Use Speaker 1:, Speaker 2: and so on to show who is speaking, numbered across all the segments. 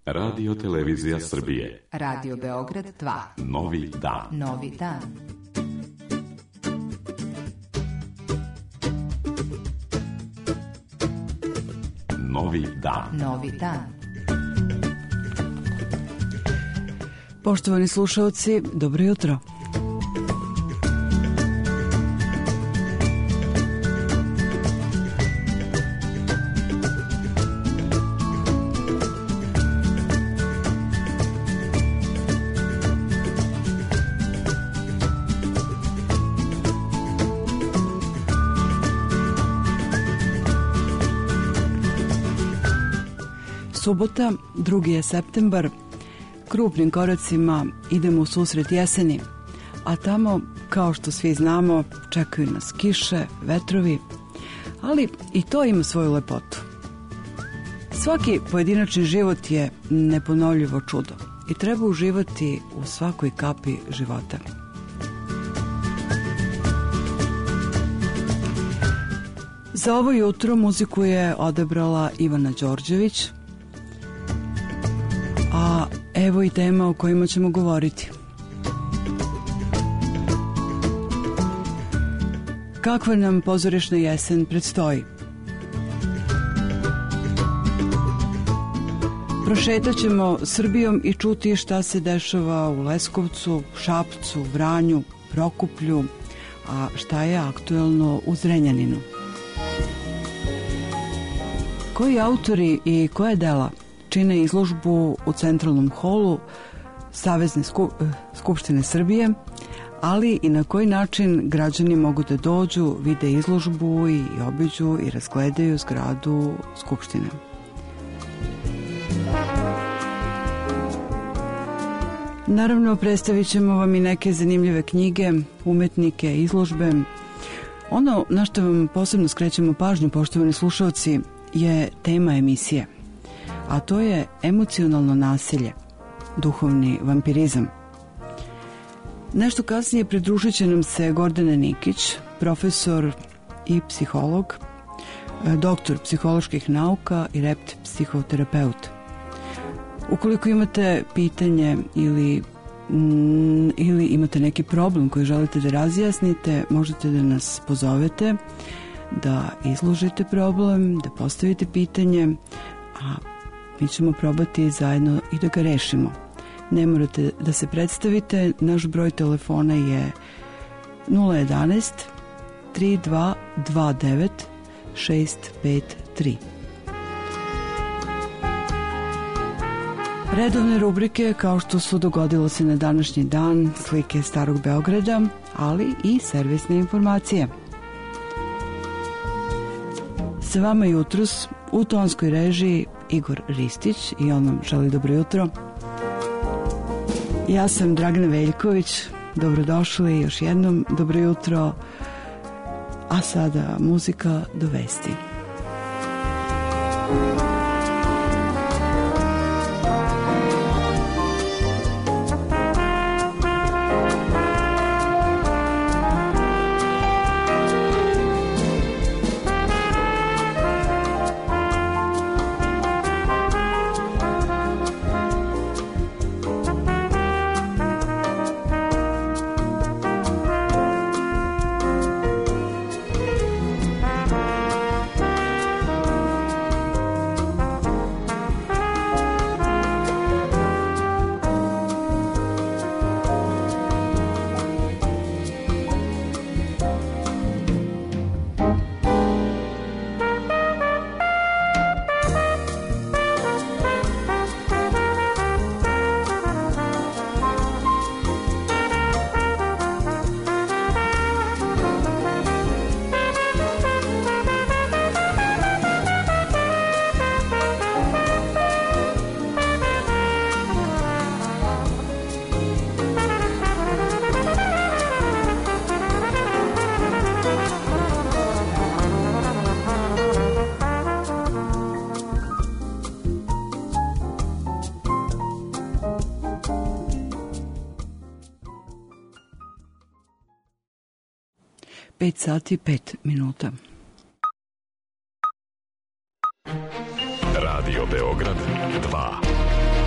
Speaker 1: Radio Televizija Srbije.
Speaker 2: Radio Beograd 2.
Speaker 1: Novi dan.
Speaker 2: Novi dan.
Speaker 1: Novi dan.
Speaker 2: Novi dan.
Speaker 3: Poštovani slušalci, dobro jutro. Subota, 2. je septembar, krupnim koracima idemo u susret jeseni, a tamo, kao što svi znamo, čekaju nas kiše, vetrovi, ali i to ima svoju lepotu. Svaki pojedinačni život je neponovljivo čudo i treba uživati u svakoj kapi života. Za ovo jutro muziku je odabrala Ivana Đorđević, a evo i tema o kojima ćemo govoriti. Kakva nam pozorišna jesen predstoji? Prošetat ćemo Srbijom i čuti šta se dešava u Leskovcu, Šapcu, Vranju, Prokuplju, a šta je aktuelno u Zrenjaninu. Koji autori i koje dela čine izložbu u centralnom holu Savezne skupštine Srbije, ali i na koji način građani mogu da dođu, vide izložbu i obiđu i razgledaju zgradu Skupštine. Naravno, predstavit ćemo vam i neke zanimljive knjige, umetnike, izložbe. Ono na što vam posebno skrećemo pažnju, poštovani slušalci, je tema emisije, a to je emocionalno nasilje, duhovni vampirizam. Nešto kasnije pridružit će nam se Gordana Nikić, profesor i psiholog, doktor psiholoških nauka i rept psihoterapeut. Ukoliko imate pitanje ili imate neki problem koji želite da razjasnite, možete da nas pozovete, da izložite problem, da postavite pitanje, a mi ćemo probati zajedno i da ga rešimo. Ne morate da se predstavite, naš broj telefona je 011 3229 653. Redovne rubrike kao što su Dogodilo se na današnji dan, slike Starog Beograda, ali i servisne informacije. Sa vama jutros u tonskoj režiji Igor Ristić i on vam želi dobro jutro. Ja sam Dragana Veljković, dobrodošli još jednom, dobro jutro, a sada muzika do vesti. Pet sati, 5 minuta.
Speaker 1: Radio Beograd 2.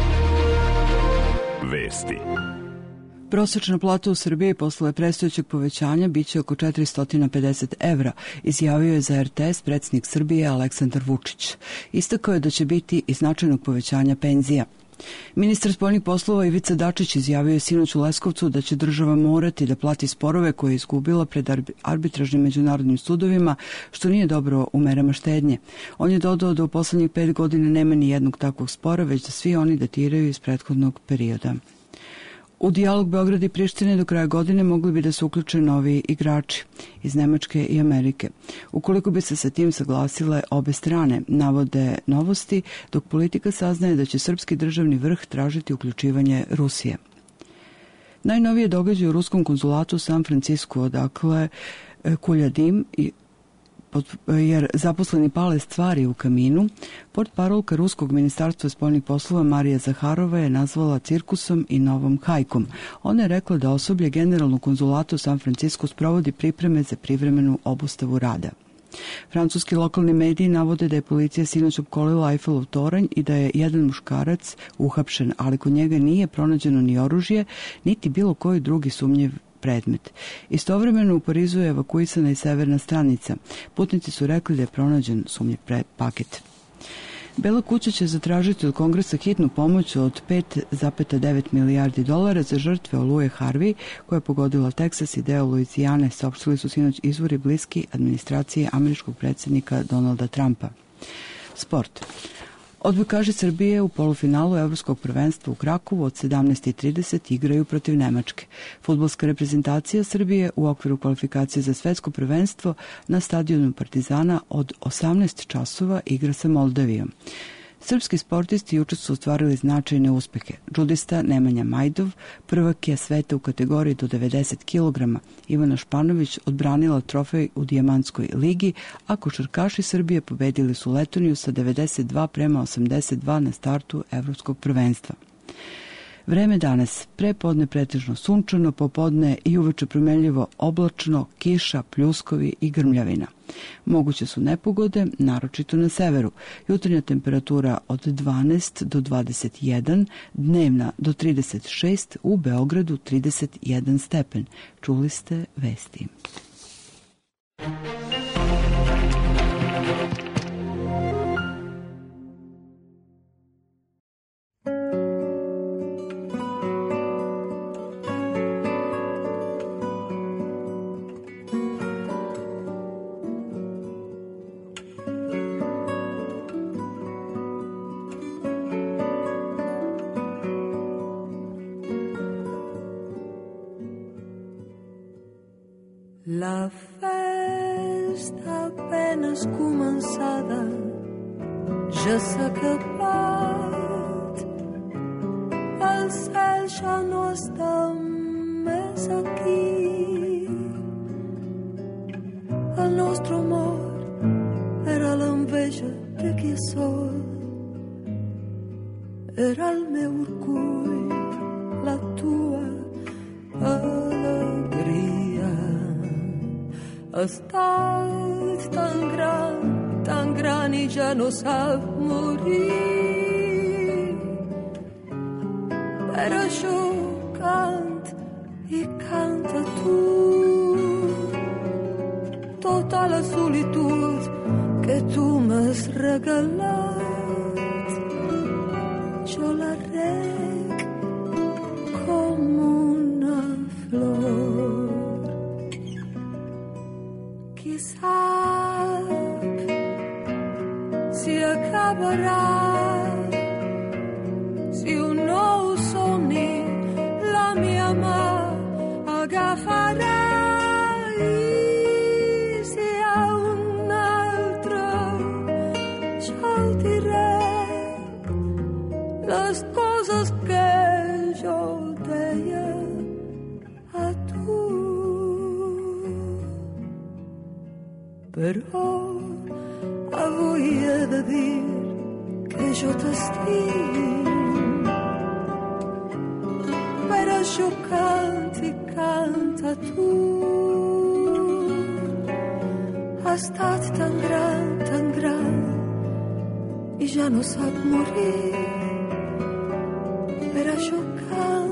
Speaker 1: Vesti.
Speaker 3: Prosječna plata u Srbiji posle predstojećeg povećanja biće oko 450 evra, izjavio je za RTS predsjednik Srbije Aleksandar Vučić. Istakao je da će biti i značajnog povećanja penzija. Ministar spoljnih poslova Ivica Dačić izjavio je sinoć u Leskovcu da će država morati da plati sporove koje je izgubila pred arbitražnim međunarodnim sudovima, što nije dobro u merama štednje. On je dodao da u poslednjih 5 godina nema ni jednog takvog spora, već da svi oni datiraju iz prethodnog perioda. U dijalog Beograda i Prištine do kraja godine mogli bi da se uključe novi igrači iz Nemačke i Amerike. Ukoliko bi se sa tim saglasile obe strane, navode Novosti, dok Politika saznaje da će srpski državni vrh tražiti uključivanje Rusije. Najnovije događaje u ruskom konzulatu u San Francisku, odakle kulja dim jer zaposleni pale stvari u kaminu, portparolka Ruskog ministarstva spoljnih poslova Marija Zaharova je nazvala cirkusom i novom hajkom. Ona je rekla da osoblje generalnog konzulata u San Francisku sprovodi pripreme za privremenu obustavu rada. Francuski lokalni mediji navode da je policija sinoć opkolila Eiffelov toranj i da je jedan muškarac uhapšen, ali kod njega nije pronađeno ni oružje, niti bilo koji drugi sumnjiv predmet. Istovremeno u Parizu je evakuisana i severna stranica. Putnici su rekli da je pronađen sumnjiv paket. Bela kuća će zatražiti od Kongresa hitnu pomoć od $5,9 milijardi za žrtve oluje Harvey, koja je pogodila Teksas i deo Luizijane, saopštili su sinoć izvori bliski administracije američkog predsjednika Donalda Trumpa. Sport. Odbojkaši Srbije u polufinalu Evropskog prvenstva u Krakovu od 17:30 igraju protiv Nemačke. Fudbalska reprezentacija Srbije u okviru kvalifikacije za svetsko prvenstvo na stadionu Partizana od 18 časova igra sa Moldavijom. Srpski sportisti juče su ostvarili značajne uspehe. Džudista Nemanja Majdov prvak je sveta u kategoriji do 90 kg. Ivana Španović odbranila trofej u Dijamantskoj ligi, a košarkaši Srbije pobedili su Letoniju sa 92:82 na startu Evropskog prvenstva. Vreme danas, prepodne pretežno sunčano, popodne i uveče promenljivo oblačno, kiša, pljuskovi i grmljavina. Moguće su nepogode, naročito na severu. Jutarnja temperatura od 12 do 21, dnevna do 36, u Beogradu 31 stepen. Čuli ste vesti.
Speaker 2: La festa apenas començada ja s'ha acabat. El cel ja no està més aquí. El nostre amor era l'enveja de qui és sol. Era el meu orgull, la tua alegria. Ha estat tan gran i ja no sap morir. Per això cant i canta tu tota la solitud que tu m'has regalat. Jo la rec com una flor. Sap si acabarà, si un nou somni la meva mà agafarà, i si hi ha un altre jo el diré les coses que jo deia a tu. Però avui he de dir que jo t'estim. Per això canta i canta tu. Ha estat tan gran, i ja no sap morir. Per això canta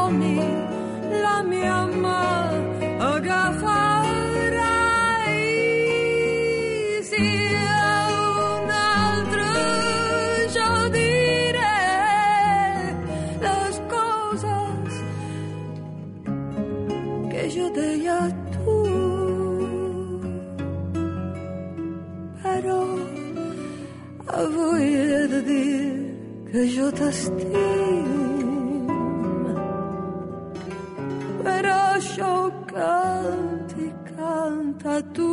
Speaker 2: sogni la mia mano agaffarai, sia un altro yo diré las cosas que yo deia tu, però avui he de dir que jo t'estim, per això canti, canta tu.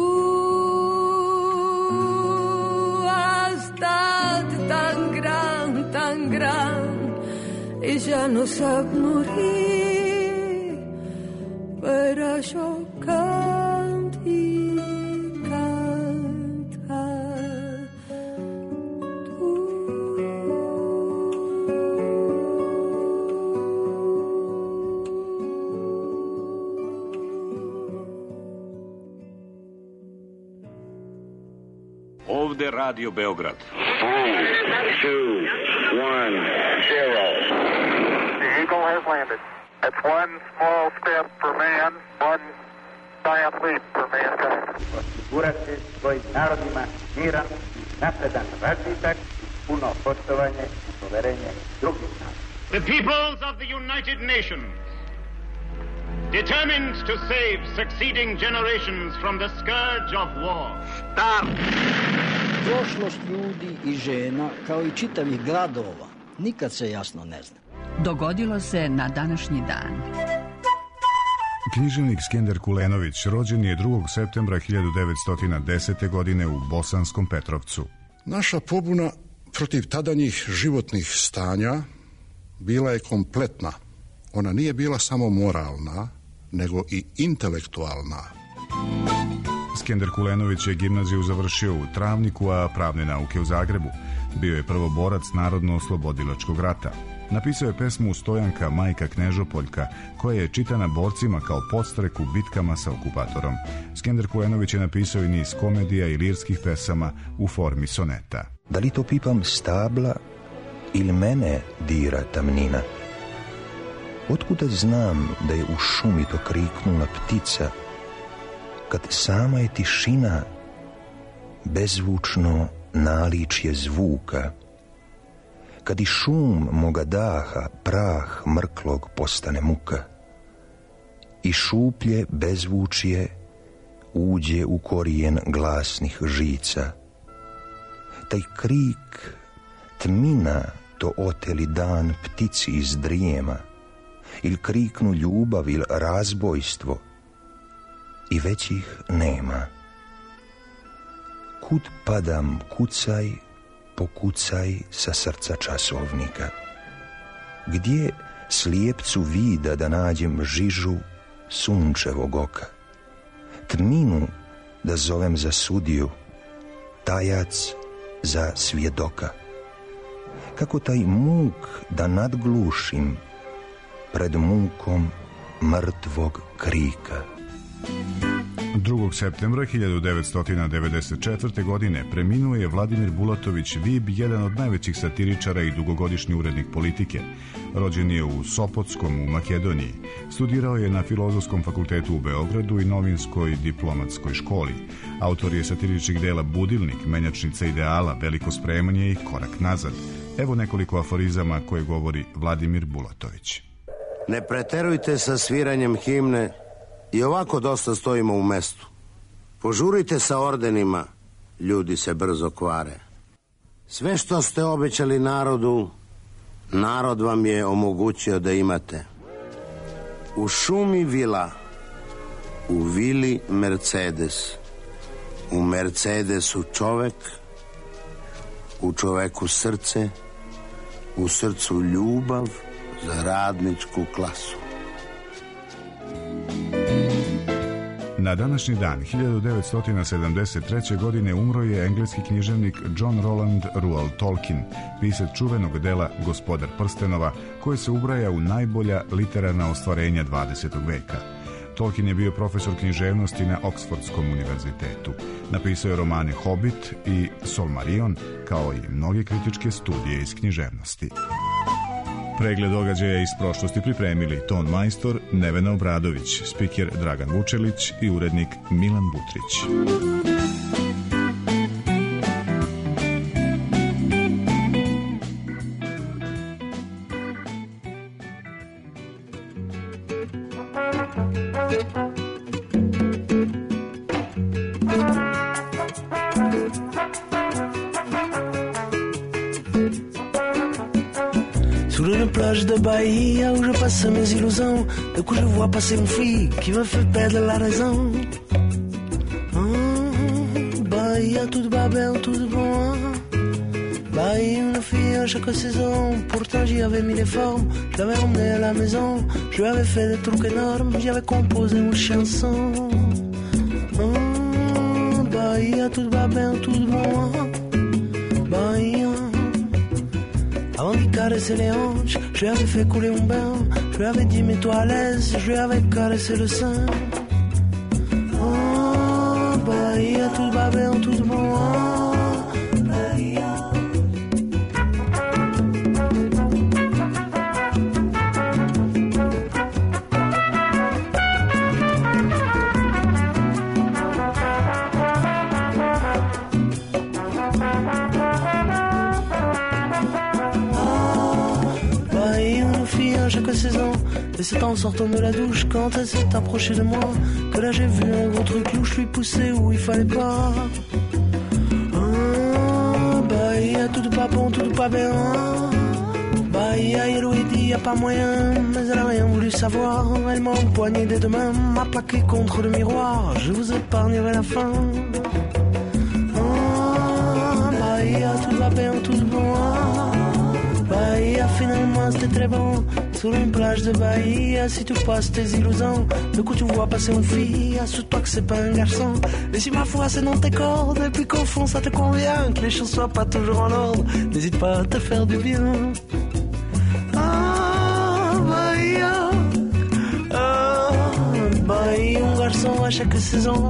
Speaker 2: Has estat tan gran, i ja no sap morir, per això canti, canta tu.
Speaker 4: Ovde Radio Beograd.
Speaker 5: 3, 2, 1, 0. The Eagle has landed. That's one small step for man, one giant leap for mankind.
Speaker 6: Osigurati svojim narodima miran, napredan razvitak, puno poštovanje i poverenje drugih naroda.
Speaker 7: The peoples of the United Nations, determined to save succeeding generations from the scourge of war.
Speaker 4: Start!
Speaker 8: Prošlost ljudi i žena, kao i čitavih gradova, nikad se jasno ne zna.
Speaker 9: Dogodilo se na današnji dan.
Speaker 10: Književnik Skender Kulenović rođen je 2. septembra 1910. godine u Bosanskom Petrovcu.
Speaker 11: Naša pobuna protiv tadanjih životnih stanja bila je kompletna. Ona nije bila samo moralna, nego i intelektualna.
Speaker 10: Skender Kulenović je gimnaziju završio u Travniku, a pravne nauke u Zagrebu. Bio je prvoborac Narodno-oslobodilačkog rata. Napisao je pesmu Stojanka, majka Knežopoljka, koja je čitana borcima kao podstrek u bitkama sa okupatorom. Skender Kulenović je napisao i niz komedija i lirskih pesama u formi soneta.
Speaker 12: Da li to pipam stabla ili mene dira tamnina? Otkuda znam da je u šumi to kriknula ptica, kad sama je tišina bezvučno naličje zvuka, kad i šum moga daha prah mrklog postane muka i šuplje bezvučje uđe u korijen glasnih žica, taj krik tmina to oteli dan ptici iz drijema, ili kriknu ljubav ili razbojstvo, i već ih nema. Kud padam, kucaj, pokucaj sa srca časovnika. Gdje slijepcu vida da nađem žižu sunčevog oka? Tminu da zovem za sudiju, tajac za svjedoka. Kako taj muk da nadglušim pred mukom mrtvog krika.
Speaker 10: 2. septembra 1994. godine preminuo je Vladimir Bulatović Vib, jedan od najvećih satiričara i dugogodišnji urednik politike. Rođen je u Sopotskom u Makedoniji. Studirao je na Filozofskom fakultetu u Beogradu i Novinskoj diplomatskoj školi. Autor je satiričnih dela Budilnik, Menjačnica ideala, Veliko spremanje i Korak nazad. Evo nekoliko aforizama koje govori Vladimir Bulatović.
Speaker 13: Ne preterujte sa sviranjem himne, i ovako dosta stojimo u mestu. Požurite sa ordenima, ljudi se brzo kvare. Sve što ste obećali narodu, narod vam je omogućio da imate. U šumi vila, u vili Mercedes, u Mercedesu čovek, u čoveku srce, u srcu ljubav za radničku klasu.
Speaker 10: Na današnji dan, 1973. godine, umro je engleski književnik John Roland Ruel Tolkien, pisac čuvenog dela Gospodar prstenova, koje se ubraja u najbolja literarna ostvarenja 20. veka. Tolkien je bio profesor književnosti na Oksfordskom univerzitetu. Napisao je romane Hobbit i Silmarillion, kao i mnoge kritičke studije iz književnosti. Pregled događaja iz prošlosti pripremili ton majstor Nevena Obradović, spiker Dragan Vučelić i urednik Milan Butrić.
Speaker 14: De Bahia où je passe mes illusions, de coup je vois passer une fille qui me fait perdre la raison. Bahia, tout va bien, tout bon. Bahia, une fille à chaque saison, pourtant j'y avais mis les formes, je l'avais emmenée à la maison, je lui avais fait des trucs énormes, j'y avais composé une chanson. Bahia, tout va bien, tout bon. Bahia. Avant d'y caresser les hanches, je lui avais fait couler un bain. Je lui avais dit mets-toi à l'aise, je lui avais caressé le sein. Oh, Bahia, tout va bien, tout bon. Oh, Bahia. Chaque saison, et c'est en sortant de la douche quand elle s'est approchée de moi que là j'ai vu un gros truc louche lui pousser où il fallait pas. Bahia, tout pas bon, tout pas bien. Bahia, il lui dit y a pas moyen, mais elle a rien voulu savoir. Elle m'a empoigné des deux mains, m'a plaqué contre le miroir. Je vous épargnerai la fin. Bahia, tout va bien, tout bon. Bahia, finalement c'était très bon. Sur une plage de Bahia, si tu passes tes illusions, de coup tu vois passer une fille, assure-toi que c'est pas un garçon. Et si ma foi c'est dans tes cordes, et puis qu'au fond ça te convient, que les choses soient pas toujours en ordre, n'hésite pas à te faire du bien. Bahia, Bahia, un garçon à chaque saison.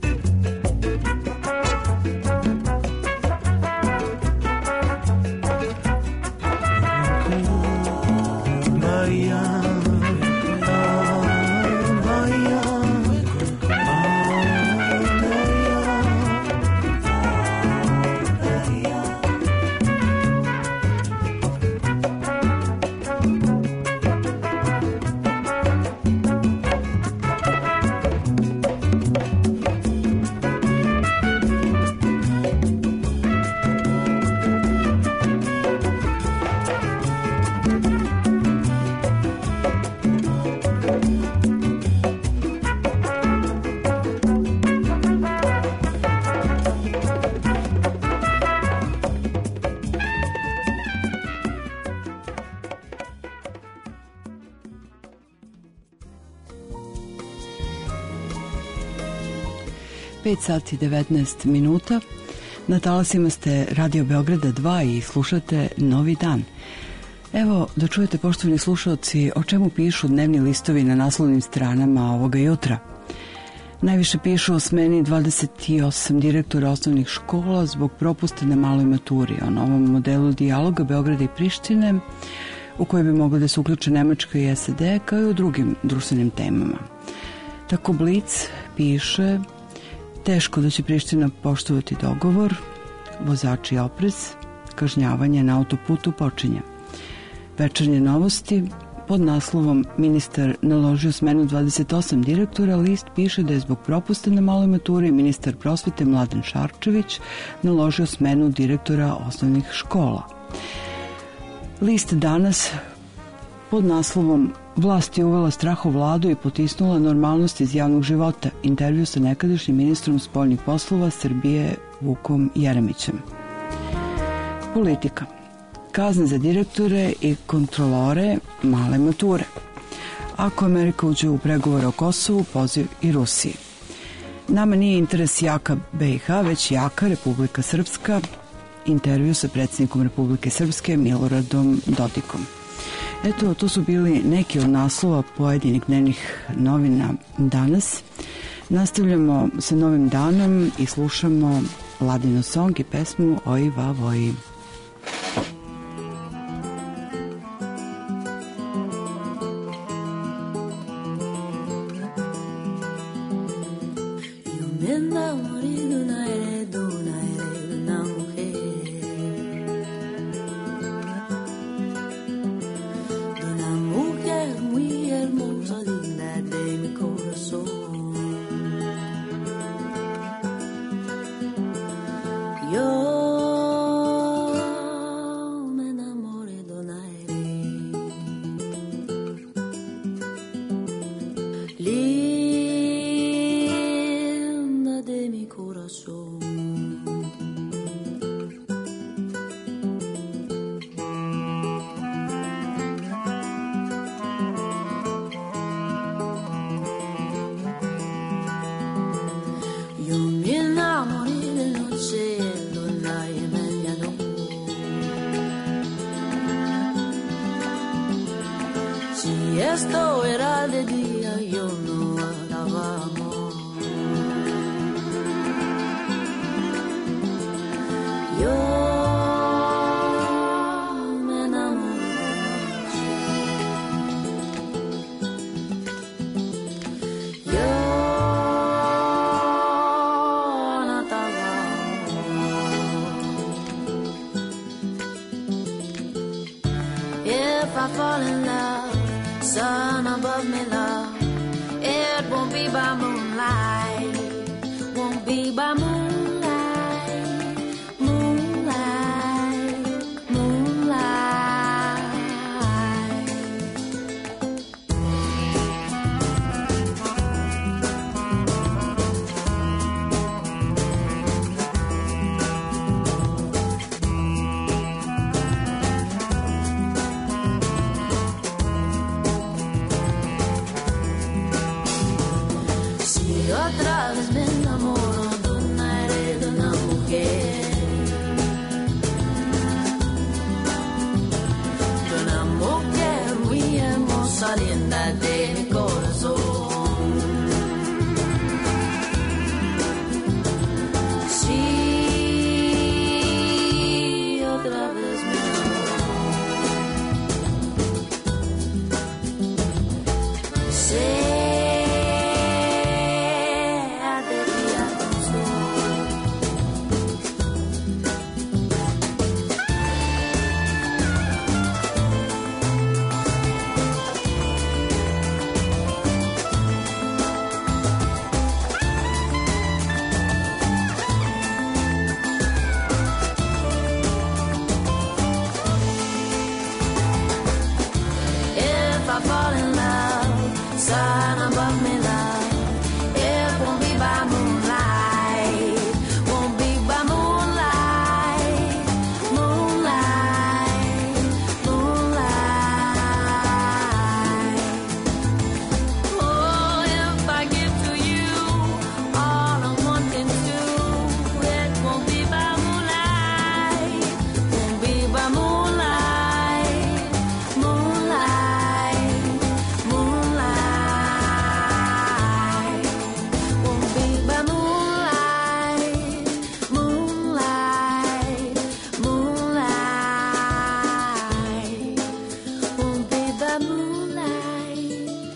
Speaker 3: Pet sati 19 minuta. Na talasima ste Radio Beograda 2 i slušate Novi dan. Evo da čujete, poštovani slušalci, o čemu pišu dnevni listovi na naslovnim stranama ovoga jutra. Najviše pišu o smeni 28 direktora osnovnih škola zbog propusta na maloj maturi, o novom modelu dijaloga Beograda i Prištine u kojoj bi mogli da se uključe Nemačka i SAD, kao i u drugim društvenim temama. Tako Blic piše: teško da će Priština poštovati dogovor, vozači oprez, kažnjavanje na autoputu počinje. Večernje novosti pod naslovom Ministar naložio smenu 28 direktora, list piše da je zbog propusta na maloj maturi ministar prosvete Mladen Šarčević naložio smenu direktora osnovnih škola. List danas pod naslovom Vlast je uvela strah u vladu i potisnula normalnost iz javnog života. Intervju sa nekadašnjim ministrom spoljnih poslova Srbije Vukom Jeremićem. Politika. Kazne za direktore i kontrolore male mature. Ako Amerika uđe u pregovore o Kosovu, poziv i Rusiji. Nama nije interes jaka BiH, već jaka Republika Srpska. Intervju sa predsjednikom Republike Srpske Miloradom Dodikom. Eto, to su bili neki od naslova pojedinih dnevnih novina danas. Nastavljamo sa novim danom i slušamo Ladino song i pesmu Oj va voji.
Speaker 2: me enamoré de una mujer, de una mujer muy hermosa, linda de mi corazón. Yo me enamoré de una linda de mi corazón. Yo me enamoré de noche, luna y medianoche. Si esto era de día, yo no hablaba amor. Yo me enamoré de noche. Yo no estaba If I fall in love, sun above me, love, it won't be by moonlight, won't be by moonlight, moonlight, moonlight. Si otra vez me enamoro de una mujer, de una mujer muy hermosa, linda de mi corazón. Si otra vez me enamoro, if I fall in love, sun above me, love, it won't be by moonlight, won't be by moonlight, moonlight, moonlight. Oh, if I give to you all I'm wanting to, it won't be by moonlight, won't be by moonlight, moonlight, moonlight, won't be by moonlight, moonlight, moonlight, won't be by moonlight,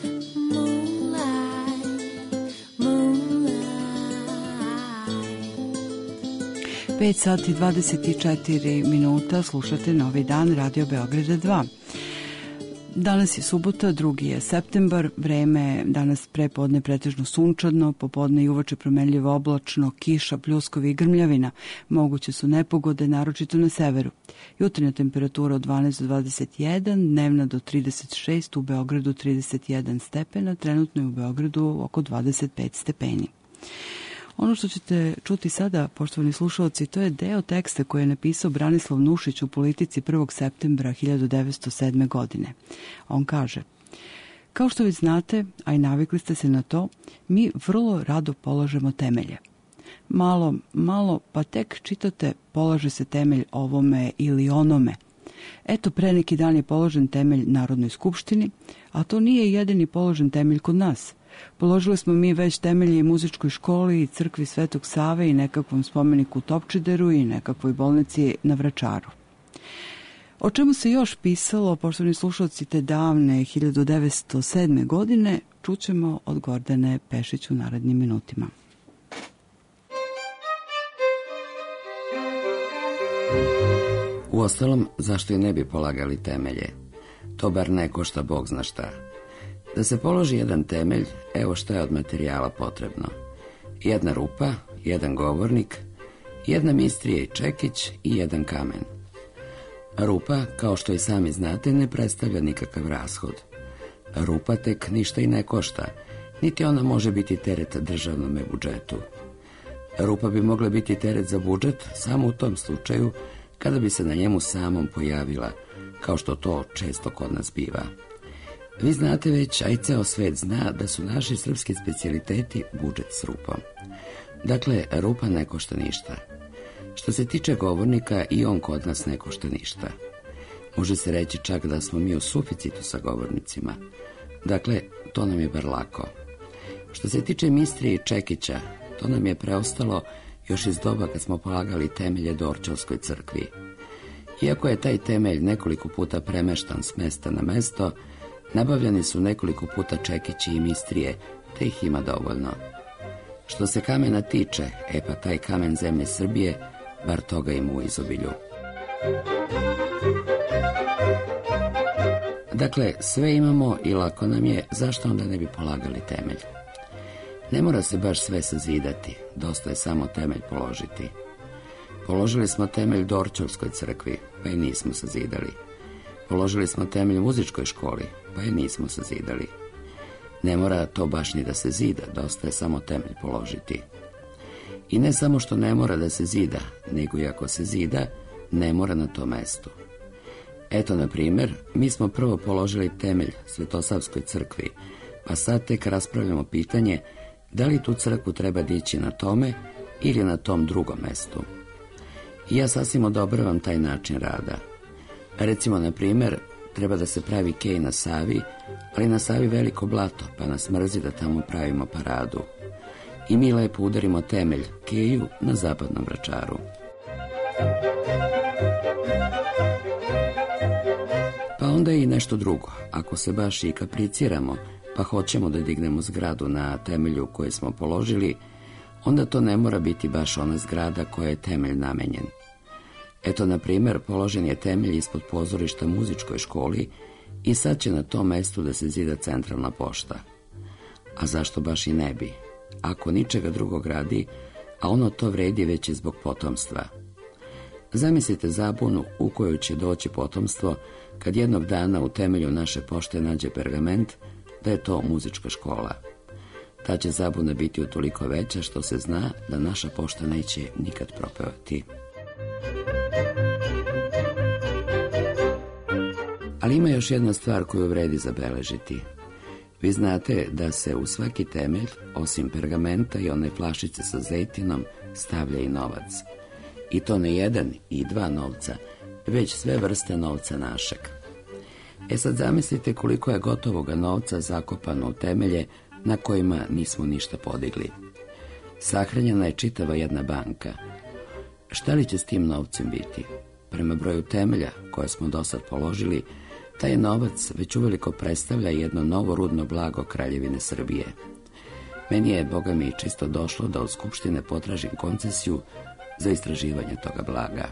Speaker 2: moonlight, moonlight.
Speaker 3: 5 sati 24 minuta, slušate Novi dan, Radio Beograda 2. Danas je subota, 2. je septembar, vreme danas prepodne pretežno sunčano, popodne i uveče promenljivo oblačno, kiša, pljuskovi i grmljavina. Moguće su nepogode, naročito na severu. Jutarnja temperatura od 12 do 21, dnevna do 36, u Beogradu 31 stepena, trenutno je u Beogradu oko 25 stepeni. Ono što ćete čuti sada, poštovani slušalci, to je deo teksta koji je napisao Branislav Nušić u Politici 1. septembra 1907. godine. On kaže: kao što već znate, a i navikli ste se na to, mi vrlo rado polažemo temelje. Malo, pa tek čitate, polaže se temelj ovome ili onome. Eto, pre neki dan je položen temelj Narodnoj skupštini, a to nije jedini položen temelj kod nas. Položili smo mi već temelje i muzičkoj školi i crkvi Svetog Save i nekakvom spomeniku u Topčideru i nekakvoj bolnici na Vračaru. O čemu se još pisalo, poštovani slušalci, te davne 1907. godine, čućemo od Gordane Pešić u narednim minutima.
Speaker 15: Uostalom, zašto i ne bi polagali temelje? To bar ne košta Bog zna šta. Da se položi jedan temelj, evo šta je od materijala potrebno. Jedna rupa, jedan govornik, jedna mistrija i čekić i jedan kamen. Rupa, kao što i sami znate, ne predstavlja nikakav rashod. Rupa tek ništa i ne košta, niti ona može biti teret državnome budžetu. Rupa bi mogla biti teret za budžet samo u tom slučaju kada bi se na njemu samom pojavila, kao što to često kod nas biva. Vi znate već, a i ceo svet zna, da su naši srpski specijaliteti budžet s rupom. Dakle, rupa ne košta ništa. Što se tiče govornika, i on kod nas ne košta ništa. Može se reći čak da smo mi u suficitu sa govornicima. Dakle, to nam je bar lako. Što se tiče mistrije i čekića, to nam je preostalo još iz doba kad smo polagali temelje Dorćolskoj crkvi. Iako je taj temelj nekoliko puta premeštan s mesta na mesto, nabavljani su nekoliko puta čekići i mistrije, te ih ima dovoljno. Što se kamena tiče, pa taj kamen zemlje Srbije, bar toga ima u izobilju. Dakle, sve imamo i lako nam je, zašto onda ne bi polagali temelj? Ne mora se baš sve sazidati, dosta je samo temelj položiti. Položili smo temelj Dorćolskoj crkvi, pa i nismo sazidali. Položili smo temelj muzičkoj školi, pa i nismo sazidali. Ne mora to baš ni da se zida, dosta je samo temelj položiti. I ne samo što ne mora da se zida, nego i ako se zida, ne mora na tom mestu. Eto, na primjer, mi smo prvo položili temelj Svetosavskoj crkvi, pa sad tek raspravljamo pitanje da li tu crkvu treba dići na tome ili na tom drugom mestu. I ja sasvim odobravam taj način rada. Recimo, na primjer, treba da se pravi kej na Savi, ali na Savi veliko blato, pa nas mrzi da tamo pravimo paradu. I mi lepo udarimo temelj keju na zapadnom Vračaru. Pa onda i nešto drugo. Ako se baš i kapriciramo, pa hoćemo da dignemo zgradu na temelju koje smo položili, onda to ne mora biti baš ona zgrada koja je temelj namenjen. Eto, na primjer, položen je temelj ispod pozorišta muzičkoj školi i sad će na tom mestu da se zida centralna pošta. A zašto baš i ne bi? Ako ničega drugog radi, a ono to vredi već i zbog potomstva. Zamislite zabunu u kojoj će doći potomstvo kad jednog dana u temelju naše pošte nađe pergament da je to muzička škola. Ta će zabuna biti utoliko veća što se zna da naša pošta neće nikad propevati. Ali ima još jedna stvar koju vredi zabeležiti. Vi znate da se u svaki temelj, osim pergamenta i one flašice sa zejtinom, stavlja i novac. I to ne jedan i dva novca, već sve vrste novca našeg. Sad zamislite koliko je gotovoga novca zakopano u temelje na kojima nismo ništa podigli. Sahranjena je čitava jedna banka. Šta li će s tim novcem biti? Prema broju temelja koje smo do sad položili, taj novac već uveliko predstavlja jedno novo rudno blago Kraljevine Srbije. Meni je, boga mi, čisto došlo da od Skupštine potražim koncesiju za istraživanje toga blaga.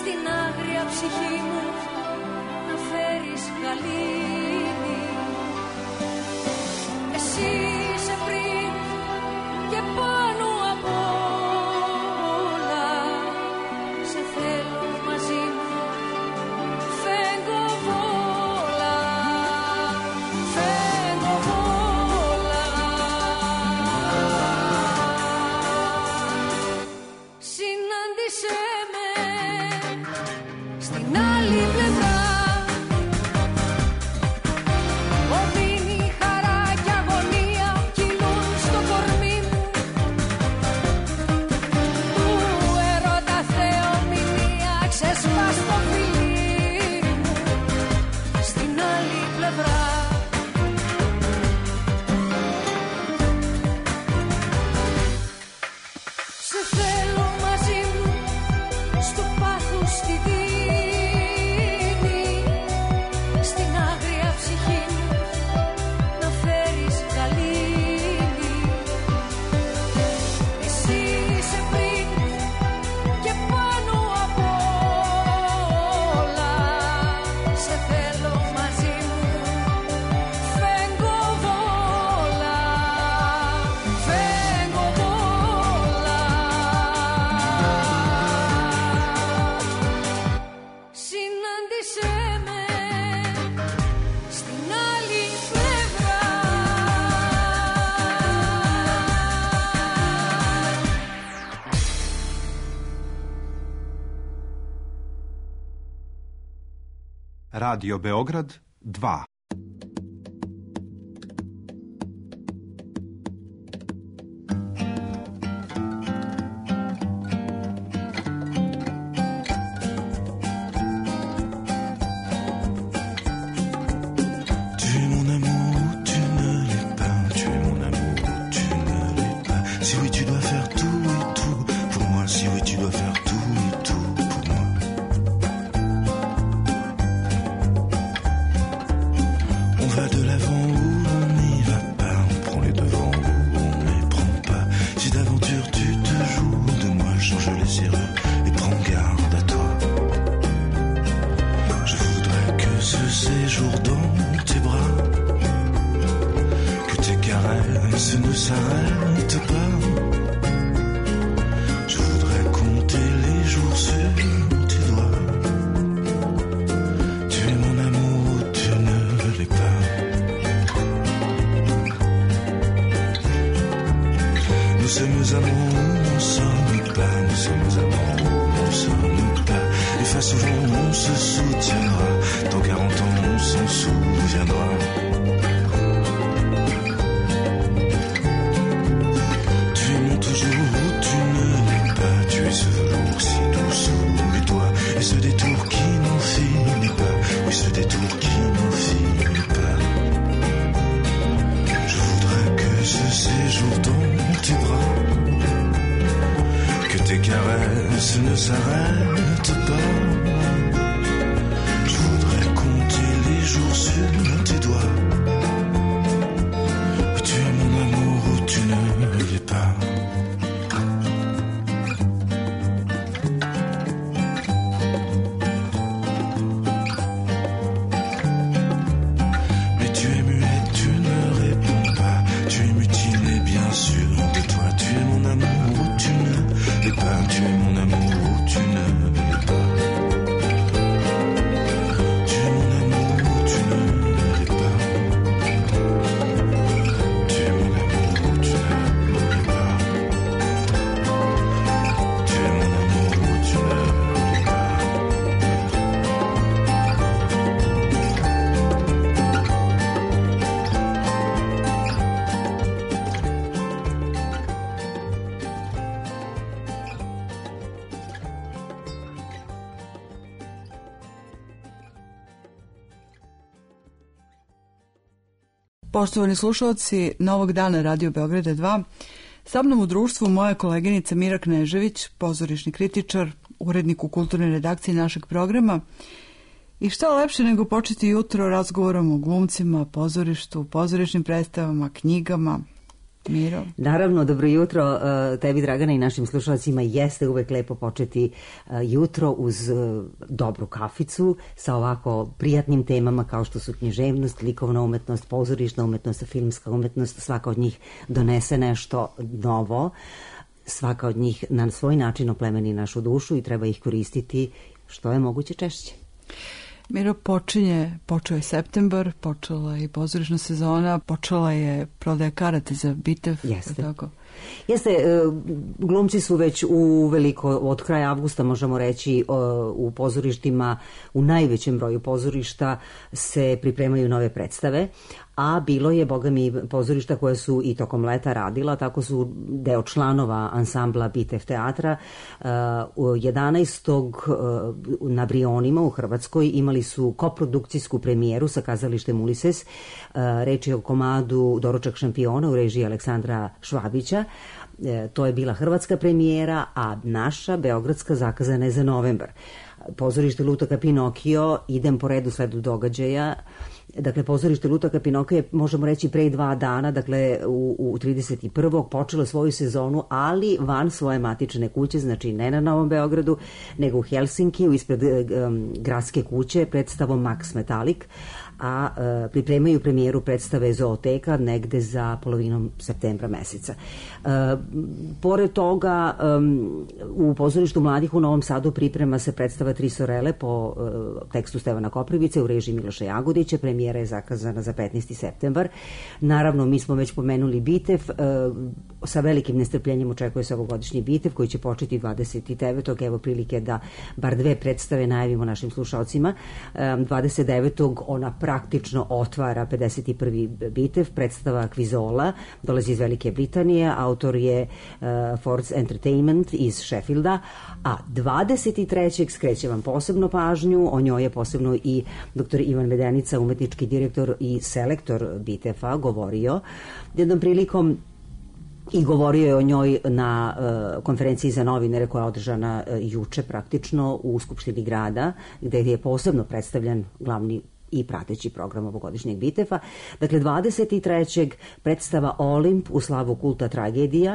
Speaker 2: στην άγρια ψυχή μου να φέρεις γαλήνη. Εσύ είσαι πριν και πάνω απ' όλα, σε θέλω μαζί μου, φεύγω βόλα, φεύγω βόλα. Συνάντησέ με στην άλλη πλευρά. Οδύνη, χαρά και αγωνία κυλούν στο κορμί μου. Του έρωτα θεομηνία ξεσπά στο φιλί μου. Στην άλλη πλευρά. Σε θέλω μαζί μου στο πάθος τη δίνη. Στην άγρια ψυχή μου να φέρεις γαλήνη. Εσύ είσαι πριν και πάνω απ' όλα, σε θέλω μαζί μου, φεύγω βόλα, φεύγω βόλα. Συνάντησέ με στην άλλη πλευρά.
Speaker 16: Radio Beograd 2.
Speaker 14: Tu es mon amour, tu ne l'es pas. Tu es mon amour, tu ne l'es pas. Si oui, tu dois faire tout et tout pour moi. Si oui, tu dois faire tout et tout pour moi. On va de l'avant ou on n'y va pas. On prend les devants ou on ne les prend pas. Si d'aventure tu te joues de moi, change les serrures et prends garde à toi. Je voudrais que ce séjour dans tes bras, que tes caresses ne s'arrêtent pas. Je voudrais compter les jours sur tes doigts. Tu es mon amour, tu ne l'es pas. Nous sommes amants, nous n'en sommes pas. Nous sommes amants, nous n'en sommes pas. Et face au vent, on se soutiendra. Dans 40 ans, on s'en souviendra. Tu es mon toujours ou tu ne l'es pas. Tu es ce velours si doux sous les doigts. Et ce détour qui n'en finit pas. Oui, ce détour qui n'en finit pas. Je voudrais que ce séjour dans tes bras, que tes caresses ne s'arrêtent pas. Je voudrais compter les jours sur tes doigts. Tu es mon amour ou tu ne l'es pas. Mais tu es muette, tu ne réponds pas. Tu es mutiné, bien sûr, de toi. Tu es mon amour ou tu ne l'es pas. Tu es mon amour ou tu ne l'es pas. Tu es mon amour ou tu ne l'es pas. Tu es mon amour ou tu ne l'es pas. Tu es mon amour ou tu ne l'es pas.
Speaker 3: Poštovani slušalci Novog dana Radio Beograda 2, sa mnom u društvu moja koleginica Mira Knežević, pozorišni kritičar, urednik u kulturnoj redakciji našeg programa. I šta lepše nego početi jutro razgovorom o glumcima, pozorištu, pozorišnim predstavama, knjigama, Miro.
Speaker 17: Naravno, dobro jutro tebi, Dragana, i našim slušalcima. Jeste uvek lepo početi jutro uz dobru kaficu sa ovako prijatnim temama kao što su književnost, likovna umetnost, pozorišna umetnost, filmska umetnost. Svaka od njih donese nešto novo. Svaka od njih na svoj način oplemeni našu dušu i treba ih koristiti što je moguće češće.
Speaker 3: Miro, počeo je septembar, počela je i pozorišna sezona, počela je prodaja karate za Bitev.
Speaker 17: Jeste.
Speaker 3: Tako?
Speaker 17: Jeste, glumci su već uveliko, od kraja avgusta možemo reći, u pozorištima, u najvećem broju pozorišta se pripremaju nove predstave, a bilo je, boga mi, pozorišta koje su i tokom leta radila, tako su deo članova ansambla Bitev teatra 11. na Brionima u Hrvatskoj imali su koprodukcijsku premijeru sa kazalištem Ulises. Reč je o komadu Doručak šampiona u režiji Aleksandra Švabića. To je bila hrvatska premijera, a naša beogradska zakazana je za novembar. Pozorište Lutaka Pinokio, idem po redu sledu događaja. Dakle, pozorište Lutaka Pinokio je, možemo reći, pre 2 dana, dakle u 31. počelo svoju sezonu, ali van svoje matične kuće, znači ne na Novom Beogradu, nego u Helsinkiju, ispred gradske kuće, predstavom Max Metallic, a pripremaju premijeru predstave Zooteka negde za polovinom septembra meseca. Pored toga, u pozorištu mladih u Novom Sadu priprema se predstava Tri sorele po tekstu Stevana Koprivice u režiji Miloša Jagodića. Premijera je zakazana za 15. septembar. Naravno, mi smo već pomenuli Bitev. Sa velikim nestrpljenjem očekuje se ovogodišnji Bitev koji će početi 29. Evo prilike da bar 2 predstave najavimo našim slušalcima. 29. ona praktično otvara 51. Bitev, predstava Kvizola, dolazi iz Velike Britanije, autor je Ford's Entertainment iz Sheffielda, a 23. skreće vam posebno pažnju, o njoj je posebno i dr. Ivan Medenica, umetnički direktor i selektor Bitefa, govorio jednom prilikom. I govorio je o njoj na konferenciji za novinare koja je održana juče praktično u Skupštini grada, gde je posebno predstavljen glavni i prateći program ovogodišnjeg Bitefa. Dakle, 23. predstava Olimp u slavu kulta tragedija.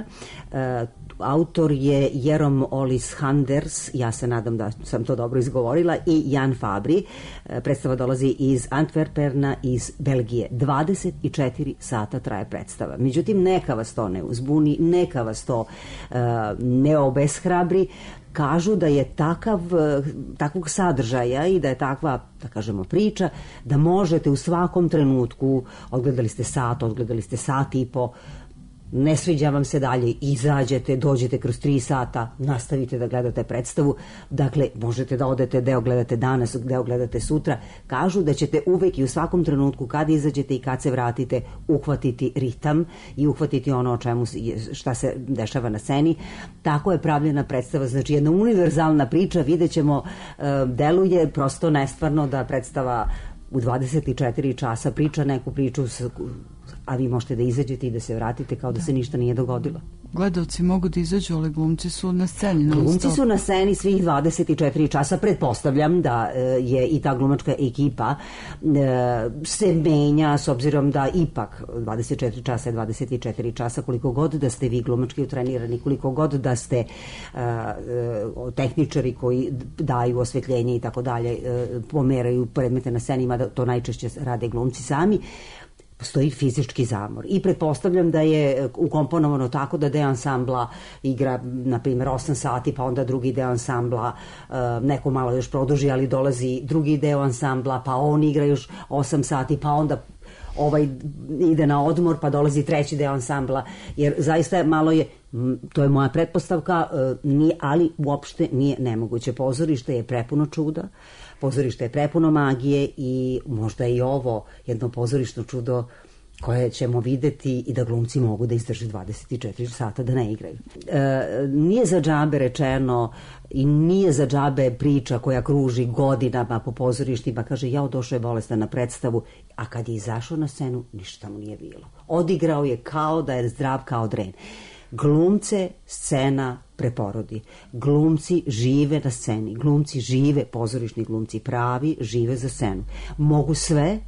Speaker 17: Autor je Jerom Olis Handers, ja se nadam da sam to dobro izgovorila, i Jan Fabri. Predstava dolazi iz Antwerpena, iz Belgije. 24 sata traje predstava. Međutim, neka vas to ne uzbuni, neka vas to ne obeshrabri. Kažu da je takvog sadržaja i da je takva, da kažemo, priča, da možete u svakom trenutku, odgledali ste sat, odgledali ste sat i po, ne sviđa vam se dalje, izađete, dođete kroz 3 sata, nastavite da gledate predstavu. Dakle, možete da odete, deo gledate danas, deo gledate sutra. Kažu da ćete uvek i u svakom trenutku, kad izađete i kad se vratite, uhvatiti ritam i uhvatiti ono o čemu, šta se dešava na sceni. Tako je pravljena predstava, znači jedna univerzalna priča. Vidjet ćemo, deluje prosto nestvarno da predstava u 24 časa priča neku priču, a vi možete da izađete i da se vratite kao da se ništa nije dogodilo.
Speaker 3: Gledalci mogu da izađu, ali glumci su na sceni.
Speaker 17: Glumci su na sceni svih 24 časa. Pretpostavljam da je i ta glumačka ekipa se menja, s obzirom da ipak 24 časa je 24 časa, koliko god da ste vi glumački utrenirani, koliko god da ste tehničari koji daju osvetljenje i tako dalje, pomeraju predmete na sceni, mada to najčešće rade glumci sami, postoji fizički zamor. I pretpostavljam da je ukomponovano tako da deo ansambla igra, na primjer, 8 sati, pa onda drugi deo ansambla neko malo još produži, ali dolazi drugi deo ansambla, pa on igra još 8 sati, pa onda ovaj ide na odmor, pa dolazi treći deo ansambla, jer zaista malo je, to je moja pretpostavka, ali uopšte nije nemoguće. Pozorište je prepuno čuda, pozorište je prepuno magije i možda i ovo jedno pozorišno čudo koje ćemo videti i da glumci mogu da izdrže 24 sata da ne igraju. Nije za džabe rečeno i nije za džabe priča koja kruži godinama po pozorištima, kaže ja došao je bolestan na predstavu, a kad je izašao na scenu ništa mu nije bilo. Odigrao je kao da je zdrav kao dren. Glumce scena preporodi. Glumci žive na sceni. Glumci žive, pozorišni glumci pravi, žive za scenu. Mogu sve,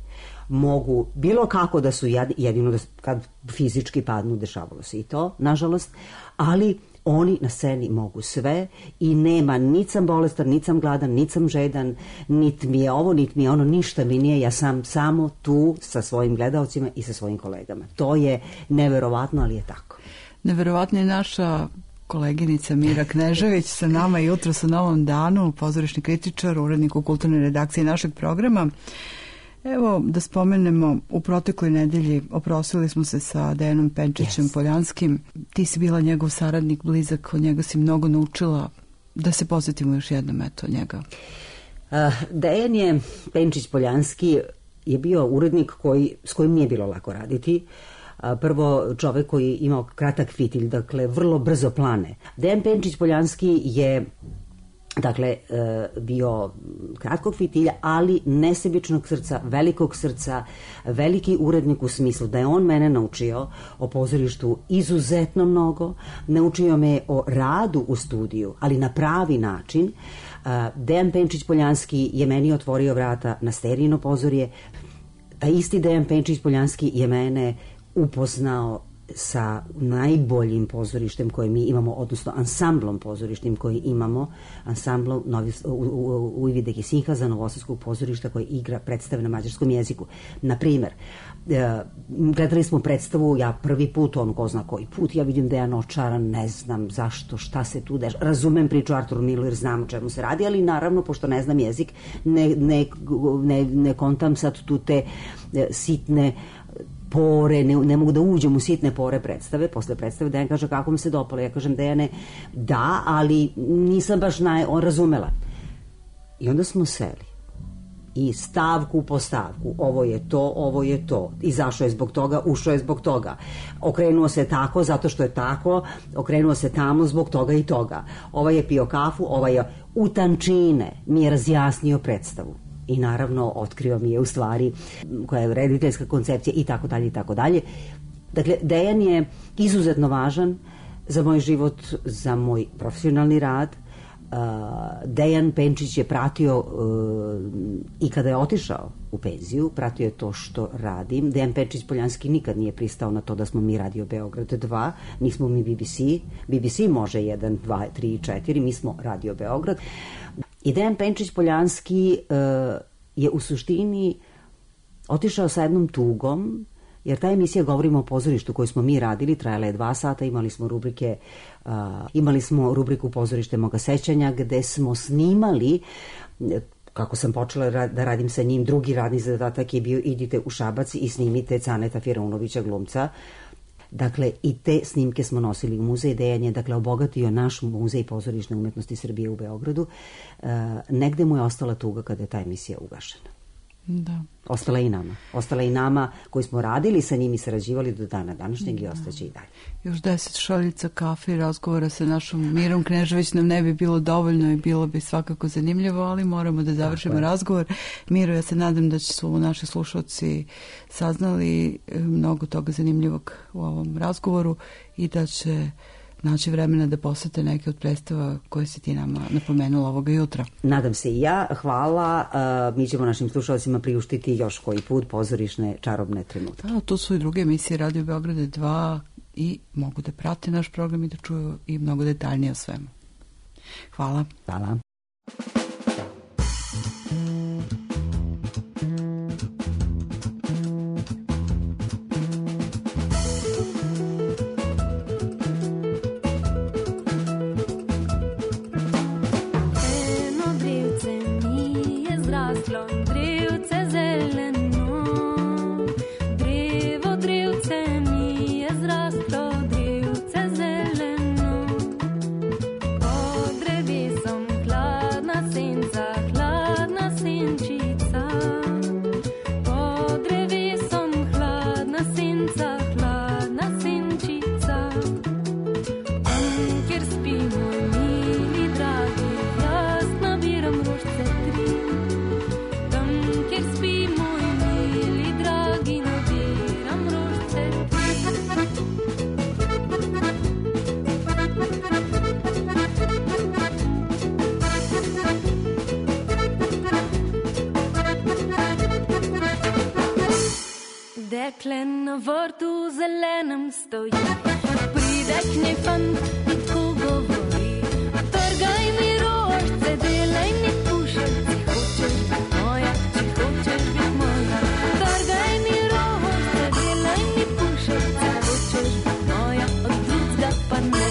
Speaker 17: mogu bilo kako da su jedino da kad fizički padnu, dešavalo se i to, nažalost, ali oni na sceni mogu sve i nema, nit sam bolestan, nit sam gladan, nit sam žedan, nit mi je ovo, nit mi je ono, ništa mi nije, ja sam samo tu sa svojim gledaocima i sa svojim kolegama. To je neverovatno, ali je tako.
Speaker 3: Neverovatna je naša koleginica Mira Knežević sa nama jutro sa Novom danu, pozorišni kritičar, urednik u kulturnoj redakciji našeg programa. Evo, da spomenemo, u protekloj nedelji oprosili smo se sa Dejanom Penčićem Poljanskim. Ti si bila njegov saradnik, blizak, od njega si mnogo naučila. Da se posjetimo još jednom, eto, njega.
Speaker 17: Dejan je Penčić Poljanski je bio urednik s kojim nije bilo lako raditi. Prvo, čovek koji imao kratak fitilj, dakle, vrlo brzo plane. Dejan Penčić Poljanski je bio kratkog fitilja, ali nesebičnog srca, velikog srca, veliki urednik u smislu da je on mene naučio o pozorištu izuzetno mnogo, naučio me o radu u studiju, ali na pravi način. Dejan Penčić Poljanski je meni otvorio vrata na Sterijino pozorje. Taj isti Dejan Penčić Poljanski je mene upoznao sa najboljim pozorištem koje mi imamo, odnosno ansamblom pozorištem koji imamo, ansamblom Ujvidek i Sinha za Novosadskog pozorišta koji igra predstave na mađarskom jeziku. Naprimer, gledali smo predstavu, ja prvi put, on ko zna koji put, ja vidim Dejan očaran, ne znam zašto, šta se tu dešava. Razumem priču Arturu Milu jer znam o čemu se radi, ali naravno, pošto ne znam jezik, ne kontam sad tu te sitne pore, ne mogu da uđem u sitne pore predstave. Posle predstave Dejan kaže kako mi se dopalo. Ja kažem Dejane, da, ali nisam baš razumela. I onda smo seli i stavku po stavku, ovo je to, izašao je zbog toga, ušao je zbog toga, okrenuo se tako zato što je tako, okrenuo se tamo zbog toga i toga, ovaj je pio kafu, ovaj je u tančine mi je razjasnio predstavu. I naravno otkrio mi je u stvari koja je rediteljska koncepcija i tako dalje i tako dalje. Dakle, Dejan je izuzetno važan za moj život, za moj profesionalni rad. Dejan Penčić je pratio i kada je otišao u penziju, pratio je to što radim. Dejan Penčić Poljanski nikad nije pristao na to da smo mi Radio Beograd 2, nismo mi BBC. BBC može 1, 2, 3 i 4, mi smo Radio Beograd. I Dejan Penčić Poljanski je u suštini otišao sa jednom tugom, jer ta emisija Govorimo o pozorištu koju smo mi radili, trajala je 2 sata, imali smo rubriku Pozorište moga sećanja gde smo snimali, kako sam počela da radim sa njim, drugi radni zadatak je bio idite u Šabac i snimite Caneta Firaunovića glumca. Dakle, i te snimke smo nosili u muzej. Dejan je, dakle, obogatio naš muzej pozorišne umetnosti Srbije u Beogradu. Negde mu je ostala tuga kada je ta emisija ugašena.
Speaker 3: Da.
Speaker 17: Ostala i nama koji smo radili sa njim i sarađivali do dana današnjeg i ostaće i dalje.
Speaker 3: Još 10 šoljica kafe i razgovora sa našom Mirom Knežević nam ne bi bilo dovoljno i bilo bi svakako zanimljivo, ali moramo da završimo razgovor. Miro, ja se nadam da su naši slušalci saznali mnogo toga zanimljivog u ovom razgovoru i da će naći vremena da posete neke od predstava koje si ti nama napomenula ovoga jutra.
Speaker 17: Nadam se i ja. Hvala. Mi ćemo našim slušalcima priuštiti još koji put pozorišne čarobne trenutke.
Speaker 3: Tu su i druge emisije Radio Beograda 2 i mogu da prate naš program i da čuju i mnogo detaljnije o svemu. Hvala.
Speaker 17: Hvala.
Speaker 2: Dekle na vrtu zelenem stoji, pride k njej fant i tako govori: trgaj mi rožce, delaj mi pušelce, hočeš bit moja, če hočeš bit moja. Trgaj mi rožce, delaj mi pušelce, hočeš bit moja, od drugega pa ne.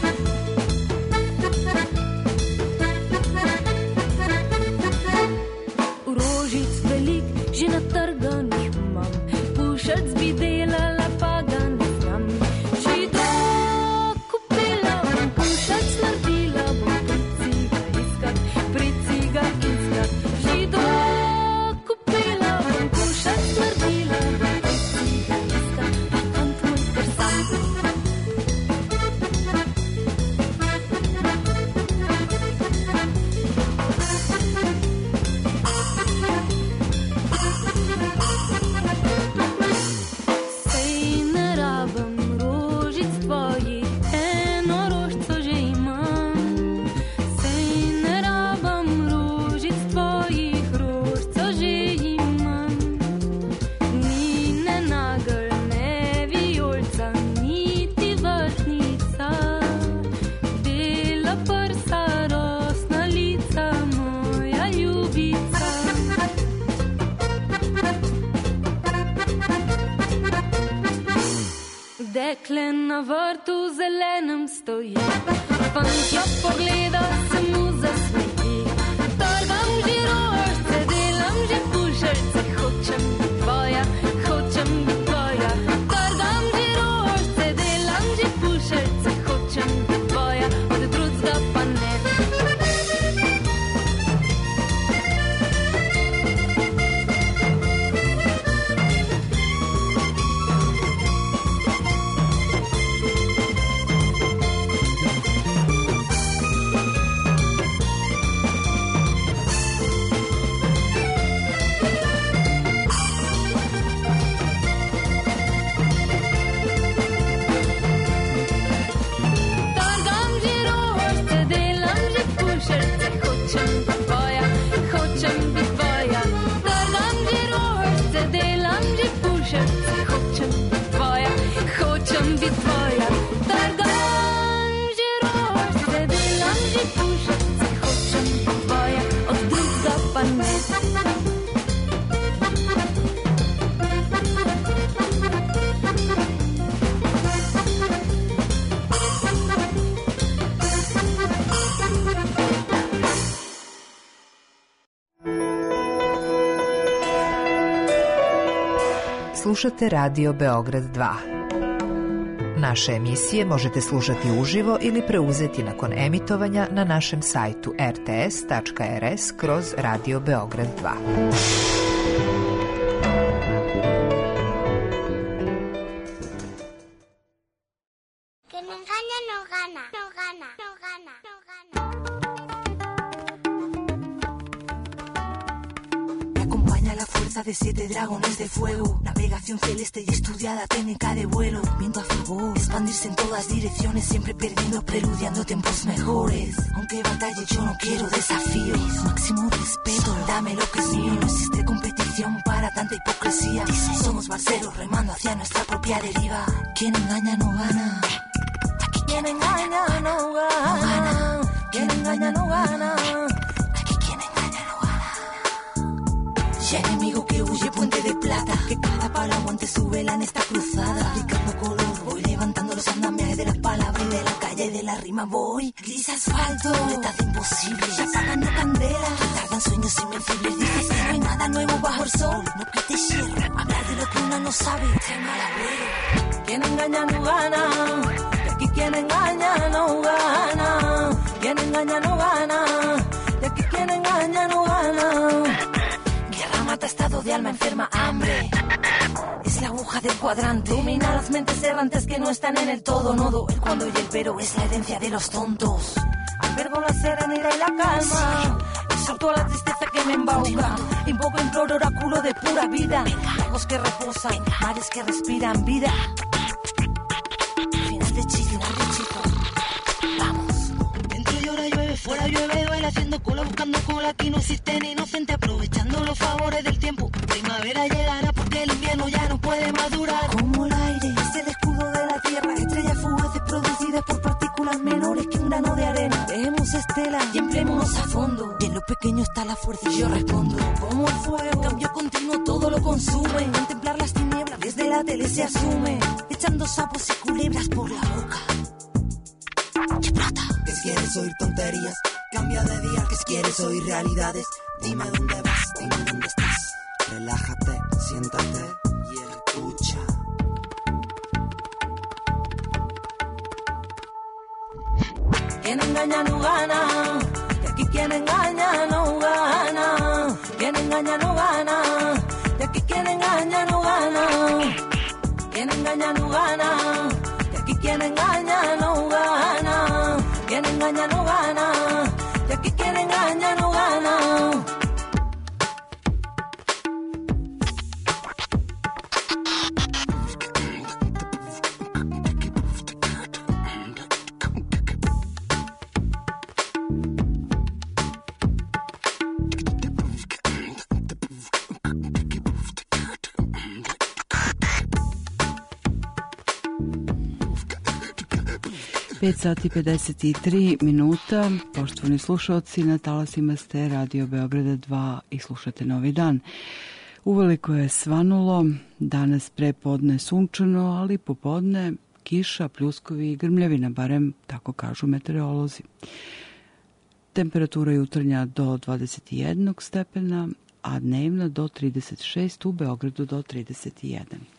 Speaker 2: Rožic velik že natrganih imam, pušelc bi delala, pa ga ne znam. Žido kupila bom, pušelc naredila bom, priciga iskat. Žido kupila bom, pušelc naredila bom, priciga iskat. A fant moj kar sam. Dekle na vrtu zelenem stoji, fant jo pogleda, se mu zasmeji. Trgam že rožce, delam že pušelce, hočem bit tvoja, hočem bit tvoja. Trgam že rožce, delam že pušelce, hočem bit tvoja, od drugega pa ne.
Speaker 18: Slušate Radio Beograd 2. Naše emisije možete slušati uživo ili preuzeti nakon emitovanja na našem sajtu rts.rs/Radio Beograd 2.
Speaker 19: De 7 dragones de fuego, navegación celeste y estudiada técnica de vuelo, viento a favor, expandirse en todas direcciones, siempre perdiendo, preludiando tiempos mejores. Aunque batalle yo no quiero desafíos, máximo respeto, dame lo que es mío. No existe competición para tanta hipocresía. Somos barceros remando hacia nuestra propia deriva. Quien engaña no gana. Aquí quien engaña no gana. Quien engaña no gana. Y enemigo que huye, puente de plata, que cada palo aguante su vela en esta cruzada. Aplicando color, voy levantando los andamiajes de las palabras y de la calle de la rima voy. Gris asfalto, metas imposibles, apagando candela, que tardan sueños invencibles. Dices que no hay nada nuevo bajo el sol, no quites hierro, hablar de lo que uno no sabe, ser mal abuelo. Quien engaña no gana, y aquí quien engaña no gana. Quien engaña no gana, y aquí quien engaña no gana. Mata estado de alma enferma, hambre. Es la aguja del cuadrante. Domina las mentes errantes que no están en el todo. Nodo, el cuando y el pero es la herencia de los tontos. Albergo la serenidad y la calma. Exhorto a la tristeza que me embauca. Invoco, imploro, oráculo de pura vida. Lagos que reposan, mares que respiran vida. Final de chiste, final de chico. Vamos. Viento y ahora llueve Fuera llueve y duele haciendo cola, buscando cola. Aquí no existe ni inocente, aprovechando los favores del tiempo. Primavera llegará porque el invierno ya no puede más durar. Como el aire es el escudo de la tierra, estrellas fugaces producidas por partículas menores que un grano de arena. Dejemos estelas y empleémonos a fondo. Y en lo pequeño está la fuerza y yo respondo. Como el fuego, cambio continuo, todo lo consume. Contemplar las tinieblas desde la tele se asume. Echando sapos y culebras por la boca. ¡Qué plata! ¿Qué quieres oír tonterías? Cambia de día, ¿qué quieres oír realidades? Dime dónde vas, dime dónde estás. Relájate, siéntate y escucha. Quien engaña no gana, y aquí quien engaña no gana. Quien engaña no gana, y aquí quien engaña no gana. Quien engaña no gana, y aquí quien engaña no gana. Quien engaña no gana, y aquí quien engaña no gana.
Speaker 3: Pet sati 53 minuta, poštovani slušalci, na talasima ste Radio Beograda 2 i slušate Novi dan. Uveliko je svanulo, danas prepodne sunčano, ali popodne kiša, pljuskovi i grmljavina, barem tako kažu meteorolozi. Temperatura jutarnja do 21 stepena, a dnevna do 36, u Beogradu do 31.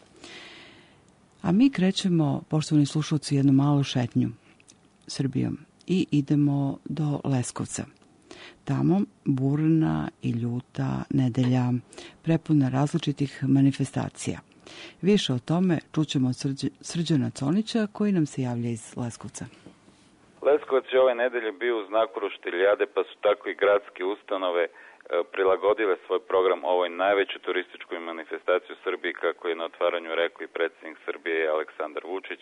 Speaker 3: A mi krećemo, poštovani slušalci, jednu malu šetnju Srbijom i idemo do Leskovca. Tamo burna i ljuta nedelja, prepuna različitih manifestacija. Više o tome čućemo od Srđana Conića koji nam se javlja iz Leskovca.
Speaker 20: Leskovac je ove nedelje bio u znaku Roštiljade, pa su tako i gradske ustanove prilagodile svoj program ovoj najvećoj turističkoj manifestaciji u Srbiji, kako je na otvaranju rekao i predsjednik Srbije Aleksandar Vučić.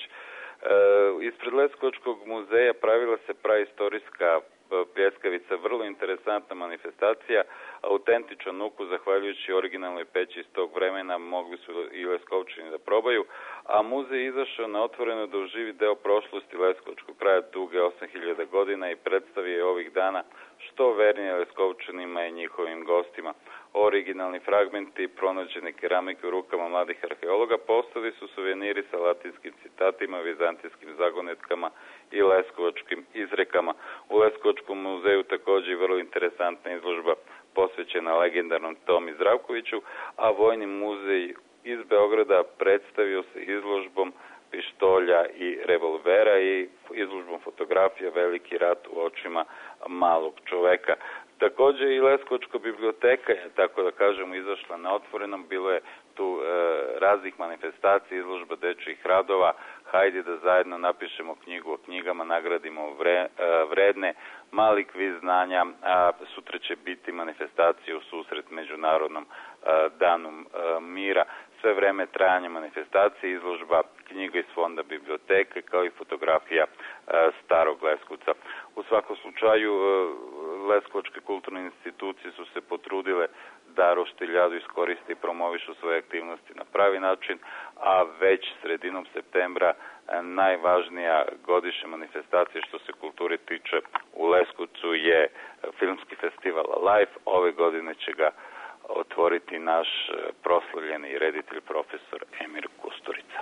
Speaker 20: Ispred Leskovačkog muzeja pravila se praistorijska pljeskavica, vrlo interesantna manifestacija, autentičan ukus, zahvaljujući originalnoj peći iz tog vremena, mogli su i Leskovčani da probaju, a muzej je izašao na otvoreno da oživi deo prošlosti Leskovačkog kraja duge 8000 godina i predstavio je ovih dana što vernije Leskovčanima i njihovim gostima. Originalni fragmenti pronađene keramike u rukama mladih arheologa postali su suveniri sa latinskim citatima, vizantijskim zagonetkama i leskovačkim izrekama. U Leskovačkom muzeju također vrlo interesantna izložba posvećena legendarnom Tomi Zdravkoviću, a Vojni muzej iz Beograda predstavio se izložbom pištolja i revolvera i izložbom fotografija Veliki rat u očima malog čoveka. Također i Leskovačka biblioteka je, tako da kažemo, izašla na otvorenom. Bilo je tu raznih manifestacija, izložba dečjih radova. Hajde da zajedno napišemo knjigu o knjigama, nagradimo vredne, mali kviz znanja, a sutra će biti manifestacija u susret Međunarodnom danu mira. Sve vreme trajanja manifestacije, izložba knjiga iz fonda biblioteke, kao i fotografija starog Leskovca. U svakom slučaju, Leskovačke kulturne institucije su se potrudile da Roštiljadu iskoriste i promovišu svoje aktivnosti na pravi način, a već sredinom septembra najvažnija godišnja manifestacija što se kulture tiče u Leskovcu je filmski festival Live. Ove godine će ga otvoriti naš proslavljeni reditelj profesor Emir Kusturica.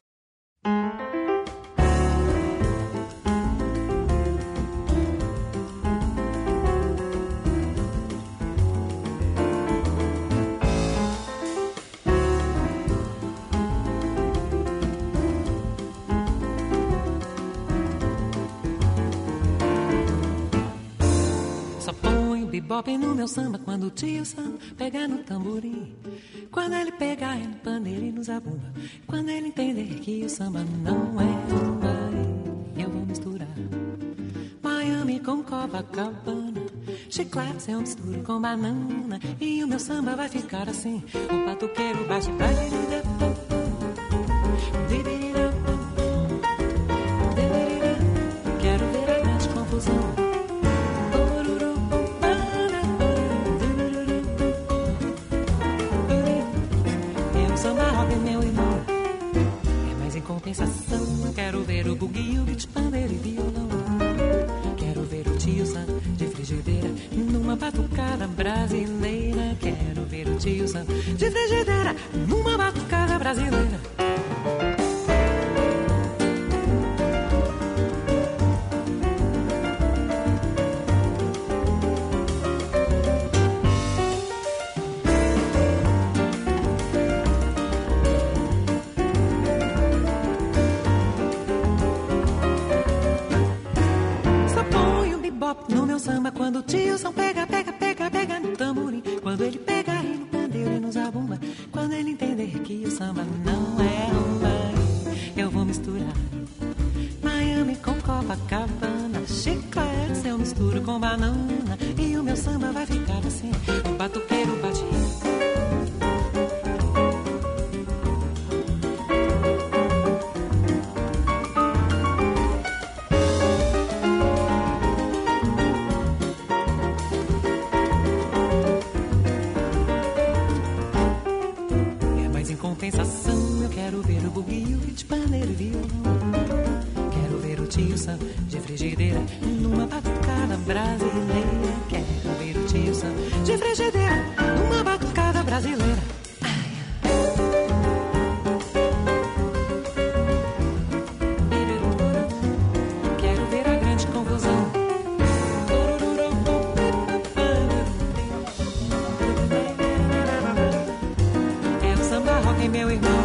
Speaker 21: Bebop no meu samba quando o tio Sam pegar no tamborim. Quando ele pegar no pandeiro e no zabumba. Quando ele entender que o samba não é rumba, eu vou misturar Miami com Copacabana, chicletes eu misturo com banana. E o meu samba vai ficar assim. O batuqueiro bate pra direita, quero ver a grande confusão. compensação, eu quero ver o buguio, beat, pandeiro e violão. Quero ver o tio Sam de frigideira numa batucada brasileira. Quero ver o tio Sam de frigideira numa batucada brasileira. No meu samba, quando o tio Sam pega, pega, pega, pega no tamborim. Quando ele pega aí no pandeiro e no zabumba. Quando ele entender que o samba não é rumba, eu vou misturar Miami com Copacabana, chiclete eu misturo com banana. E o meu samba vai ficar assim, o batuqueiro bate. Compensação, eu quero ver o buguio, de pandeiro e violão. Quero ver o tio Sam de frigideira numa batucada brasileira. Quero ver o tio Sam de frigideira numa batucada brasileira. Quero ver a grande confusão. Meu irmão,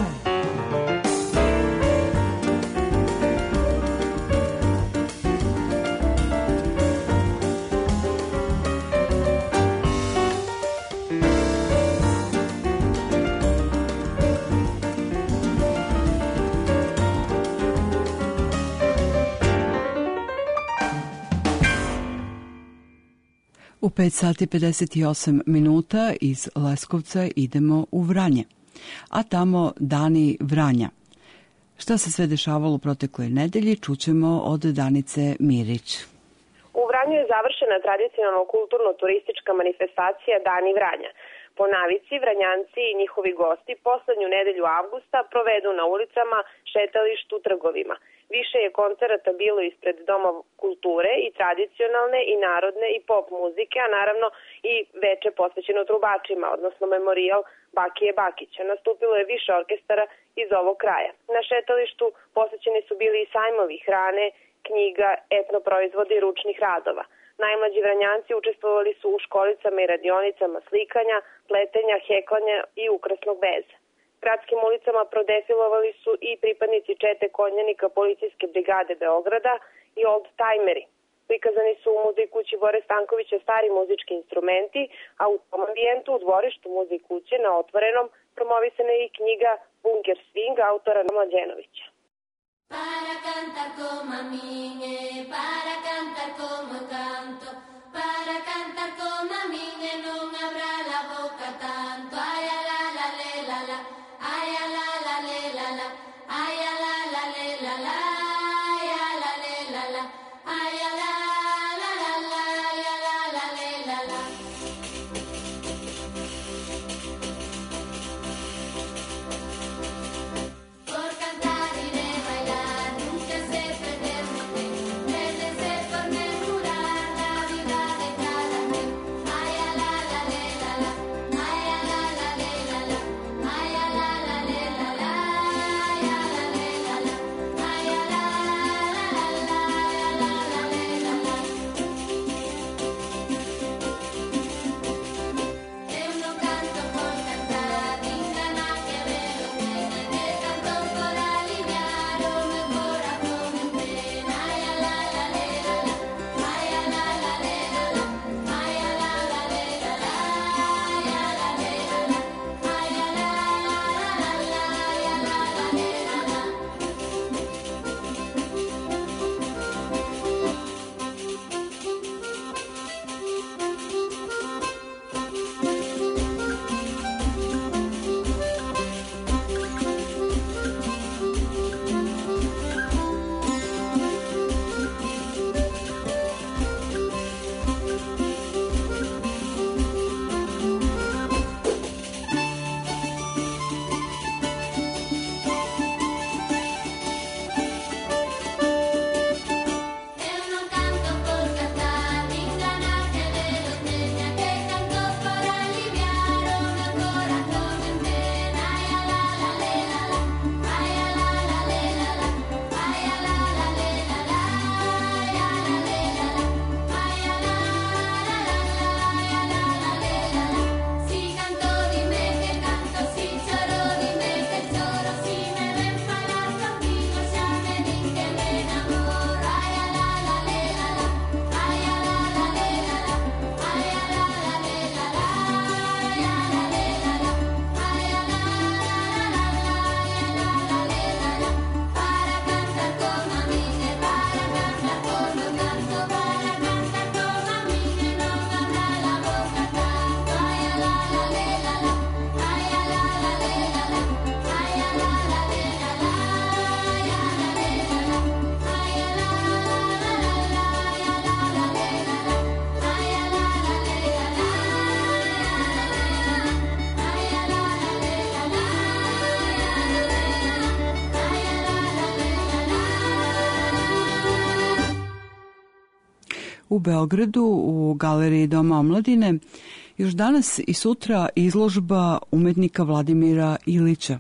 Speaker 3: U 5 sati 58 minuta iz Leskovca idemo u Vranje, a tamo Dani Vranja. Šta se sve dešavalo u protekloj nedelji, čućemo od Danice Mirić.
Speaker 1: U Vranju je završena tradicionalno kulturno-turistička manifestacija Dani Vranja. Po navici, Vranjanci i njihovi gosti poslednju nedelju avgusta provedu na ulicama, šetalištu, trgovima. Više je koncerata bilo ispred Doma kulture i tradicionalne i narodne i pop muzike, a naravno i veče posvećeno trubačima, odnosno memorijal Bakije Bakića. Nastupilo je više orkestara iz ovog kraja. Na šetalištu posvećeni su bili i sajmovi hrane, knjiga, etnoproizvodi i ručnih radova. Najmlađi Vranjanci učestvovali su u školicama i radionicama slikanja, pletenja, heklanja i ukrasnog veza. Gradskim ulicama prodefilovali su i pripadnici čete konjanika Policijske brigade Beograda i old-timeri. Prikazani su u muzej kući Bore Stankovića stari muzički instrumenti, a u tom ambijentu u dvorištu muzej kuće na otvorenom promovisana je i knjiga Bunker Swing autora Mlađenovića.
Speaker 2: Para cantar como a minha, para cantar como canto, para cantar como a minha, non abra la boca tanto. Ay, a la la le la la, ay, a la la le la la, ay, a la la le la la, ay, a la le la la, ay, a la la la la, ay, a la la le la la. Por cantar y de bailar nunca se pretende por memorar la vida de cada quien. Ay, a la la le la
Speaker 3: u Beogradu u Galeriji Doma omladine još danas i sutra izložba umetnika Vladimira Ilića.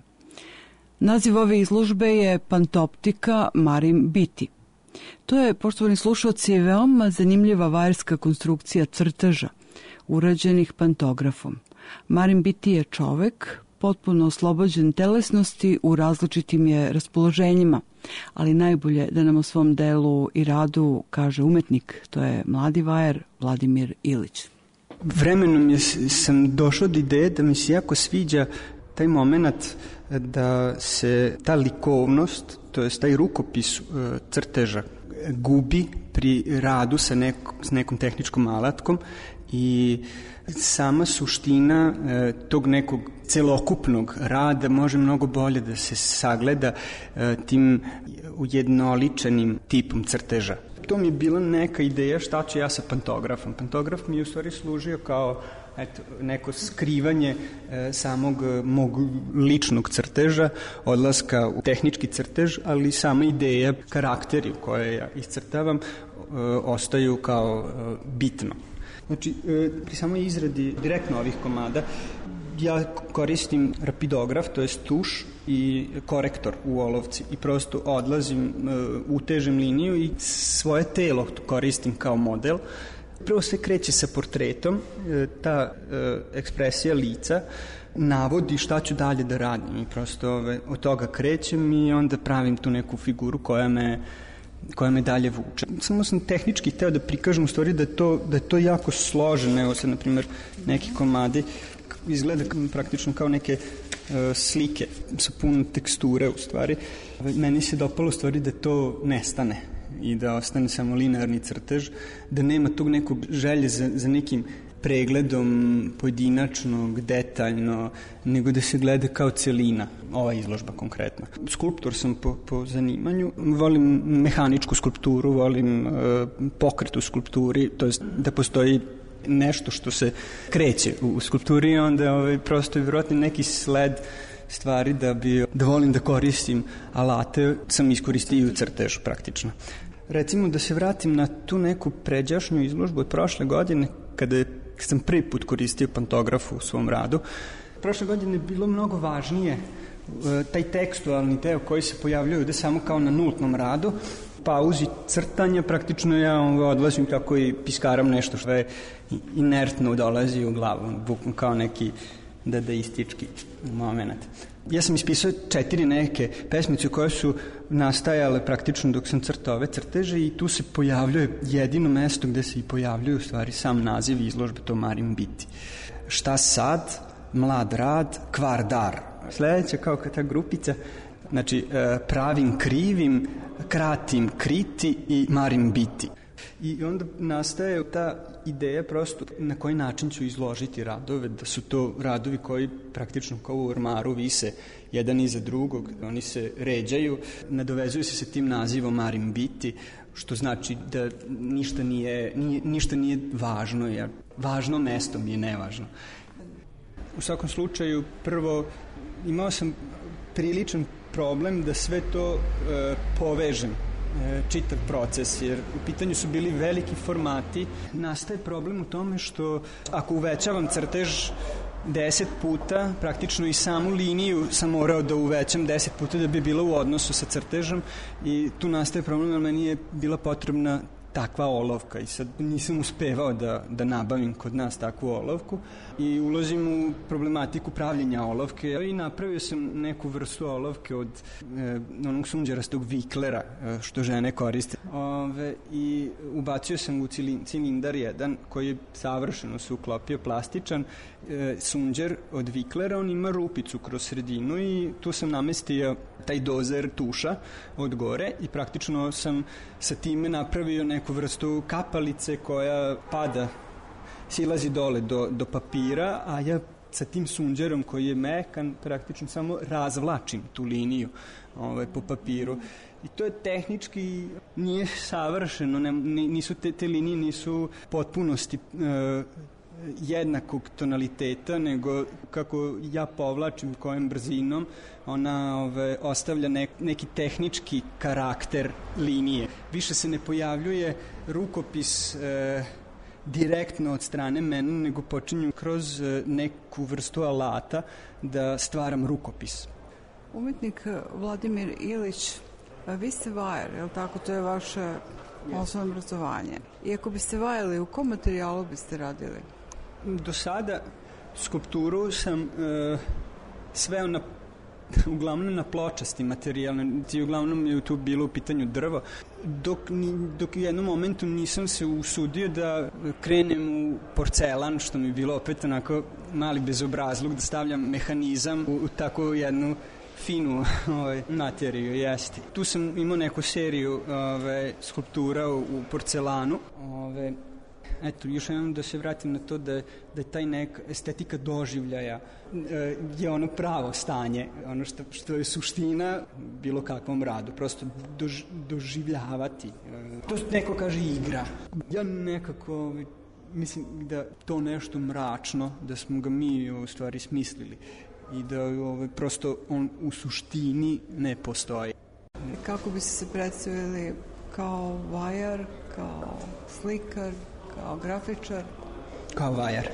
Speaker 3: Naziv ove izložbe je Pantoptika Marim Biti. To je, poštovani slušalci, veoma zanimljiva vajerska konstrukcija crteža, urađenih pantografom. Marim Biti je čovek, potpuno oslobođen telesnosti, u različitim je raspoloženjima, ali najbolje da nam o svom delu i radu kaže umetnik, to je mladi vajer Vladimir Ilić.
Speaker 5: Vremenom sam došao do ideje da mi se jako sviđa taj moment da se ta likovnost, to je taj rukopis crteža, gubi pri radu sa nekom tehničkom alatkom i sama suština tog nekog celokupnog rada može mnogo bolje da se sagleda tim ujednoličenim tipom crteža. To mi je bila neka ideja šta ću ja sa pantografom. Pantograf mi je u stvari služio kao neko skrivanje samog mog ličnog crteža, odlaska u tehnički crtež, ali sama ideja, karakteri koje ja iscrtavam ostaju kao bitno. Znači, pri samoj izradi direktno ovih komada ja koristim rapidograf, to je tuš i korektor u olovci i prosto odlazim, utežem liniju i svoje telo koristim kao model. Prvo se kreće sa portretom, ta ekspresija lica navodi šta ću dalje da radim i prosto od toga krećem i onda pravim tu neku figuru koja me dalje vuče. Samo sam tehnički hteo da prikažem u stvari da je to jako složeno. Evo sad, na primjer, neki komadi izgleda praktično kao neke slike sa puno teksture u stvari. Meni se dopalo u stvari da to nestane i da ostane samo linearni crtež, da nema tog nekog želje za nekim pregledom pojedinačnog, detaljno, nego da se gleda kao celina, ova izložba konkretno. Skulptor sam po zanimanju, volim mehaničku skulpturu, volim pokret u skulpturi, to jest da postoji nešto što se kreće u skulpturi i onda prosto je vjerojatno neki sled stvari da volim da koristim alate, sam iskoristio i u crtežu praktično. Recimo da se vratim na tu neku pređašnju izložbu od prošle godine, kada sam prvi put koristio pantograf u svom radu. Prošle godine je bilo mnogo važnije taj tekstualni deo koji se pojavljaju ovde samo kao na nultnom radu, pauzi crtanja, praktično ja odlazim kako i piskaram nešto što je inertno dolazi u glavu, bukvalno kao neki dadaistički moment. Ja sam ispisao 4 neke pesmice koje su nastajale praktično dok sam crtao ove crteže i tu se pojavljuje jedino mesto gde se i pojavljuje u stvari sam naziv izložbe, to Marim Biti. Šta sad? Mlad rad, kvar dar. Sledeća kao ta grupica, znači pravim krivim, kratim kriti i marim biti. I onda nastaje ta ideja prosto na koji način ću izložiti radove, da su to radovi koji praktično kao u ormaru vise jedan iza drugog, oni se ređaju, nadovezuju se sa tim nazivom Marim Biti, što znači da ništa nije važno, jer važno mesto mi je nevažno. U svakom slučaju, prvo, imao sam priličan problem da sve to povežem, čitav proces, jer u pitanju su bili veliki formati. Nastaje problem u tome što ako uvećavam crtež 10 puta, praktično i samu liniju sam morao da uvećam 10 puta da bi bila u odnosu sa crtežom i tu nastaje problem, jer meni je bila potrebna takva olovka i sad nisam uspevao da nabavim kod nas takvu olovku i ulazim u problematiku pravljenja olovke i napravio sam neku vrstu olovke od onog sunđerastog viklera što žene koriste i ubacio sam u cilindar jedan koji je savršeno se uklopio, plastičan sunđer od viklera, on ima rupicu kroz sredinu i tu sam namestio taj dozer tuša od gore i praktično sam sa time napravio neku vrstu kapalice koja pada, silazi dole do papira, a ja sa tim sunđerom koji je mekan praktično samo razvlačim tu liniju po papiru. I to je tehnički nije savršeno, nisu te linije nisu potpunosti jednakog tonaliteta, nego kako ja povlačim kojom brzinom, ona ostavlja neki tehnički karakter linije. Više se ne pojavljuje rukopis direktno od strane mene, nego počinju kroz neku vrstu alata da stvaram rukopis.
Speaker 3: Umetnik Vladimir Ilić, vi ste vajar, je li tako? To je vaše osnovno obrazovanje. I ako biste vajali, u kom materijalu biste radili?
Speaker 5: Do sada skulpturu sam sveo uglavnom na pločasti materijal, uglavnom je tu bilo u pitanju drvo, dok u jednom momentu nisam se usudio da krenem u porcelan, što mi je bilo opet onako mali bezobrazluk, da stavljam mehanizam u tako jednu finu materiju, jeste. Tu sam imao neku seriju skulptura u porcelanu. Eto, još jednom da se vratim na to da je taj neka estetika doživljaja je ono pravo stanje, ono što je suština bilo kakvom radu, prosto doživljavati. To neko kaže igra. Ja nekako mislim da to nešto mračno, da smo ga mi u stvari smislili i da prosto on u suštini ne postoji.
Speaker 3: Kako bi se predstavili kao vajar, kao slikar, kao grafičar?
Speaker 5: Kao vajar.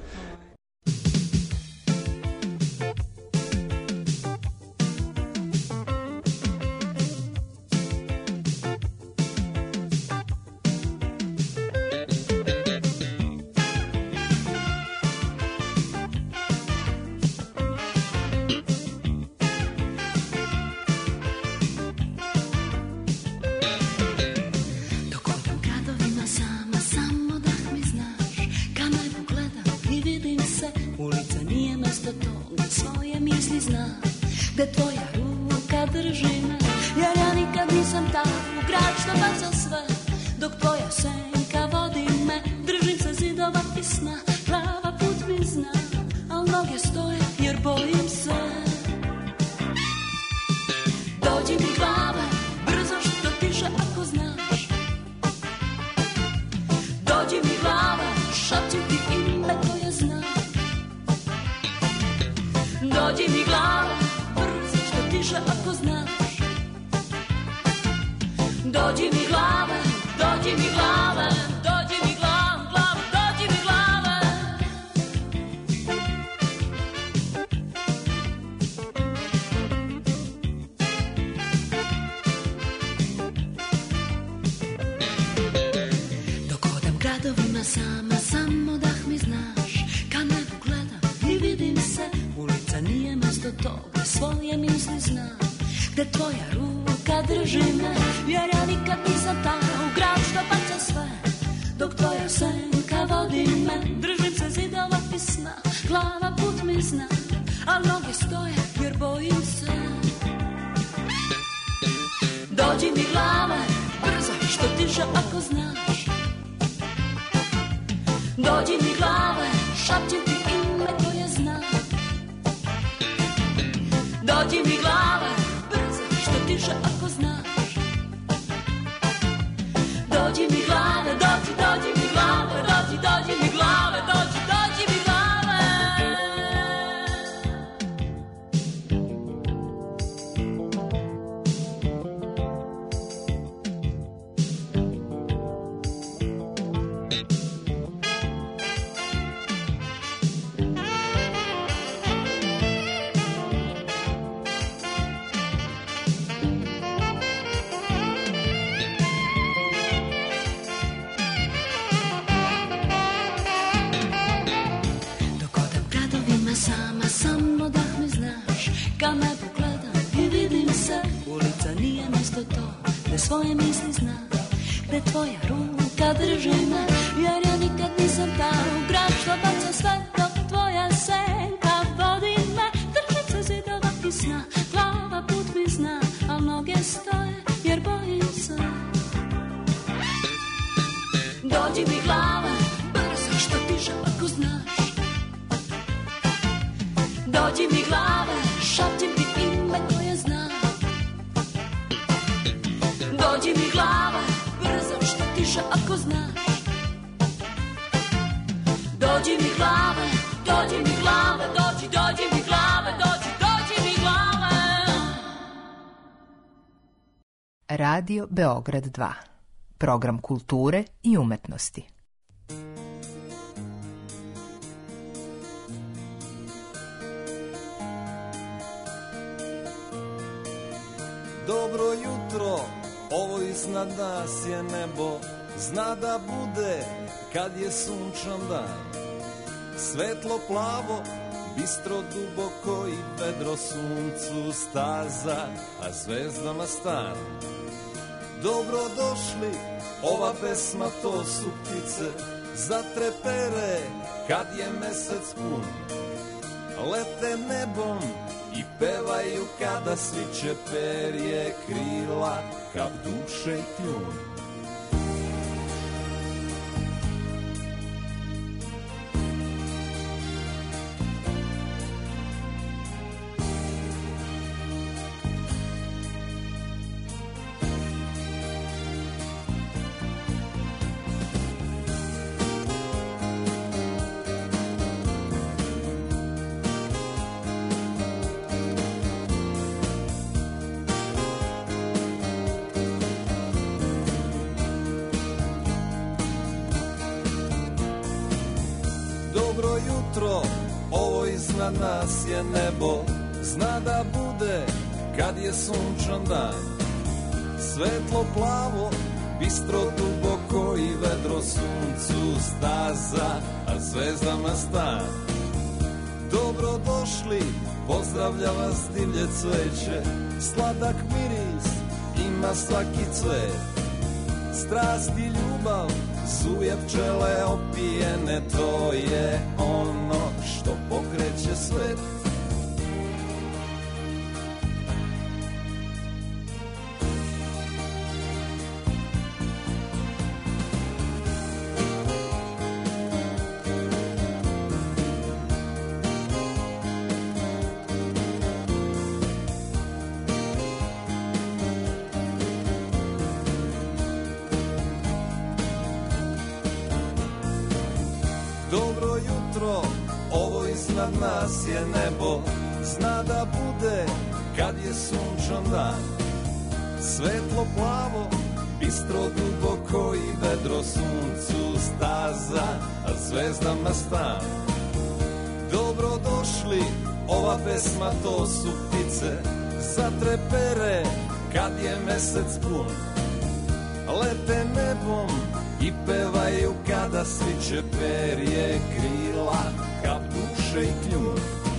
Speaker 19: Svoje misli zna, gde tvoja ruka drži me, jer ja nikad nisam ta u grad što baca sve, dok tvoja senka vodi me. Držim se zidova i sna, glava put mi zna, a noge stoje, jer bojim se. Dođi mi glava, brzo što tiže ako znaš. Dođi mi glava, šapćem ti ime koje znam. Dođi mi glava, brzo što tiše ako znaš.
Speaker 2: dođi mi glave, dođi mi glave, dođi mi glave, dođi mi glave.
Speaker 18: Radio Beograd 2. Program kulture i umetnosti.
Speaker 6: Dobro jutro, ovo iznad nas je nebo, zna da bude kad je sunčan dan. Svetlo plavo, bistro duboko i vedro suncu staza, a zvezdama stan. Dobro došli, ova pesma to su ptice, zatrepere kad je mesec pun. Lete nebom i pevaju kada sviće perje krila, kap duše i kljun. Ovo iznad nas je nebo, zna da bude kad je sunčan dan. Svetlo plavo, bistro duboko i vedro suncu staza, a zvezdama stan. Dobro došli, pozdravlja vas divlje cveće, sladak miris ima svaki cvet. Strast i ljubav, suje pčele opijene, to je ono što pokreće svet. Dobro jutro, ovo iznad nas je nebo, zna da bude kad je sunčan dan. Svetlo plavo, bistro duboko i vedro suncu staza, a zvezdama stan. Dobro došli, ova pesma to su ptice, zatrepere kad je mesec pun. Lete nebom i pevaju kada sviće perje krila, kap duše i kljun.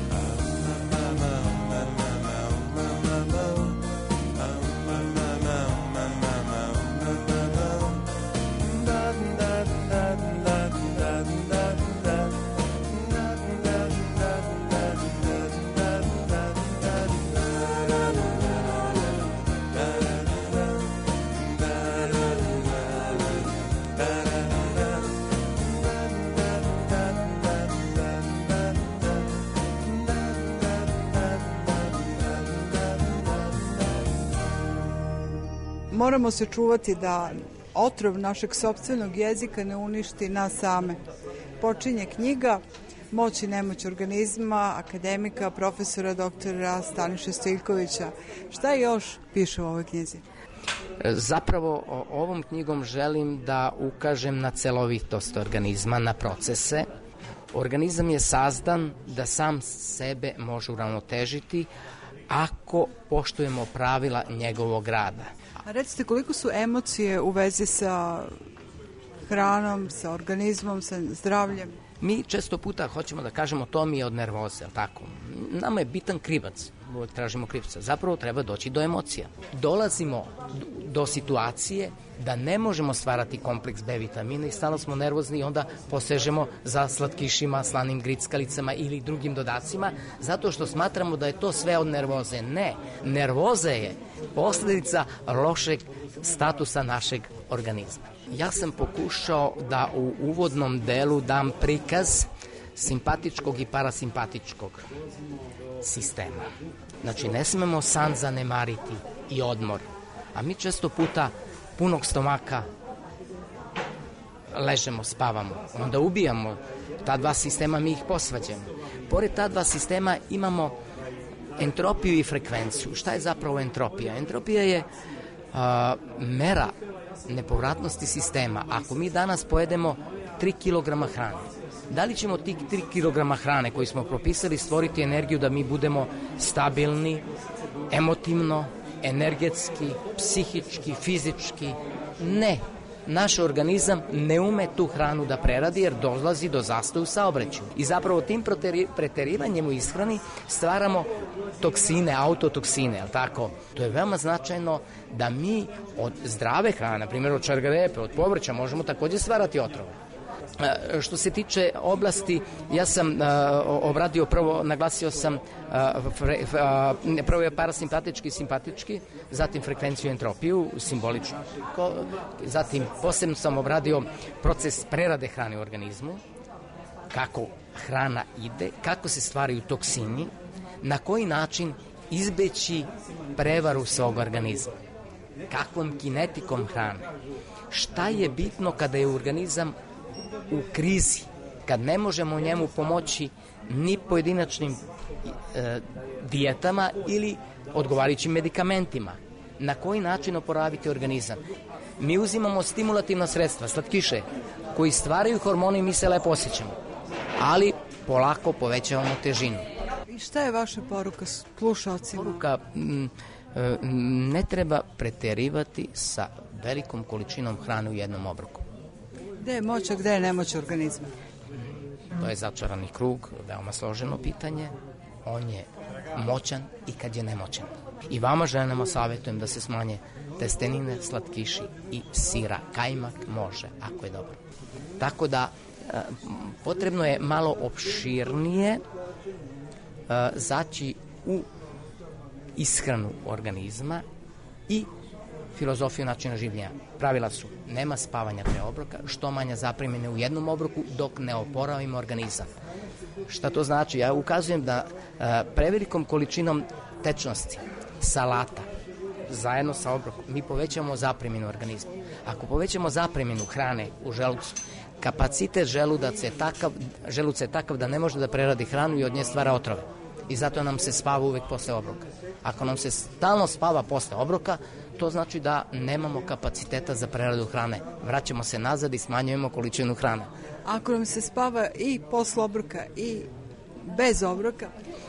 Speaker 22: Moramo se čuvati da otrov našeg sopstvenog jezika ne uništi nas same. Počinje knjiga Moć i nemoć organizma akademika profesora doktora Staniše Stojiljkovića. Šta još piše u ovoj knjizi?
Speaker 23: Zapravo ovom knjigom želim da ukažem na celovitost organizma, na procese. Organizam je sazdan da sam sebe može uravnotežiti ako poštujemo pravila njegovog rada.
Speaker 22: A recite, koliko su emocije u vezi sa hranom, sa organizmom, sa zdravljem?
Speaker 23: Mi često puta hoćemo da kažemo to mi je od nervoze, tako? Nama je bitan krivac, uvijek tražimo krivca. Zapravo treba doći do emocija. Dolazimo do situacije da ne možemo stvarati kompleks B vitamina i stalno smo nervozni i onda posežemo za slatkišima, slanim grickalicama ili drugim dodacima, zato što smatramo da je to sve od nervoze. Ne, nervoza je posljedica lošeg statusa našeg organizma. Ja sam pokušao da u uvodnom delu dam prikaz simpatičkog i parasimpatičkog sistema. Znači, ne smemo san zanemariti i odmor. A mi često puta punog stomaka ležemo, spavamo. Onda ubijamo Ta dva sistema mi ih posvađamo. Pored ta dva sistema imamo entropiju i frekvenciju. Šta je zapravo entropija? Entropija je mera nepovratnosti sistema. Ako mi danas pojedemo 3 kg hrane, da li ćemo tih 3 kg hrane koji smo propisali stvoriti energiju da mi budemo stabilni, emotivno, energetski, psihički, fizički? Ne. Naš organizam ne ume tu hranu da preradi jer dolazi do zastoja u saobraćaju. I zapravo tim preterivanjem u ishrani stvaramo toksine, autotoksine, je li tako? To je veoma značajno da mi od zdrave hrane, na primjer od šargarepe, od povrća, možemo takođe stvarati otrove. Što se tiče oblasti, ja sam obradio prvo, naglasio sam prvo je parasimpatički i simpatički, zatim frekvenciju i entropiju, simbolično. Zatim posebno sam obradio proces prerade hrane u organizmu, kako hrana ide, kako se stvaraju toksini, na koji način izbeći prevaru svog organizma, kakvom kinetikom hrane, šta je bitno kada je organizam u krizi, kad ne možemo njemu pomoći ni pojedinačnim dijetama ili odgovarajućim medikamentima. Na koji način oporaviti organizam? Mi uzimamo stimulativna sredstva, slatkiše, koji stvaraju hormone i mi se lepo osjećamo, ali polako povećavamo težinu.
Speaker 22: I šta je vaša poruka slušalcima?
Speaker 23: Poruka, ne treba preterivati sa velikom količinom hrane u jednom obroku.
Speaker 22: Gde je moć, a gde je nemoć organizma?
Speaker 23: To je začarani krug, veoma složeno pitanje. On je moćan i kad je nemoćan. I vama ženama savjetujem da se smanje testenine, slatkiši i sira. Kajmak može, ako je dobro. Tako da potrebno je malo opširnije zaći u ishranu organizma i filozofiju načina življenja. Pravila su: nema spavanja pre obroka, što manja zaprimljene u jednom obroku dok ne oporavimo organizam. Šta to znači? Ja ukazujem da prevelikom količinom tečnosti, salata, zajedno sa obrokom, mi povećamo zaprimljenu organizmu. Ako povećamo zaprimljenu hrane u želucu, kapacitet želuca je takav da ne može da preradi hranu i od nje stvara otrove. I zato nam se spava uvek posle obroka. Ako nam se stalno spava posle obroka, to znači da nemamo kapaciteta za preradu hrane. Vraćamo se nazad i smanjujemo količinu hrane.
Speaker 22: Ako nam se spava i posle obroka i bez obroka?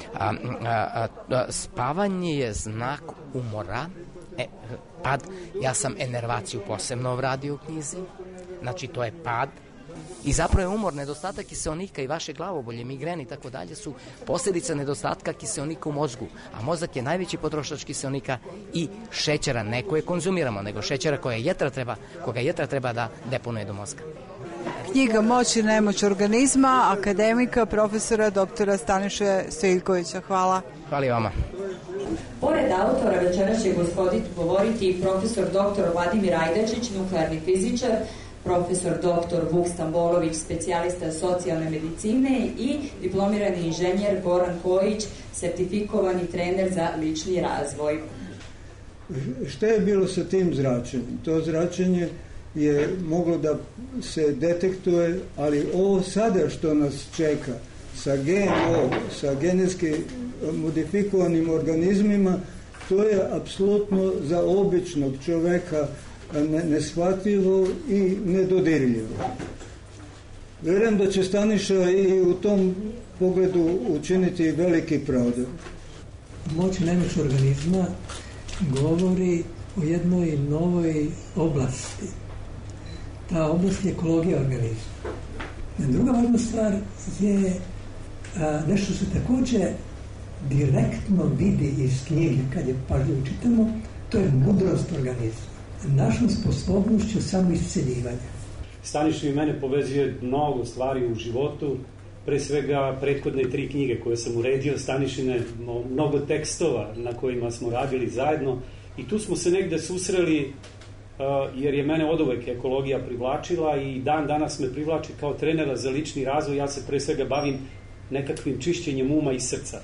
Speaker 23: Spavanje je znak umora. Pad, ja sam enervaciju posebno obradio u knjizi. Znači, to je pad. I zapravo je umor, nedostatak kiseonika i vaše glavobolje, migreni i tako dalje su posljedica nedostatka kiseonika u mozgu. A mozak je najveći potrošač kiseonika i šećera, ne koje konzumiramo, nego šećera koga jetra treba da deponuje do mozga.
Speaker 22: Knjiga Moć i nemoć organizma, akademika, profesora doktora Staniše Sviljkovića. Hvala.
Speaker 23: Hvala i vama.
Speaker 4: Pored autora večeras će govoriti profesor doktor Vladimir Ajdačić, nuklearni fizičar, profesor dr. Vuk Stambolović, specijalista socijalne medicine i diplomirani inženjer Goran Kojić, sertifikovani trener za lični razvoj.
Speaker 7: Šta je bilo sa tim zračenjem? To zračenje je moglo da se detektuje, ali ovo sada što nas čeka sa GMO, sa genetski modifikovanim organizmima, to je apsolutno za običnog čoveka neshvatljivo i nedodirljivo. Vjerujem da će Staniša i u tom pogledu učiniti veliki prodor.
Speaker 8: Moć i nemoć organizma govori o jednoj novoj oblasti. Ta oblast je ekologija organizma. Druga važna stvar je nešto se takođe direktno vidi iz knjige kad je pažljivo čitamo, to je mudrost organizma. Našom sposobnošću samoisceljivanja.
Speaker 24: Staniša i mene povezuje mnogo stvari u životu, pre svega prethodne 3 knjige koje sam uredio, Stanišine, mnogo tekstova na kojima smo radili zajedno i tu smo se negde susreli jer je mene oduvek ekologija privlačila i dan danas me privlači kao trenera za lični razvoj. Ja se pre svega bavim nekakvim čišćenjem uma i srca.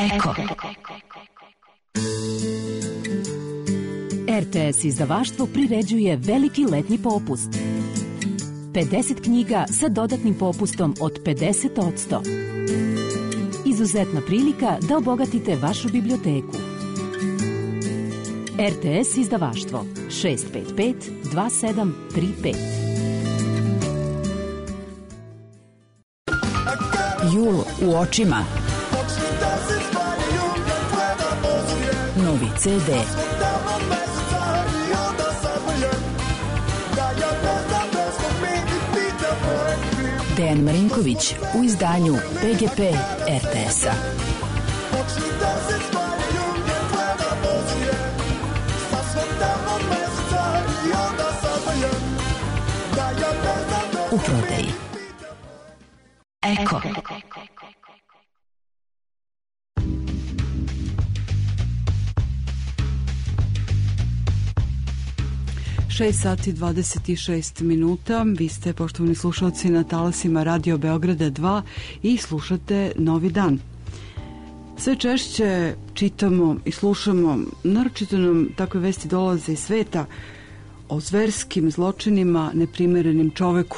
Speaker 9: Eko. RTS izdavaštvo priređuje veliki letnji popust. 50 knjiga sa dodatnim popustom od 50%. Izuzetna prilika da obogatite vašu biblioteku. RTS izdavaštvo 655 2735.
Speaker 11: Jul u očima. Novi CD. Dejan Marinković u izdanju PGP RTS-a. U prodaji. Eko.
Speaker 3: 6 sati 26 minuta. Vi ste, poštovani slušalci, na talasima Radio Beograda 2 i slušate Novi dan. Sve češće čitamo i slušamo, naročito nam takve vesti dolaze iz sveta, o zverskim zločinima neprimerenim čoveku.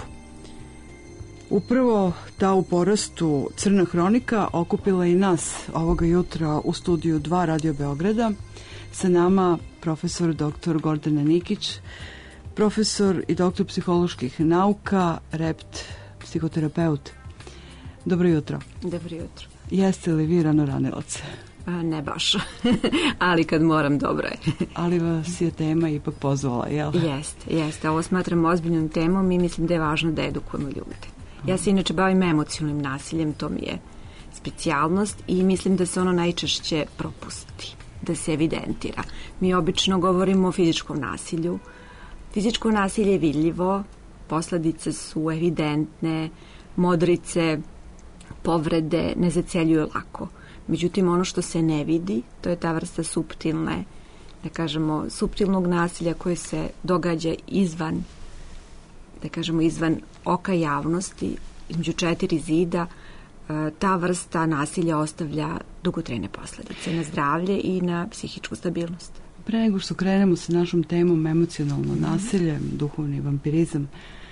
Speaker 3: Upravo ta u porastu crna hronika okupila i nas ovoga jutra u studiju 2 Radio Beograda. Sa nama profesor dr. Gordana Nikić, profesor i doktor psiholoških nauka, rept, psihoterapeut. Dobro jutro.
Speaker 12: Dobro jutro.
Speaker 3: Jeste li vi ranoranilac?
Speaker 12: Ne baš, ali kad moram, dobro je.
Speaker 3: Ali vas je tema ipak pozvala, jel?
Speaker 12: Jeste. Ovo smatram ozbiljnom temom i mislim da je važno da edukujemo ljude. Ja se inače bavim emocionalnim nasiljem, to mi je specijalnost i mislim da se ono najčešće propusti, da se evidentira. Mi obično govorimo o fizičkom nasilju. Fizičko nasilje je vidljivo, posledice su evidentne, modrice, povrede ne zaceljuju lako. Međutim, ono što se ne vidi, to je ta vrsta suptilne, da kažemo, suptilnog nasilja koje se događa izvan, da kažemo, izvan oka javnosti, između 4 zida. Ta vrsta nasilja ostavlja dugotrajne posledice na zdravlje i na psihičku stabilnost.
Speaker 3: Pre nego što krenemo sa našom temom emocionalno nasilje, duhovni vampirizam,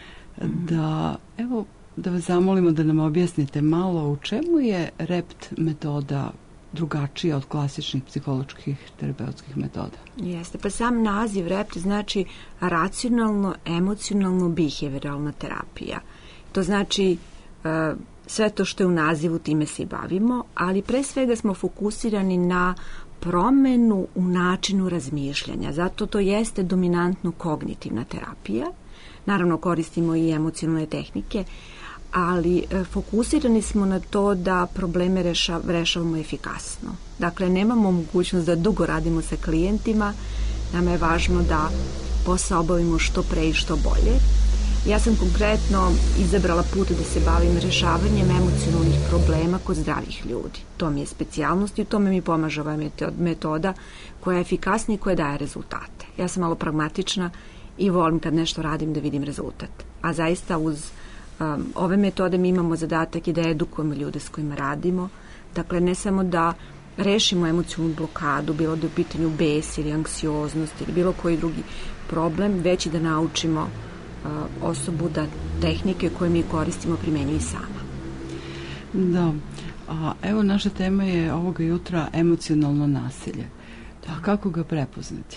Speaker 3: da vas zamolimo da nam objasnite malo u čemu je rept metoda drugačija od klasičnih psiholoških terapeutskih metoda.
Speaker 12: Jeste, pa sam naziv rept znači racionalno, emocionalno, behavioralna terapija. To znači sve to što je u nazivu, time se i bavimo, ali pre svega smo fokusirani na promenu u načinu razmišljanja. Zato to jeste dominantno kognitivna terapija. Naravno, koristimo i emocionalne tehnike, ali fokusirani smo na to da probleme rešavamo efikasno. Dakle, nemamo mogućnost da dugo radimo sa klijentima, nama je važno da posao obavimo što pre i što bolje. Ja sam konkretno izabrala put da se bavim rešavanjem emocionalnih problema kod zdravih ljudi. To mi je specijalnost i u tome mi pomaže ova metoda koja je efikasna i koja daje rezultate. Ja sam malo pragmatična i volim kad nešto radim da vidim rezultat. A zaista uz ove metode mi imamo zadatak i da edukujemo ljude s kojima radimo. Dakle, ne samo da rešimo emocionalnu blokadu, bilo da je u pitanju bes ili anksioznost ili bilo koji drugi problem, već i da naučimo osobu da tehnike koje mi koristimo primenjuje i sama.
Speaker 3: Da. Evo, naša tema je ovoga jutra emocionalno nasilje. A kako ga prepoznati?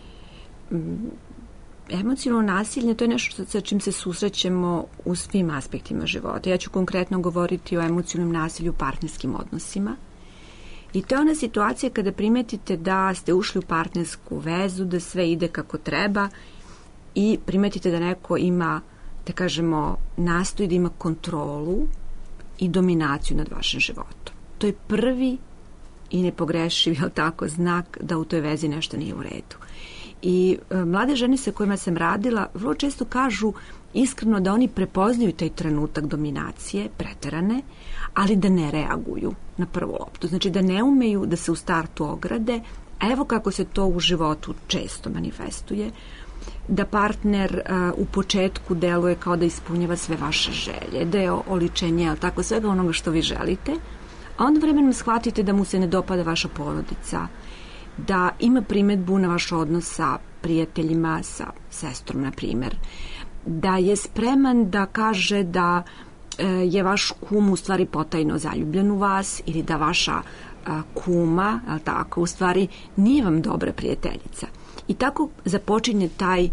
Speaker 12: Emocionalno nasilje, to je nešto sa čim se susrećemo u svim aspektima života. Ja ću konkretno govoriti o emocionalnom nasilju u partnerskim odnosima. I to je ona situacija kada primetite da ste ušli u partnersku vezu, da sve ide kako treba i primetite da neko ima, da kažemo, nastoji da ima kontrolu i dominaciju nad vašim životom. To je prvi i nepogrešiv, jel tako, znak da u toj vezi nešto nije u redu. I mlade žene sa kojima sam radila vrlo često kažu iskreno da oni prepoznaju taj trenutak dominacije, preterane, ali da ne reaguju na prvu loptu. Znači da ne umeju da se u startu ograde, a evo kako se to u životu često manifestuje, da partner u početku deluje kao da ispunjava sve vaše želje, da je oličenje, ali tako, svega onoga što vi želite, A onda vremenom shvatite da mu se ne dopada vaša porodica, da ima primedbu na vaš odnos sa prijateljima, sa sestrom, na primjer, da je spreman da kaže da je vaš kum u stvari potajno zaljubljen u vas ili da vaša kuma, ali tako, u stvari nije vam dobra prijateljica. I tako započinje taj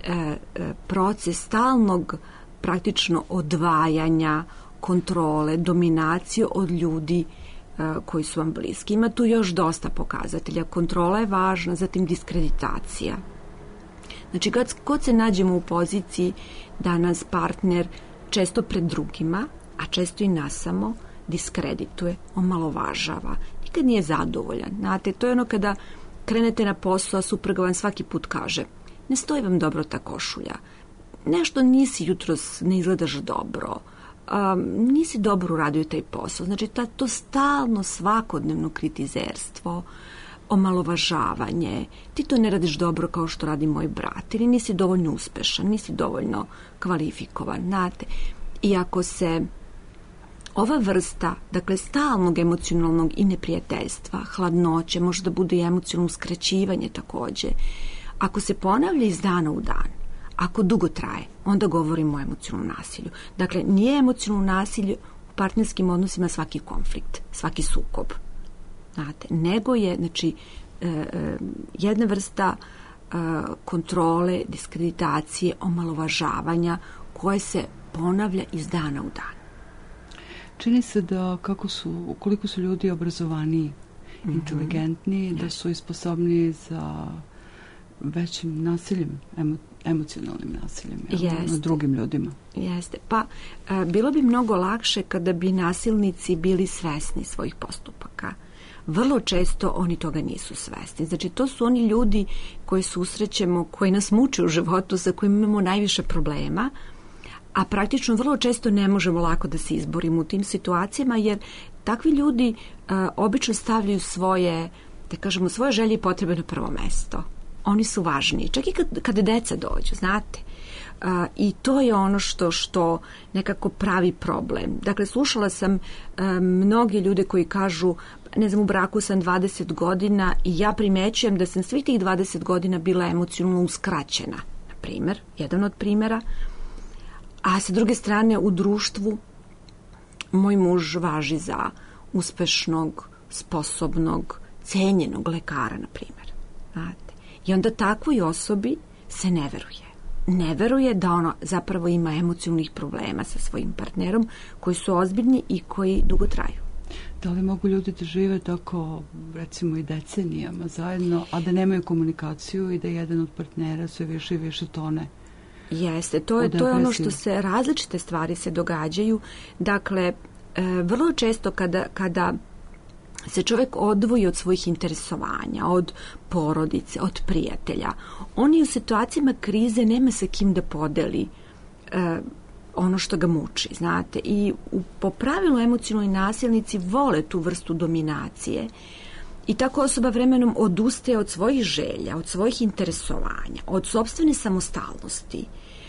Speaker 12: proces stalnog praktično odvajanja, kontrole, dominacije od ljudi koji su vam bliski. Ima tu još dosta pokazatelja. Kontrola je važna, zatim diskreditacija. Znači, kad se nađemo u poziciji da nas partner često pred drugima, a često i nas samo, diskredituje, omalovažava, nikad nije zadovoljan. Znate, to je ono kada krenete na posao, a supruga vam svaki put kaže: ne stoji vam dobro ta košulja, nešto nisi jutros, ne izgledaš dobro, nisi dobro uradio taj posao. Znači, to stalno svakodnevno kritizerstvo, omalovažavanje, ti to ne radiš dobro kao što radi moj brat, ili nisi dovoljno uspešan, nisi dovoljno kvalifikovan, znate. I ako se ova vrsta, dakle, stalnog emocionalnog i neprijateljstva, hladnoće, može da bude i emocionalno uskraćivanje takođe, ako se ponavlja iz dana u dan, ako dugo traje, onda govorimo o emocionalnom nasilju. Dakle, nije emocionalno nasilje u partnerskim odnosima svaki konflikt, svaki sukob, znate, nego je, znači, jedna vrsta kontrole, diskreditacije, omalovažavanja koje se ponavlja iz dana u dan.
Speaker 3: Čini se da koliko su ljudi obrazovaniji, inteligentniji, da su i sposobniji za većim nasiljem, emocionalnim nasiljem nad drugim ljudima.
Speaker 12: Jeste. Pa bilo bi mnogo lakše kada bi nasilnici bili svesni svojih postupaka. Vrlo često oni toga nisu svesni. Znači, to su oni ljudi koji susrećemo, koji nas muče u životu, sa kojima imamo najviše problema, a praktično vrlo često ne možemo lako da se izborimo u tim situacijama, jer takvi ljudi obično stavljaju svoje, da kažemo, svoje želje i potrebe na prvo mesto. Oni su važniji, čak i kada deca dođu, znate. I to je ono što nekako pravi problem. Dakle, slušala sam mnoge ljude koji kažu, ne znam, u braku sam 20 godina i ja primećujem da sam svih tih 20 godina bila emocionalno uskraćena. Na primjer, jedan od primjera. A sa druge strane, u društvu moj muž važi za uspešnog, sposobnog, cenjenog lekara, na primjer. Znate. I onda takvoj osobi se ne veruje. Ne veruje da ona zapravo ima emocionalnih problema sa svojim partnerom koji su ozbiljni i koji dugo traju.
Speaker 3: Da li mogu ljudi da žive tako, recimo, i decenijama zajedno, a da nemaju komunikaciju i da jedan od partnera sve više i više tone?
Speaker 12: Jeste, to je ono što se, različite stvari se događaju. Dakle, vrlo često kada se čovjek odvoji od svojih interesovanja, od porodice, od prijatelja, on je u situacijama krize nema sa kim da podeli ono što ga muči, znate. I po pravilu emocionalni nasilnici vole tu vrstu dominacije i tako osoba vremenom odustaje od svojih želja, od svojih interesovanja, od sopstvene samostalnosti.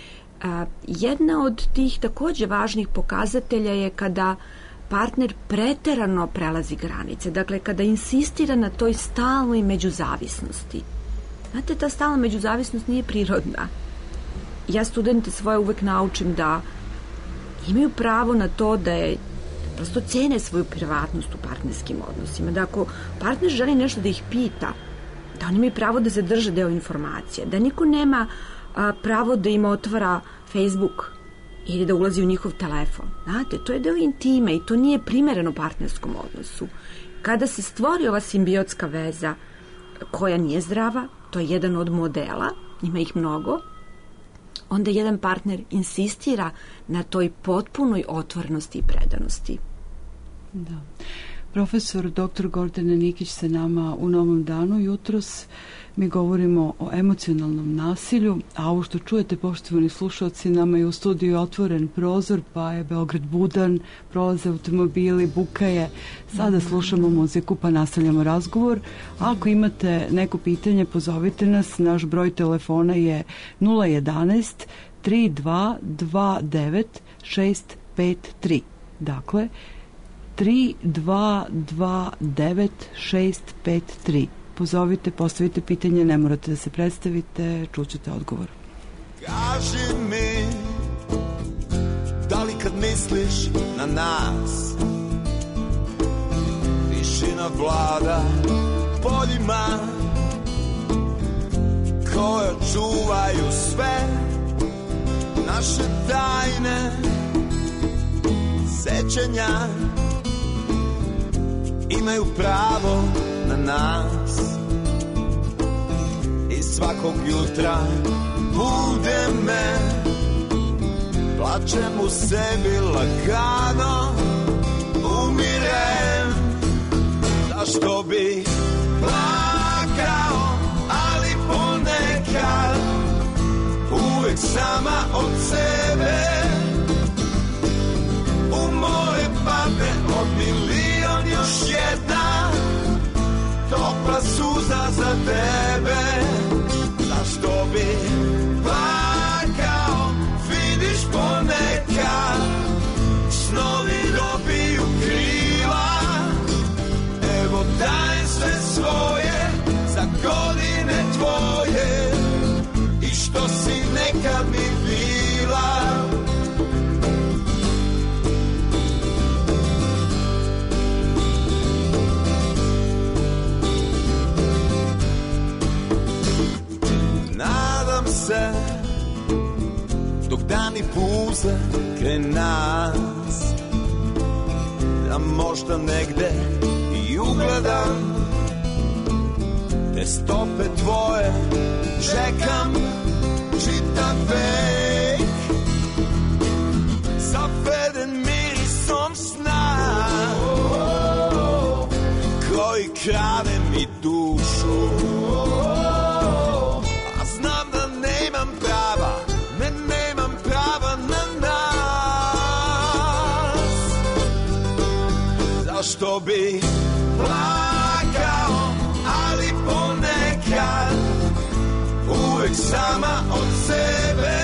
Speaker 12: Jedna od tih također važnih pokazatelja je kada partner preterano prelazi granice, dakle kada insistira na toj stalnoj međuzavisnosti. Znate, ta stalna međuzavisnost nije prirodna. Ja studente svoje uvek naučim da imaju pravo na to da je prosto cene svoju privatnost u partnerskim odnosima. Da ako partner želi nešto da ih pita, da oni imaju pravo da zadrže deo informacije, da niko nema pravo da im otvara Facebook ili da ulazi u njihov telefon. Znate, to je deo intime i to nije primereno partnerskom odnosu. Kada se stvori ova simbiotska veza koja nije zdrava, to je jedan od modela, ima ih mnogo, onda jedan partner insistira na toj potpunoj otvorenosti i predanosti.
Speaker 3: Da. Profesor dr. Gordana Nikić sa nama u Novom danu jutros. Mi govorimo o emocionalnom nasilju, a ovo što čujete, poštovani slušalci, nama je u studiju otvoren prozor, pa je Beograd budan, prolaze automobili, buka je. Sada slušamo muziku, pa nastavljamo razgovor. Ako imate neko pitanje, pozovite nas. Naš broj telefona je 011 3229 653. Dakle, 3229653. Pozovite, postavite pitanje, ne morate da se predstavite, čućete odgovor.
Speaker 6: Kaži mi, da li kad misliš na nas, tišina vlada poljima koje čuvaju sve naše tajne sećanja, imaju pravo na nas. I svakog jutra bude me, plačem u sebi lagano, umirem. Zašto bi plakao, ali ponekad uvek sama od sebe. U moje padne od milion još jedna topla suza za tebe. Zašto bi plakao, vidiš ponekad snovi dobiju krila. Evo dajem sve svoje za godine tvoje i što si nekad mi bila. Nadam se dok dani puze kraj nas, da možda negde i ugledam te stope tvoje, čekam čitav vek, zaveden mirisom sna koji krade mi dušu. A znam da nemam prava, nemam prava na nas. Zašto bi plakao, ali ponekad uvek sama od sebe.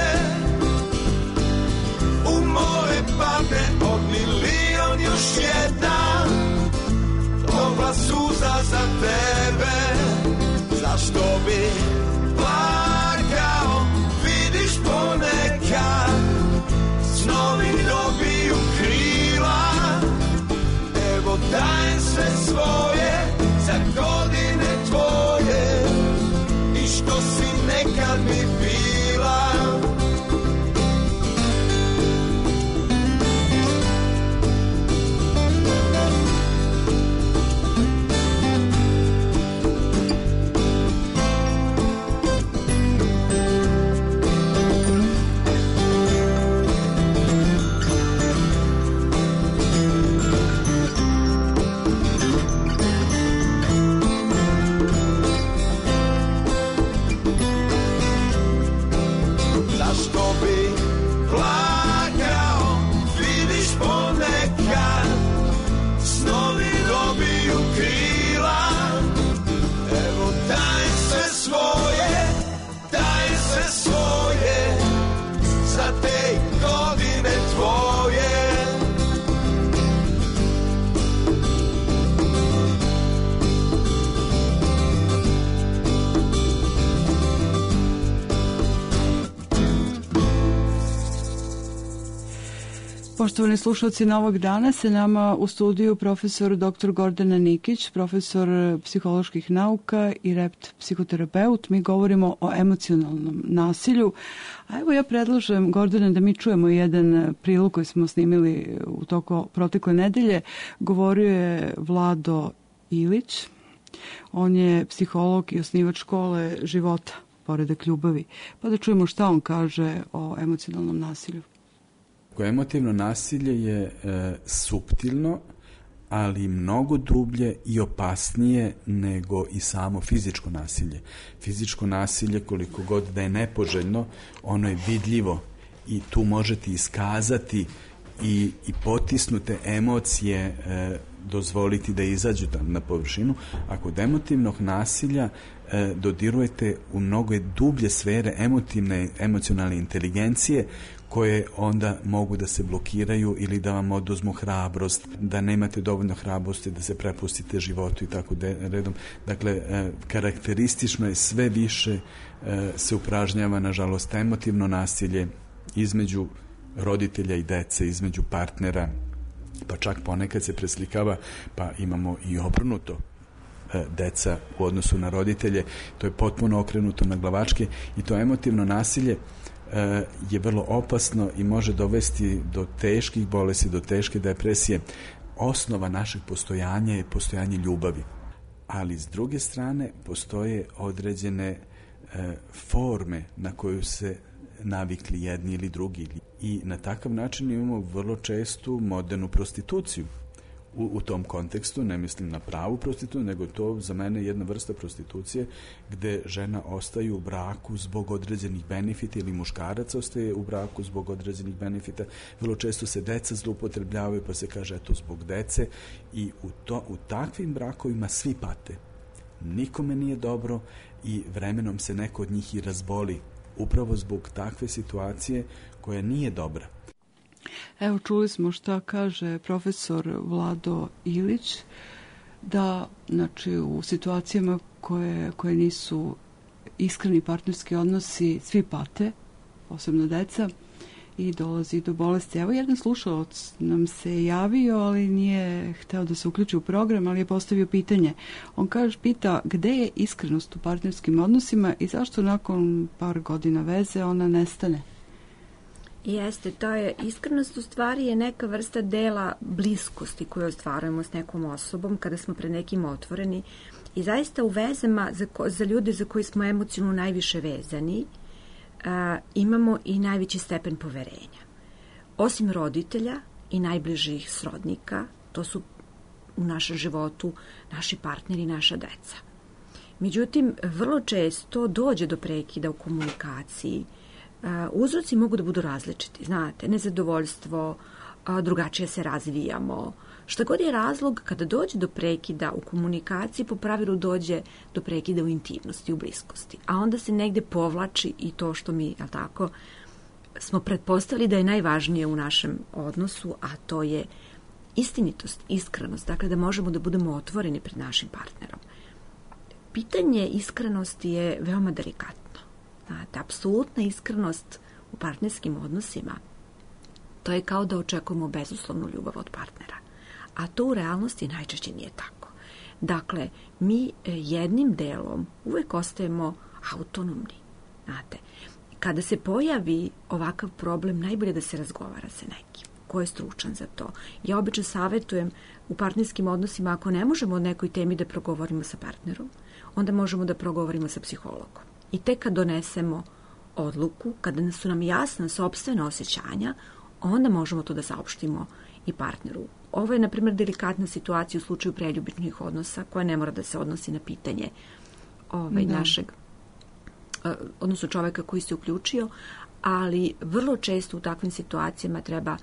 Speaker 6: U moje padne od milion još jedna topla suza za tebe. Zašto bi plakao, vidiš ponekad snovi dobiju krila. Evo dajem sve svoje za godine tvoje i što si nekad mi bila.
Speaker 3: Poštovani slušalci, Novog dana se nama u studiju profesor dr. Gordana Nikić, profesor psiholoških nauka i rept psihoterapeut. Mi govorimo o emocionalnom nasilju. A evo ja predlažem, Gordana, da mi čujemo jedan prilog koji smo snimili u toku protekle nedelje. Govorio je Vlado Ilić. On je psiholog i osnivač škole života, poredak ljubavi. Pa da čujemo šta on kaže o emocionalnom nasilju.
Speaker 10: Emotivno nasilje je suptilno, ali mnogo dublje i opasnije nego i samo fizičko nasilje. Fizičko nasilje, koliko god da je nepoželjno, ono je vidljivo i tu možete iskazati i potisnute emocije dozvoliti da izađu na površinu. A kod emotivnog nasilja dodirujete u mnogo dublje sfere emocionalne inteligencije koje onda mogu da se blokiraju ili da vam oduzmu hrabrost, da nemate dovoljno hrabrosti da se prepustite životu i tako redom. Dakle, karakteristično je sve više se upražnjava, nažalost, emotivno nasilje između roditelja i dece, između partnera, pa čak ponekad se preslikava, pa imamo i obrnuto, deca u odnosu na roditelje, to je potpuno okrenuto na glavačke i to emotivno nasilje je vrlo opasno i može dovesti do teških bolesti, do teške depresije. Osnova našeg postojanja je postojanje ljubavi, ali s druge strane postoje određene forme na koju se navikli jedni ili drugi i na takav način imamo vrlo čestu modernu prostituciju. U tom kontekstu, ne mislim na pravu prostituciju, nego to za mene jedna vrsta prostitucije gde žena ostaje u braku zbog određenih benefita ili muškarac ostaje u braku zbog određenih benefita. Vrlo često se deca zloupotrebljavaju pa se kaže eto zbog dece i u takvim brakovima svi pate. Nikome nije dobro i vremenom se neko od njih i razboli upravo zbog takve situacije koja nije dobra.
Speaker 3: Evo, čuli smo šta kaže profesor Vlado Ilić, da znači, u situacijama koje nisu iskreni partnerski odnosi, svi pate, posebno deca, i dolazi do bolesti. Evo, jedan slušalac nam se javio, ali nije hteo da se uključi u program, ali je postavio pitanje. On pita gde je iskrenost u partnerskim odnosima i zašto nakon par godina veze ona nestane?
Speaker 12: Jeste, to je iskrenost u stvari je neka vrsta dela bliskosti koju ostvarujemo s nekom osobom kada smo pred nekim otvoreni i zaista u vezama za ljude za koji smo emocionalno najviše vezani imamo i najveći stepen poverenja. Osim roditelja i najbližih srodnika, to su u našem životu naši partneri i naša deca. Međutim, vrlo često dođe do prekida u komunikaciji. Uzroci mogu da budu različiti, znate, nezadovoljstvo, drugačije se razvijamo. Šta god je razlog, kada dođe do prekida u komunikaciji, po pravilu dođe do prekida u intimnosti, u bliskosti. A onda se negde povlači i to što mi, jel tako, smo pretpostavili da je najvažnije u našem odnosu, a to je istinitost, iskrenost, dakle da možemo da budemo otvoreni pred našim partnerom. Pitanje iskrenosti je veoma delikatno. Znate, apsolutna iskrenost u partnerskim odnosima, to je kao da očekujemo bezuslovnu ljubav od partnera. A to u realnosti najčešće nije tako. Dakle, mi jednim delom uvek ostajemo autonomni. Znate, kada se pojavi ovakav problem, najbolje da se razgovara sa nekim ko je stručan za to. Ja obično savjetujem u partnerskim odnosima, ako ne možemo o nekoj temi da progovorimo sa partnerom, onda možemo da progovorimo sa psihologom. I tek kad donesemo odluku, kada su nam jasna sopstvena osjećanja, onda možemo to da saopštimo i partneru. Ovo je, na primjer, delikatna situacija u slučaju preljubičnih odnosa, koja ne mora da se odnosi na pitanje našeg, odnosno čoveka koji se uključio, ali vrlo često u takvim situacijama treba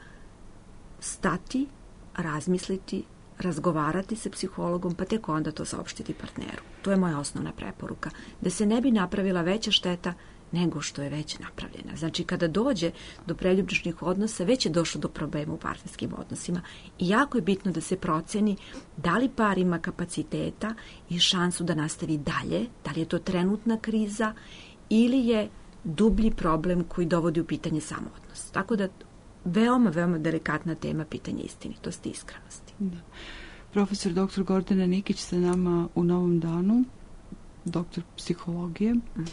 Speaker 12: stati, razmisliti, razgovarati sa psihologom, pa tek onda to saopštiti partneru. To je moja osnovna preporuka. Da se ne bi napravila veća šteta nego što je već napravljena. Znači, kada dođe do preljubičnih odnosa, već je došlo do problema u partnerskim odnosima i jako je bitno da se proceni da li par ima kapaciteta i šansu da nastavi dalje, da li je to trenutna kriza ili je dublji problem koji dovodi u pitanje sam odnos. Tako da veoma, veoma delikatna tema pitanje istinitosti i iskrenosti.
Speaker 3: Da. Profesor dr. Gordana Nikić sa nama u Novom Danu, doktor psihologije,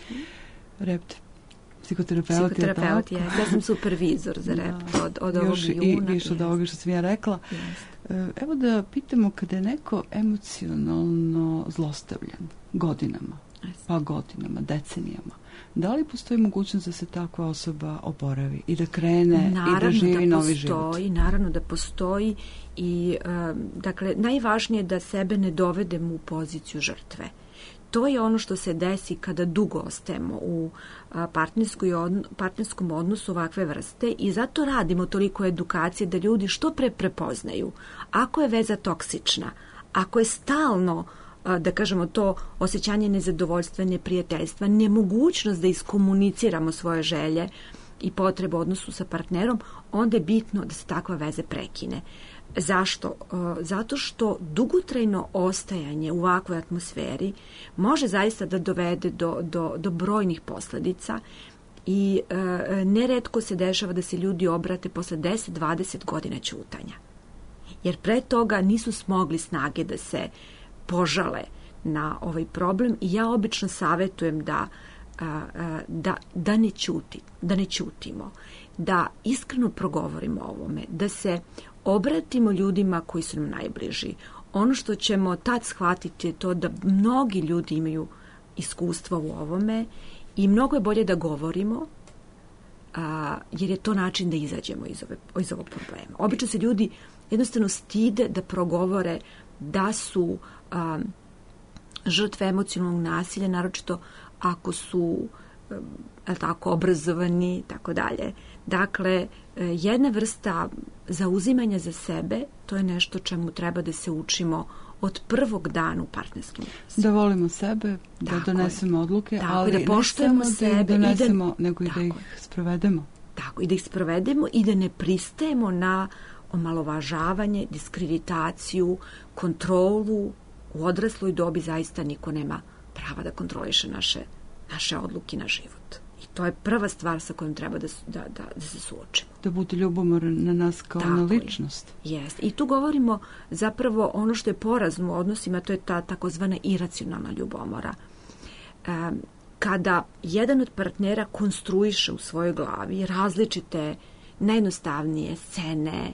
Speaker 3: Rept, psihoterapeut,
Speaker 12: je. Ja sam supervizor za Rept od ovog juna.
Speaker 3: Još od ovoga što sam ja rekla. Evo da pitamo, kada je neko emocionalno zlostavljan godinama, pa godinama, decenijama, da li postoji mogućnost da se takva osoba oporavi i da krene i da živi novi život?
Speaker 12: Naravno da postoji i dakle, najvažnije je da sebe ne dovedemo u poziciju žrtve. To je ono što se desi kada dugo ostajemo u partnerskom odnosu ovakve vrste i zato radimo toliko edukacije da ljudi što pre prepoznaju. Ako je veza toksična, ako je stalno, da kažemo to, osjećanje nezadovoljstva, neprijateljstva, nemogućnost da iskomuniciramo svoje želje, i potreba u odnosu sa partnerom, onda je bitno da se takva veza prekine. Zašto? Zato što dugotrajno ostajanje u ovakvoj atmosferi može zaista da dovede do brojnih posledica i neretko se dešava da se ljudi obrate posle 10-20 godina ćutanja. Jer pre toga nisu smogli snage da se požale na ovaj problem i ja obično savjetujem da ne ćutimo, da iskreno progovorimo o ovome, da se obratimo ljudima koji su nam najbliži. Ono što ćemo tad shvatiti je to da mnogi ljudi imaju iskustva u ovome i mnogo je bolje da govorimo, jer je to način da izađemo iz ovog problema. Obično se ljudi jednostavno stide da progovore da su žrtve emocionalnog nasilja, naročito ako su tako obrazovani, tako dalje. Dakle, jedna vrsta zauzimanja za sebe, to je nešto čemu treba da se učimo od prvog dana u partnerskim odnosima.
Speaker 3: Da volimo sebe, da donesemo odluke, ali
Speaker 12: da poštujemo sebe,
Speaker 3: da ih donesemo, nego i da ih sprovedemo.
Speaker 12: Tako, i da ih sprovedemo i da ne pristajemo na omalovažavanje, diskreditaciju, kontrolu. U odrasloj dobi zaista niko nema prava da kontroliše naše odluke na život. I to je prva stvar sa kojom treba da se suočimo.
Speaker 3: Da bude ljubomoran na nas kao na ličnost.
Speaker 12: Jest. I tu govorimo zapravo ono što je porazno u odnosima, to je ta takozvana iracionalna ljubomora. Kada jedan od partnera konstruiše u svojoj glavi različite najjednostavnije scene,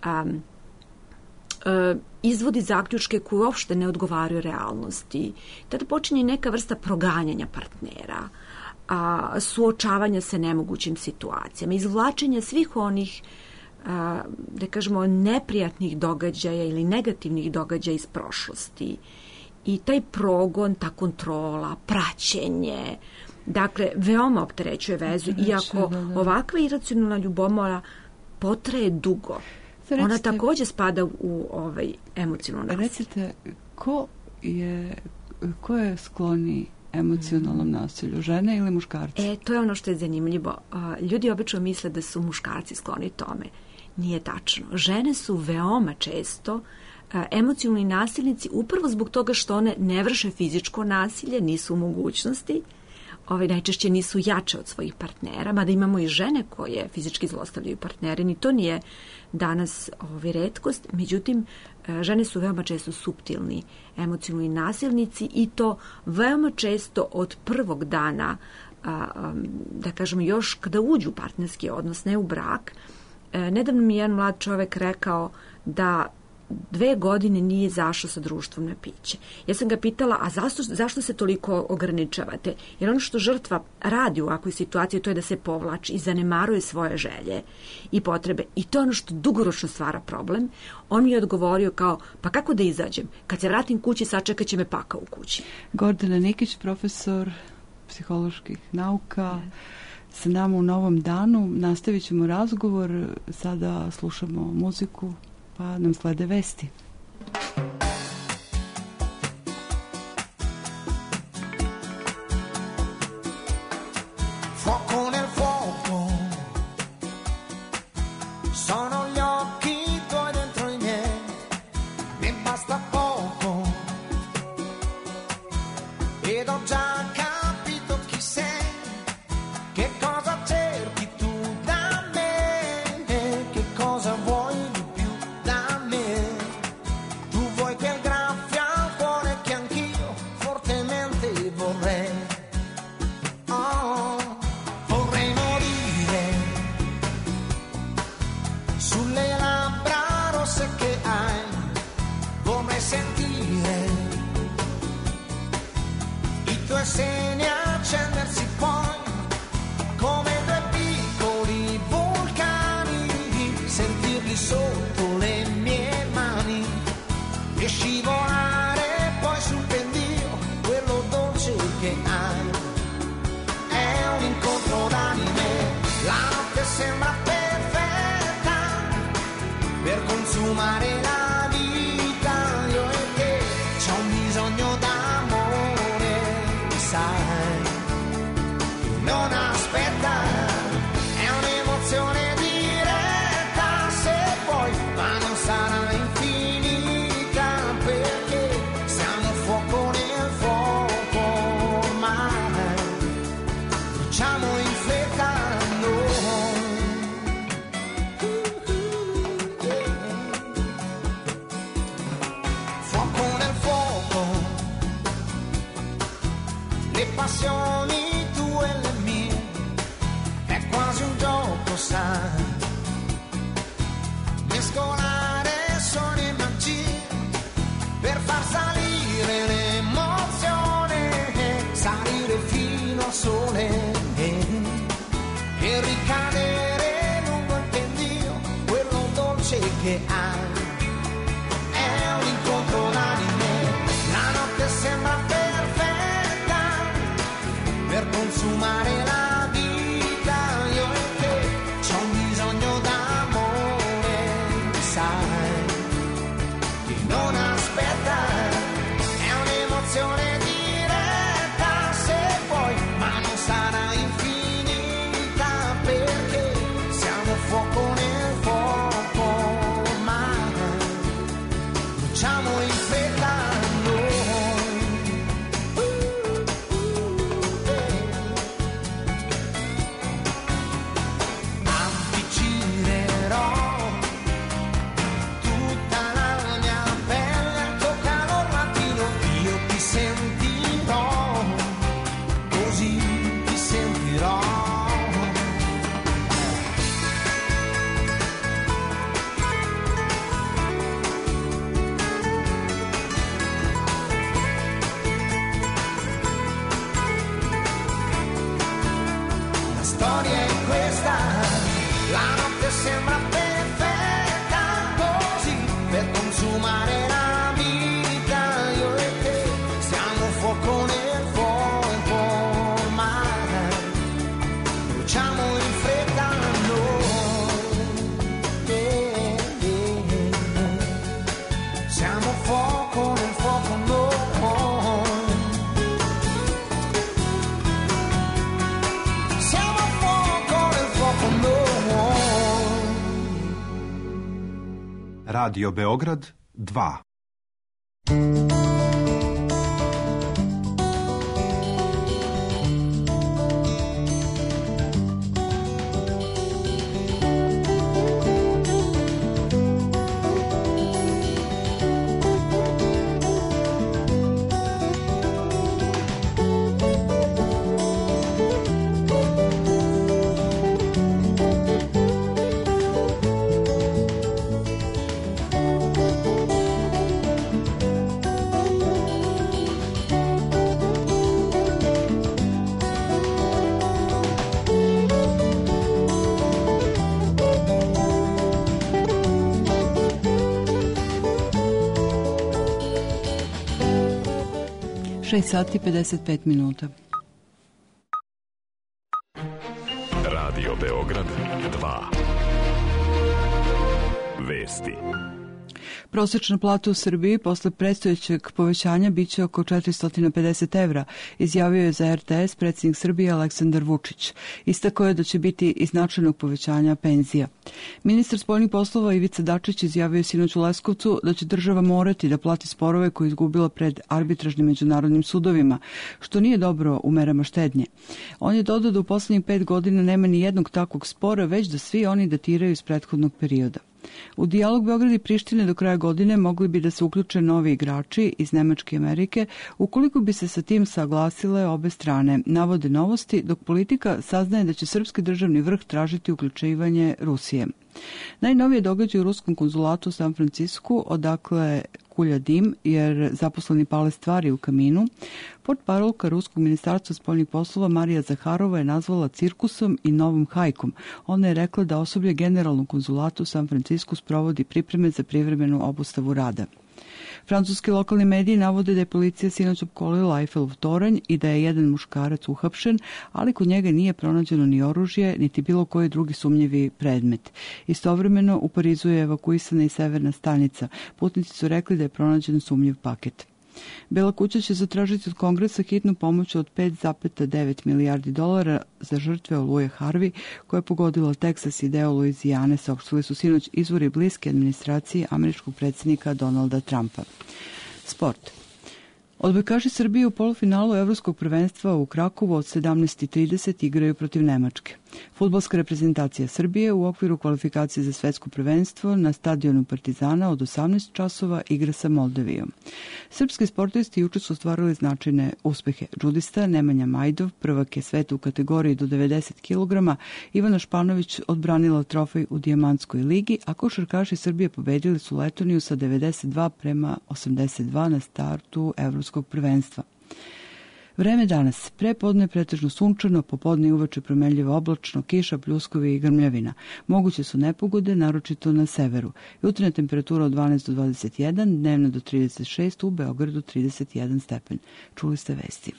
Speaker 12: izvodi zaključke koje uopšte ne odgovaraju realnosti, tada počinje neka vrsta proganjanja partnera, suočavanja sa nemogućim situacijama, izvlačenja svih onih, da kažemo, neprijatnih događaja ili negativnih događaja iz prošlosti. I taj progon, ta kontrola, praćenje, dakle, veoma opterećuje vezu, iako ovakva iracionalna ljubomora potraje dugo. Ona također spada u emocionalno nasilje.
Speaker 3: Recite, ko je skloni emocionalnom nasilju, žene ili muškarci?
Speaker 12: To je ono što je zanimljivo. Ljudi obično misle da su muškarci skloni tome. Nije tačno. Žene su veoma često emocionalni nasilnici upravo zbog toga što one ne vrše fizičko nasilje, nisu u mogućnosti, najčešće nisu jače od svojih partnera, mada imamo i žene koje fizički zlostavljaju partnere, ni to nije danas retkost, međutim, žene su veoma često suptilni emocionalni nasilnici i to veoma često od prvog dana, da kažemo još kada uđu u partnerski odnos, ne u brak. Nedavno mi je jedan mlad čovek rekao da 2 godine nije izašao sa društvom na piće. Ja sam ga pitala, a zašto se toliko ograničavate? Jer ono što žrtva radi u ovakvoj situaciji, to je da se povlači i zanemaruje svoje želje i potrebe. I to je ono što dugoročno stvara problem. On mi je odgovorio kao, pa kako da izađem? Kad se vratim kući, sačekat će me pakao u kući.
Speaker 3: Gordana Nikić, profesor psiholoških nauka, sa nama u Novom danu. Nastavit ćemo razgovor. Sada slušamo muziku, pa nam slede vesti.
Speaker 6: Fuoco nel fuoco, sono gli occhi tuoi dentro i miei, mi basta poco, ed ho già capito chi sei, che cosa cerchi tu da me, che cosa vuoi di più da me. Tu vuoi quel graffio al cuore che anch'io fortemente vorrei. Oh, vorrei morire sulle labbra rosse che hai, vorrei sentire i tuoi seni accendersi poi come 2 piccoli vulcani, sentirli sotto le mie mani e scivolare poi sul pendio, quello dolce che hai. È un incontro d'anime, la notte sembra perfetta per consumare la vita, io e te c'ho un bisogno d'amore, sai, non aspetta, è passioni tue e le mie, è quasi un gioco, sai, mescolare suoni e magie per far salire l'emozione, salire fino al sole e ricadere lungo il pendio, quello dolce che hai. È un incontro d'anime, la notte sembra perfetta per consumare la vita, io e te, c'ho un bisogno d'amore, sai, che non aspetta, è un'emozione diretta, se vuoi, ma non sarà infinita, perché siamo fuoco nel fuoco, ma bruciamo in fretta noi. Avvicinerò tutta la mia pelle al tuo calor latino, io ti sentirò, così ti sentirò. La storia è questa, la notte sembra perfetta, così per consumare la vita, io e te, siamo fuoco nel fuoco, ma bruciamo in fretta noi, siamo fuoco nel fuoco noi. Siamo fuoco nel fuoco noi.
Speaker 13: Radio Beograd 2.
Speaker 3: Sati 55 minuta.
Speaker 14: Radio Beograd 2. Vesti.
Speaker 3: Prosječna plata u Srbiji posle predstojećeg povećanja biće oko 450 evra, izjavio je za RTS predsjednik Srbije Aleksandar Vučić. Istakao je da će biti i značajnog povećanja penzija. Ministar spoljnih poslova Ivica Dačić izjavio je sinoć u Leskovcu da će država morati da plati sporove koje je izgubila pred arbitražnim međunarodnim sudovima, što nije dobro u merama štednje. On je dodao da u poslednjih 5 godina nema ni jednog takvog spora, već da svi oni datiraju iz prethodnog perioda. U dijalog Beograd i Prištine do kraja godine mogli bi da se uključe novi igrači iz Nemačke i Amerike, ukoliko bi se sa tim saglasile obe strane, navode Novosti, dok Politika saznaje da će srpski državni vrh tražiti uključivanje Rusije. Najnovije događaje u ruskom konzulatu u San Francisku, odakle kulja dim, jer zaposleni pale stvari u kaminu. Portparolka Ruskog ministarstva spoljnih poslova Marija Zaharova je nazvala cirkusom i novom hajkom. Ona je rekla da osoblje generalnog konzulata u San Francisku sprovodi pripreme za privremenu obustavu rada. Francuski lokalni mediji navode da je policija sinoć opkolila Eiffelov toranj i da je jedan muškarac uhapšen, ali kod njega nije pronađeno ni oružje, niti bilo koji drugi sumnjivi predmet. Istovremeno u Parizu je evakuisana i severna stanica. Putnici su rekli da je pronađen sumnjiv paket. Bela kuća će zatražiti od Kongresa hitnu pomoć od 5,9 milijardi dolara za žrtve oluje Harvey, koja je pogodila Teksas i deo Luizijane, saopštili su sinoć izvori bliske administraciji američkog predsjednika Donalda Trumpa. Sport. Odbojkaši Srbije u polufinalu Evropskog prvenstva u Krakovu od 17:30 igraju protiv Nemačke. Fudbalska reprezentacija Srbije u okviru kvalifikacije za svetsko prvenstvo na stadionu Partizana od 18 časova igra sa Moldavijom. Srpski sportisti juče su ostvarili značajne uspehe. Džudista Nemanja Majdov, prvak je sveta u kategoriji do 90 kg, Ivana Španović odbranila trofej u Dijamantskoj ligi, a košarkaši Srbije pobedili su Letoniju sa 92-82 na startu Evropskog prvenstva. Vreme danas. Prepodne pretežno sunčano, popodne i uveče promenljivo oblačno, kiša, pljuskovi i grmljavina. Moguće su nepogode, naročito na severu. Jutarnja temperatura od 12 do 21, dnevna do 36, u Beogradu 31 stepen. Čuli ste vesti.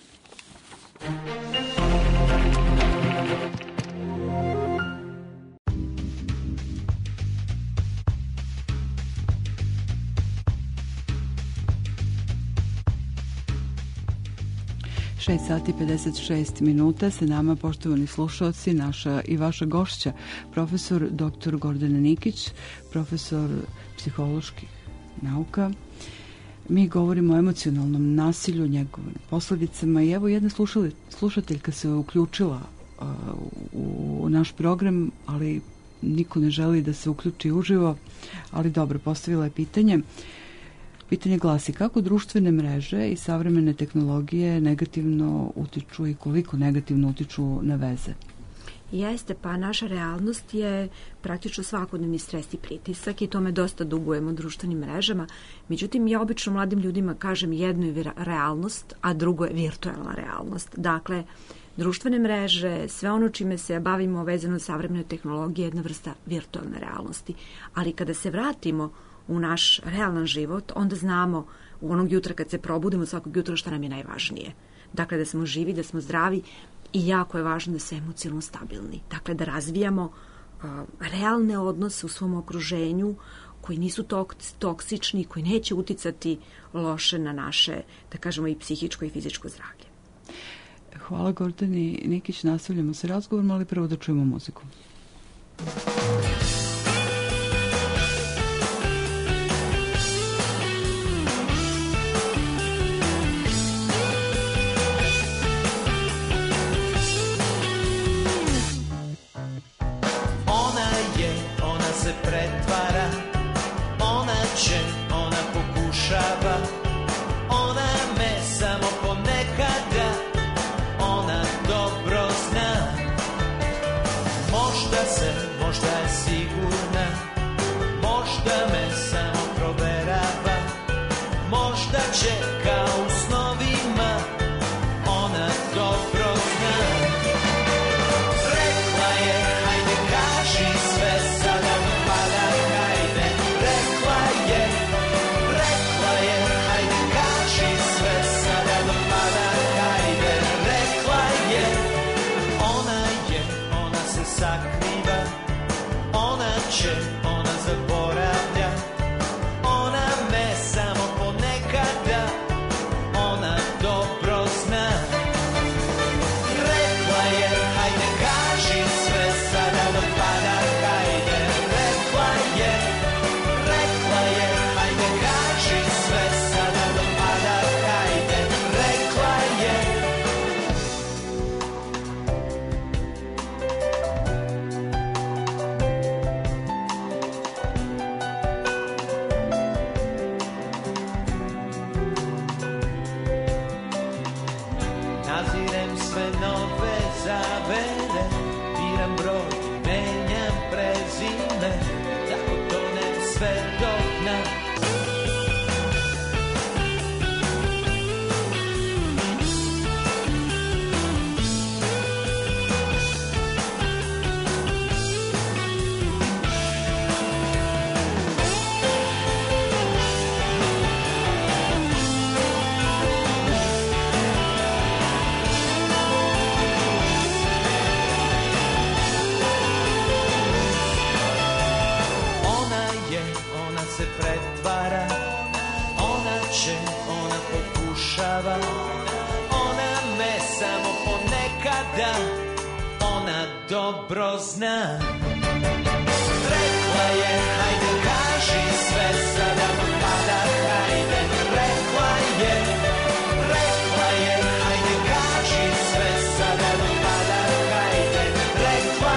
Speaker 3: 6 sati 56 minuta sa nama, poštovani slušalci, naša i vaša gošća, profesor dr. Gordana Nikić, profesor psiholoških nauka. Mi govorimo o emocionalnom nasilju, njegovim posledicama i evo jedna slušateljka se uključila u naš program, ali niko ne želi da se uključi uživo, ali dobro, postavila je pitanje. Pitanje glasi kako društvene mreže i savremene tehnologije negativno utiču i koliko negativno utiču na veze?
Speaker 12: Jeste, pa naša realnost je praktično svakodnevni stres i pritisak i tome dosta dugujemo društvenim mrežama. Međutim, ja obično mladim ljudima kažem jedno je realnost, a drugo je virtualna realnost. Dakle, društvene mreže, sve ono čime se bavimo vezano za savremene tehnologije je jedna vrsta virtualne realnosti. Ali kada se vratimo u naš realan život, onda znamo u onog jutra kad se probudimo svakog jutra šta nam je najvažnije. Dakle, da smo živi, da smo zdravi i jako je važno da smo emocionalno stabilni. Dakle, da razvijamo realne odnose u svom okruženju koji nisu toksični, koji neće uticati loše na naše, da kažemo, i psihičko i fizičko zdravlje.
Speaker 3: Hvala Gordani Nikić, nastavljamo se razgovorom, ali prvo da čujemo muziku.
Speaker 6: Pretvara, ona će, ona pokušava, ona me samo ponekada, ona dobro zna. Možda je sigurna, možda me samo proverava, možda će kao u snovima, ona dobro zna. Rekla je, hajde kaži sve sada. Sakriva, ona će, ona zaboravlja, ona me samo ponekada, ona dobro zna. Rekla je, hajde kaži sve sada da pada, hajde. Rekla je, hajde kaži sve sada da pada, hajde. Rekla je. Nazirem sve nove zavere, biram broj, menjam prezime, tako tonem sve do dna. Se pretvara, ona će, ona pokušava, ona me samo ponekada, ona dobro zna. Rekla je, hajde kaži sve sada pada, hajde. Rekla je, hajde kaži sve sada pada, hajde. Rekla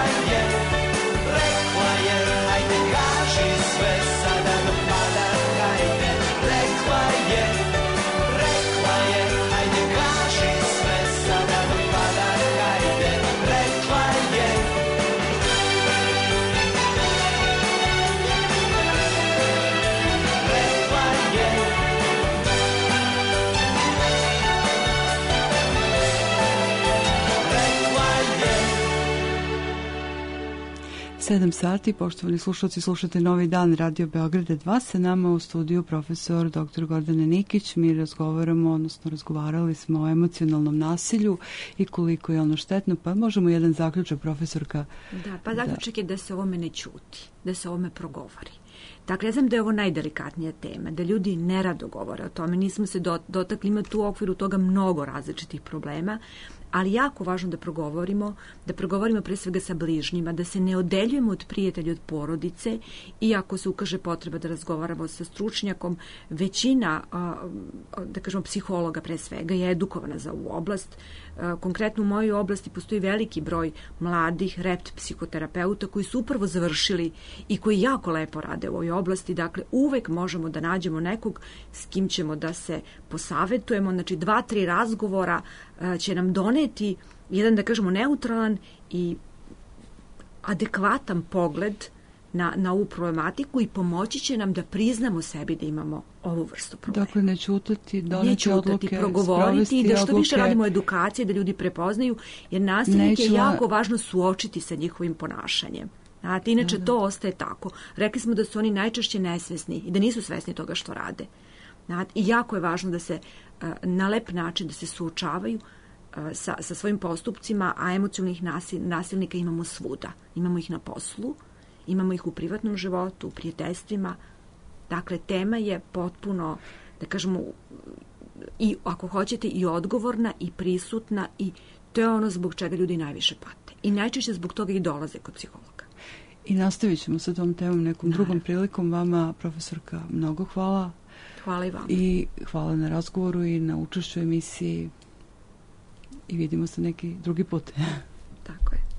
Speaker 3: 7 sati, poštovani slušalci, slušate Novi dan Radio Beograda 2, sa nama u studiju profesor dr. Gordana Nikić. Mi razgovarali smo o emocionalnom nasilju i koliko je ono štetno, pa možemo jedan zaključak, profesorka.
Speaker 12: Da, pa zaključak je da se ovome ne ćuti, da se ovome progovori. Dakle, ja znam da je ovo najdelikatnija tema, da ljudi nerado govore o tome, nismo se dotakli, ima tu u okviru toga mnogo različitih problema, ali jako važno da progovorimo pre svega sa bližnjima, da se ne odeljujemo od prijatelja, od porodice, iako se ukaže potreba da razgovaramo sa stručnjakom. Većina, da kažemo, psihologa pre svega je edukovana za ovu oblast. Konkretno u mojoj oblasti postoji veliki broj mladih rept psihoterapeuta koji su upravo završili i koji jako lepo rade u ovoj oblasti. Dakle, uvek možemo da nađemo nekog s kim ćemo da se posavetujemo. Znači, 2-3 razgovora će nam doneti jedan, da kažemo, neutralan i adekvatan pogled na ovu problematiku i pomoći će nam da priznamo sebi da imamo ovu vrstu problema.
Speaker 3: Dakle, ne ćutati, doneti odluke,
Speaker 12: progovoriti i da što više radimo edukacije, da ljudi prepoznaju, jer nasilnike je jako važno suočiti sa njihovim ponašanjem. Znate, inače to ostaje tako. Rekli smo da su oni najčešće nesvesni i da nisu svesni toga što rade. Znate, i jako je važno da se na lep način da se suočavaju sa svojim postupcima, a emocionalnih nasilnika imamo svuda. Imamo ih na poslu, imamo ih u privatnom životu, u prijateljstvima. Dakle, tema je potpuno, da kažemo, i ako hoćete i odgovorna i prisutna i to je ono zbog čega ljudi najviše pate. I najčešće zbog toga i dolaze kod psihologa.
Speaker 3: I nastavit ćemo sa tom temom nekom drugom prilikom. Vama, profesorka, mnogo hvala.
Speaker 12: Hvala i vama.
Speaker 3: I hvala na razgovoru i na učešću u emisiji i vidimo se neki drugi put.
Speaker 12: Tako je.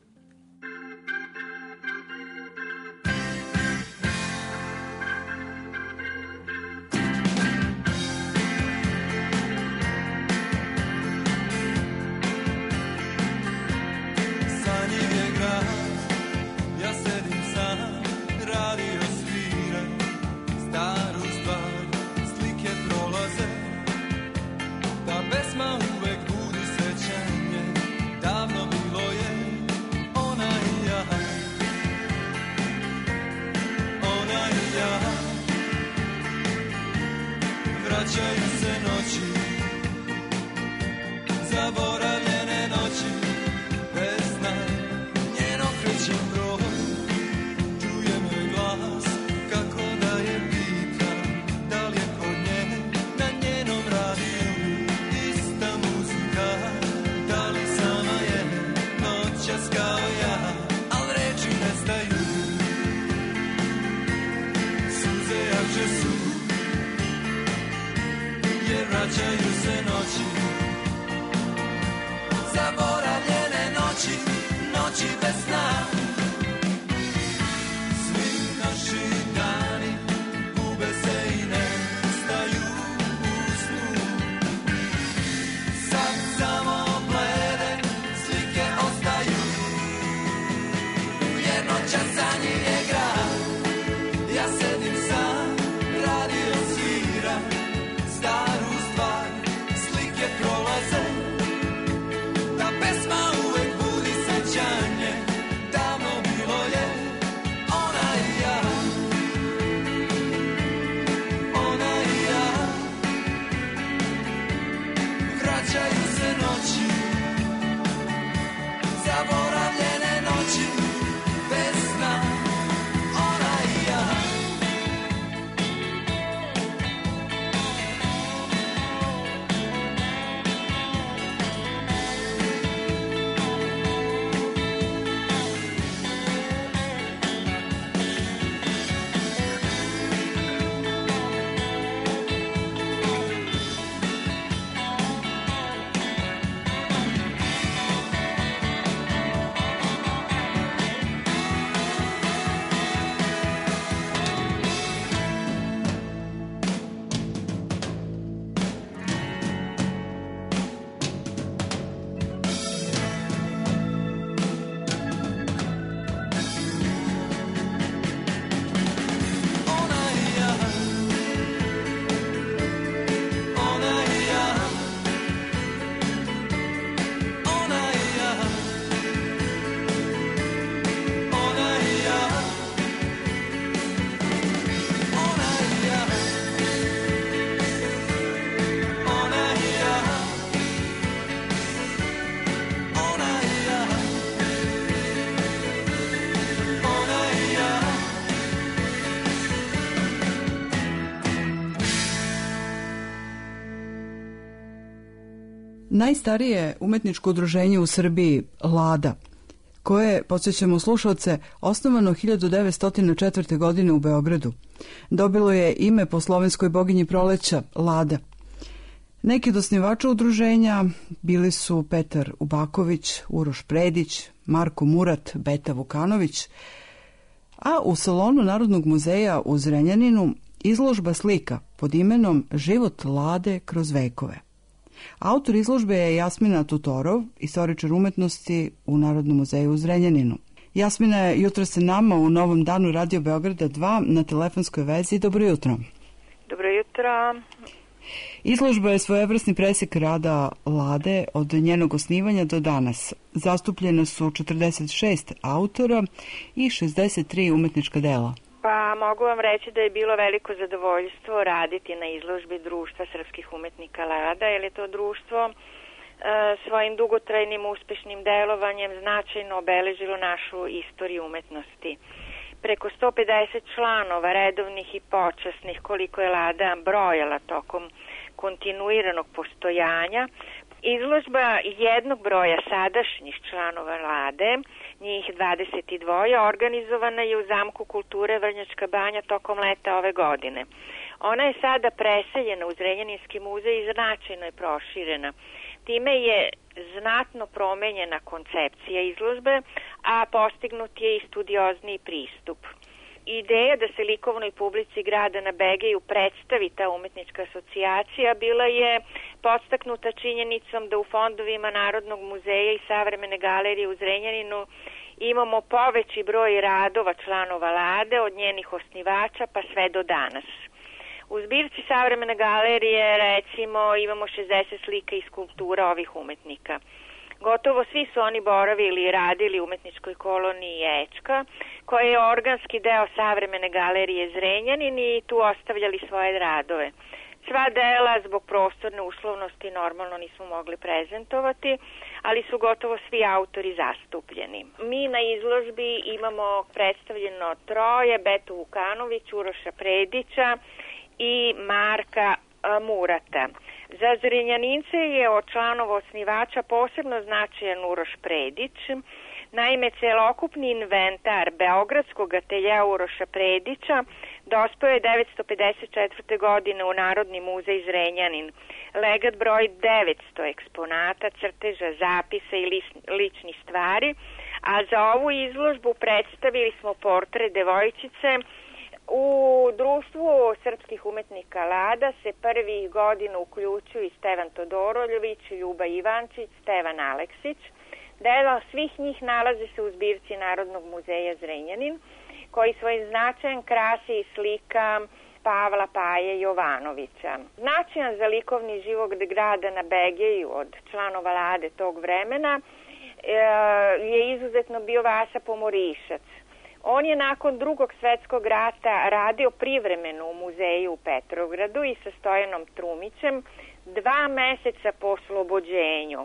Speaker 6: Vraćaju se noći, zaboravljene noći, bez sna, njeno krećem broj, čujem joj glas, kako da je pitam, da li je kod nje, na njenom radiju, ista muzika, da li sama je, noćas kao ja, al reči nestaju, suze jače su, jer vraćaju se noći, zaboravljene noći, noći bez sna. Svi naši dani gube se i nestaju u snu. Sad samo blede slike ostaju, jer noćas za njih je grad. Ja sedim sam, radio svira, staru stvar, slike prolaze, ta pesma uvek budi sećanje, davno bilo je, ona i ja, ona i ja, vraćaju se noći, zaboravljene noći, bez sna.
Speaker 3: Najstarije umetničko udruženje u Srbiji, Lada, koje, podsjećamo slušalce, osnovano 1904. godine u Beogradu. Dobilo je ime po slovenskoj boginji proleća, Lada. Neki od osnivača udruženja bili su Petar Ubaković, Uroš Predić, Marko Murat, Beta Vukanović, a u salonu Narodnog muzeja u Zrenjaninu izložba slika pod imenom Život Lade kroz vekove. Autor izložbe je Jasmina Tutorov, istoričar umetnosti u Narodnom muzeju u Zrenjaninu. Jasmina je jutro sa nama u Novom danu Radio Beograda 2 na telefonskoj vezi. Dobro jutro.
Speaker 15: Dobro jutro.
Speaker 3: Izložba je svojevrsni presek rada Lade od njenog osnivanja do danas. Zastupljene su 46 autora i 63 umetnička dela.
Speaker 15: Pa mogu vam reći da je bilo veliko zadovoljstvo raditi na izložbi Društva srpskih umetnika Lada, jer je to društvo svojim dugotrajnim uspešnim delovanjem značajno obeležilo našu istoriju umetnosti. Preko 150 članova, redovnih i počasnih, koliko je Lada brojala tokom kontinuiranog postojanja, izložba jednog broja sadašnjih članova Lade, njih 22, organizovana je u Zamku kulture Vrnjačka Banja tokom leta ove godine. Ona je sada preseljena u Zrenjaninski muzej i značajno je proširena. Time je znatno promenjena koncepcija izložbe, a postignut je i studiozniji pristup. Ideja da se likovnoj publici grada na Begeju predstavi ta umetnička asocijacija bila je podstaknuta činjenicom da u fondovima Narodnog muzeja i Savremene galerije u Zrenjaninu imamo poveći broj radova članova Lade od njenih osnivača pa sve do danas. U zbirci Savremene galerije, recimo, imamo 60 slika i skulptura ovih umetnika. Gotovo svi su oni boravili i radili u umetničkoj koloniji Ečka, koja je organski deo Savremene galerije Zrenjanin i tu ostavljali svoje radove. Sva dela zbog prostorne uslovnosti normalno nismo mogli prezentovati, ali su gotovo svi autori zastupljeni. Mi na izložbi imamo predstavljeno troje, Betu Vukanović, Uroša Predića i Marka Murata. Za Zrenjanince je od članova osnivača posebno značajan Uroš Predić. Naime, celokupni inventar Beogradskog ateljeja Uroša Predića dospeo je 954. godine u Narodni muzej Zrenjanin. Legat broj 900 eksponata, crteža, zapisa i ličnih stvari, a za ovu izložbu predstavili smo portret devojčice. U Društvu srpskih umetnika Lada se prvih godina uključuju i Stevan Todoroljević, Ljuba Ivančić, Stevan Aleksić. Dela svih njih nalaze se u zbirci Narodnog muzeja Zrenjanin, koji svojim značajem krasi i slika Pavla Paje Jovanovića. Značajan za likovni život grada na Begeju od članova Lade tog vremena je izuzetno bio Vasa Pomorišac. On je nakon Drugog svetskog rata radio privremeno u muzeju u Petrogradu i sa Stojanom Trumićem 2 meseca po oslobođenju.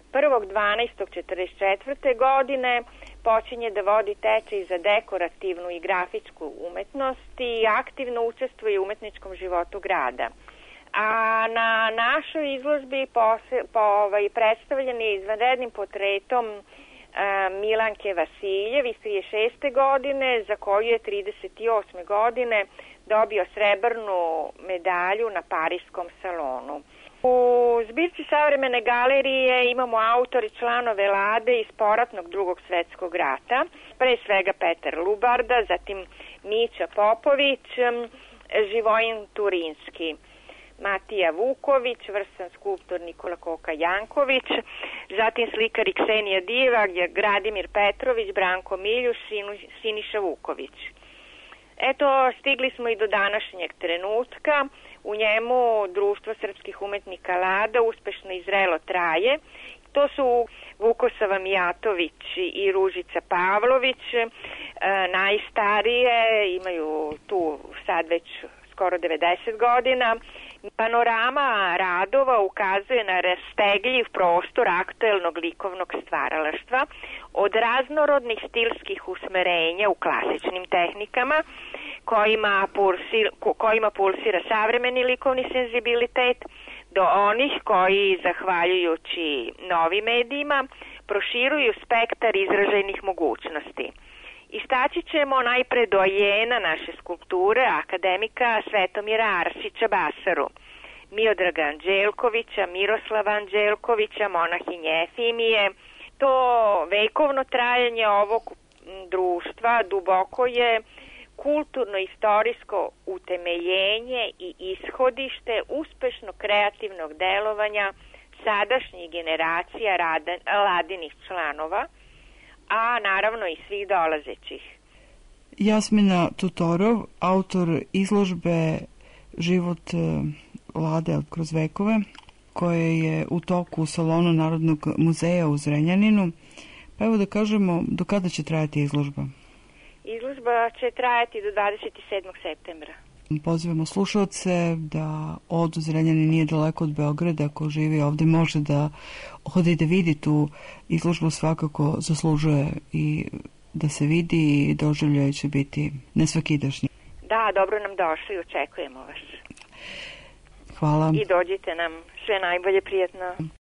Speaker 15: 1.12.44. godine počinje da vodi tečaj za dekorativnu i grafičku umetnost i aktivno učestvuje u umetničkom životu grada. A na našoj izložbi predstavljen je izvanrednim portretom Milanke Vasiljev iz 36. godine, za koju je 38. godine dobio srebrnu medalju na Pariskom salonu. U zbirci Savremene galerije imamo autori članove Lade iz poratnog Drugog svetskog rata, pre svega Petar Lubarda, zatim Mića Popović, Živojin Turinski, Matija Vuković, vrstan skulptor Nikola Koka Janković, zatim slikar Ksenija Diva, Gradimir Petrović, Branko Miljuš, Siniša Vuković. Eto, stigli smo i do današnjeg trenutka. U njemu Društvo srpskih umetnika Lada uspešno i zrelo traje. To su Vukosava Mijatović i Ružica Pavlović, najstarije, imaju tu sad već skoro 90 godina. Panorama radova ukazuje na rastegljiv prostor aktuelnog likovnog stvaralaštva od raznorodnih stilskih usmerenja u klasičnim tehnikama kojima pulsira savremeni likovni senzibilitet do onih koji, zahvaljujući novim medijima, proširuju spektar izražajnih mogućnosti. Istaći ćemo najpre dojena naše skulpture, akademika Svetomira Arsića Basaru, Miodraga Anđelkovića, Miroslava Anđelkovića, monahinje Efimije. To vekovno trajanje ovog društva duboko je kulturno-istorijsko utemeljenje i ishodište uspešno kreativnog delovanja sadašnjih generacija Ladinih članova, a naravno i svih dolazećih.
Speaker 3: Jasmina Tutorov, autor izložbe Život Lade kroz vekove, koje je u toku u salonu Narodnog muzeja u Zrenjaninu. Pa evo da kažemo, do kada će trajati izložba?
Speaker 15: Izložba će trajati do 27. septembra.
Speaker 3: Pozivamo slušalce da odu, Zrenjanin nije daleko od Beograda, ako živi ovde može da ode i da vidi tu izložbu, svakako zaslužuje i da se vidi i doživljaj će biti nesvakidašnji.
Speaker 15: Da, dobro nam došli, očekujemo vas.
Speaker 3: Hvala.
Speaker 15: I dođite nam, sve najbolje, prijatno.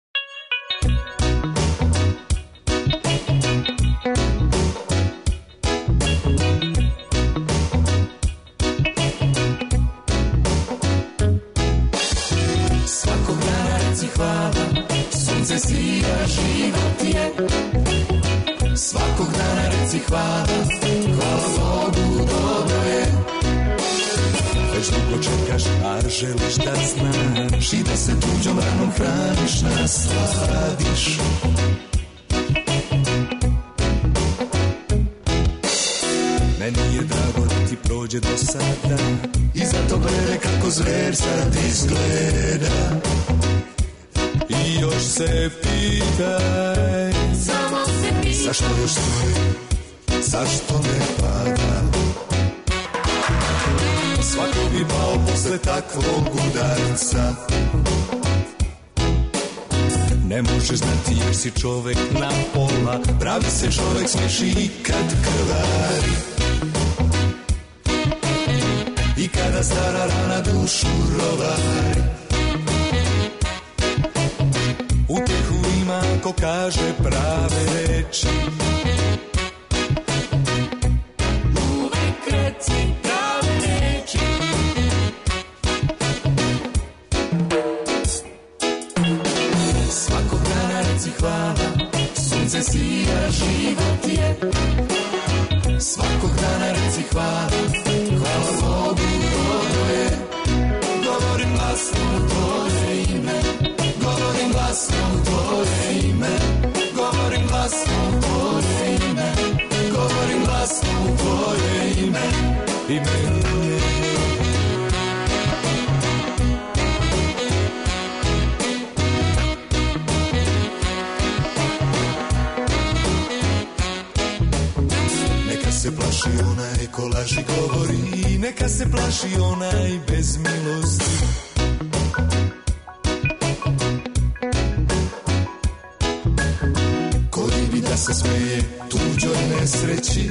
Speaker 6: Svakog dana reci hvala, sunce svira, život je. Svakog dana reci hvala, hvala Bogu, dobro je. Već dugo čekaš, a želiš da znaš i da se tuđom ranom hraniš, nasladiš. Meni je drago da ti prođe do sada i zato gledaj kako zver sad izgleda. I još se pitaj, samo se pitaj, zašto još stoji, zašto ne pada. Svako bi pao posle takvog udarca. Ne možeš znati jer si čovek na pola, pravi se čovek smeši i kad krvari. I kada stara rana dušu rovari. Utehu ima ko kaže prave reči. Uvek reci prave reči. Svakog dana reci hvala, sunce svira, život je. Svakog dana reci hvala, hvala Bogu, dobro je. Govorim glasno u tvoje ime, govorim glasno u tvoje ime, govorim glasno u tvoje ime, govorim glasno u tvoje ime, ime je. Neka se plaši onaj ko laži govori, neka se plaši onaj bez milosti. Ko ljubi da se smeje tuđoj nesreći.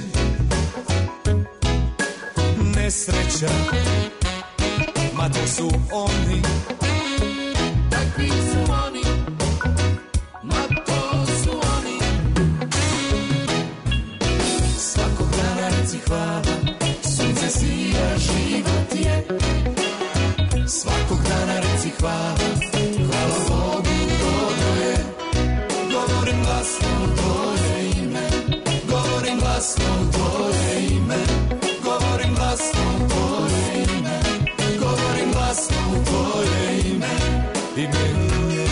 Speaker 6: Nesreća, ma to su oni, takvi su oni, ma to su oni. Svakog dana reci hvala, sunce svira, život je. Svakog dana reci hvala, hvala Bogu, dobro je. Govorim glasno u tvoje ime, govorim glasno u tvoje ime, govorim glasno u tvoje ime, govorim glasno u tvoje ime, ime je.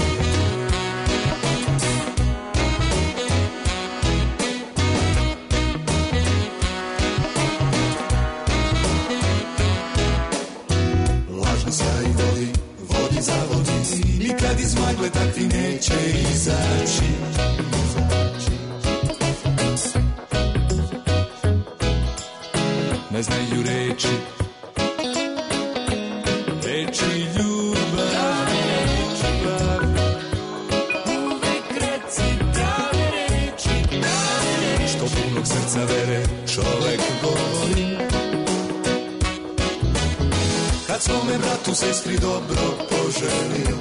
Speaker 6: Lažno sja i vodi, vodi zavodi, nikad iz magle takvi neće izaći. Ne znaju reči, reči ljubav. Uvek reci prave reči, što punog srca vere čovek govori. kad svome bratu sestri dobro poželio,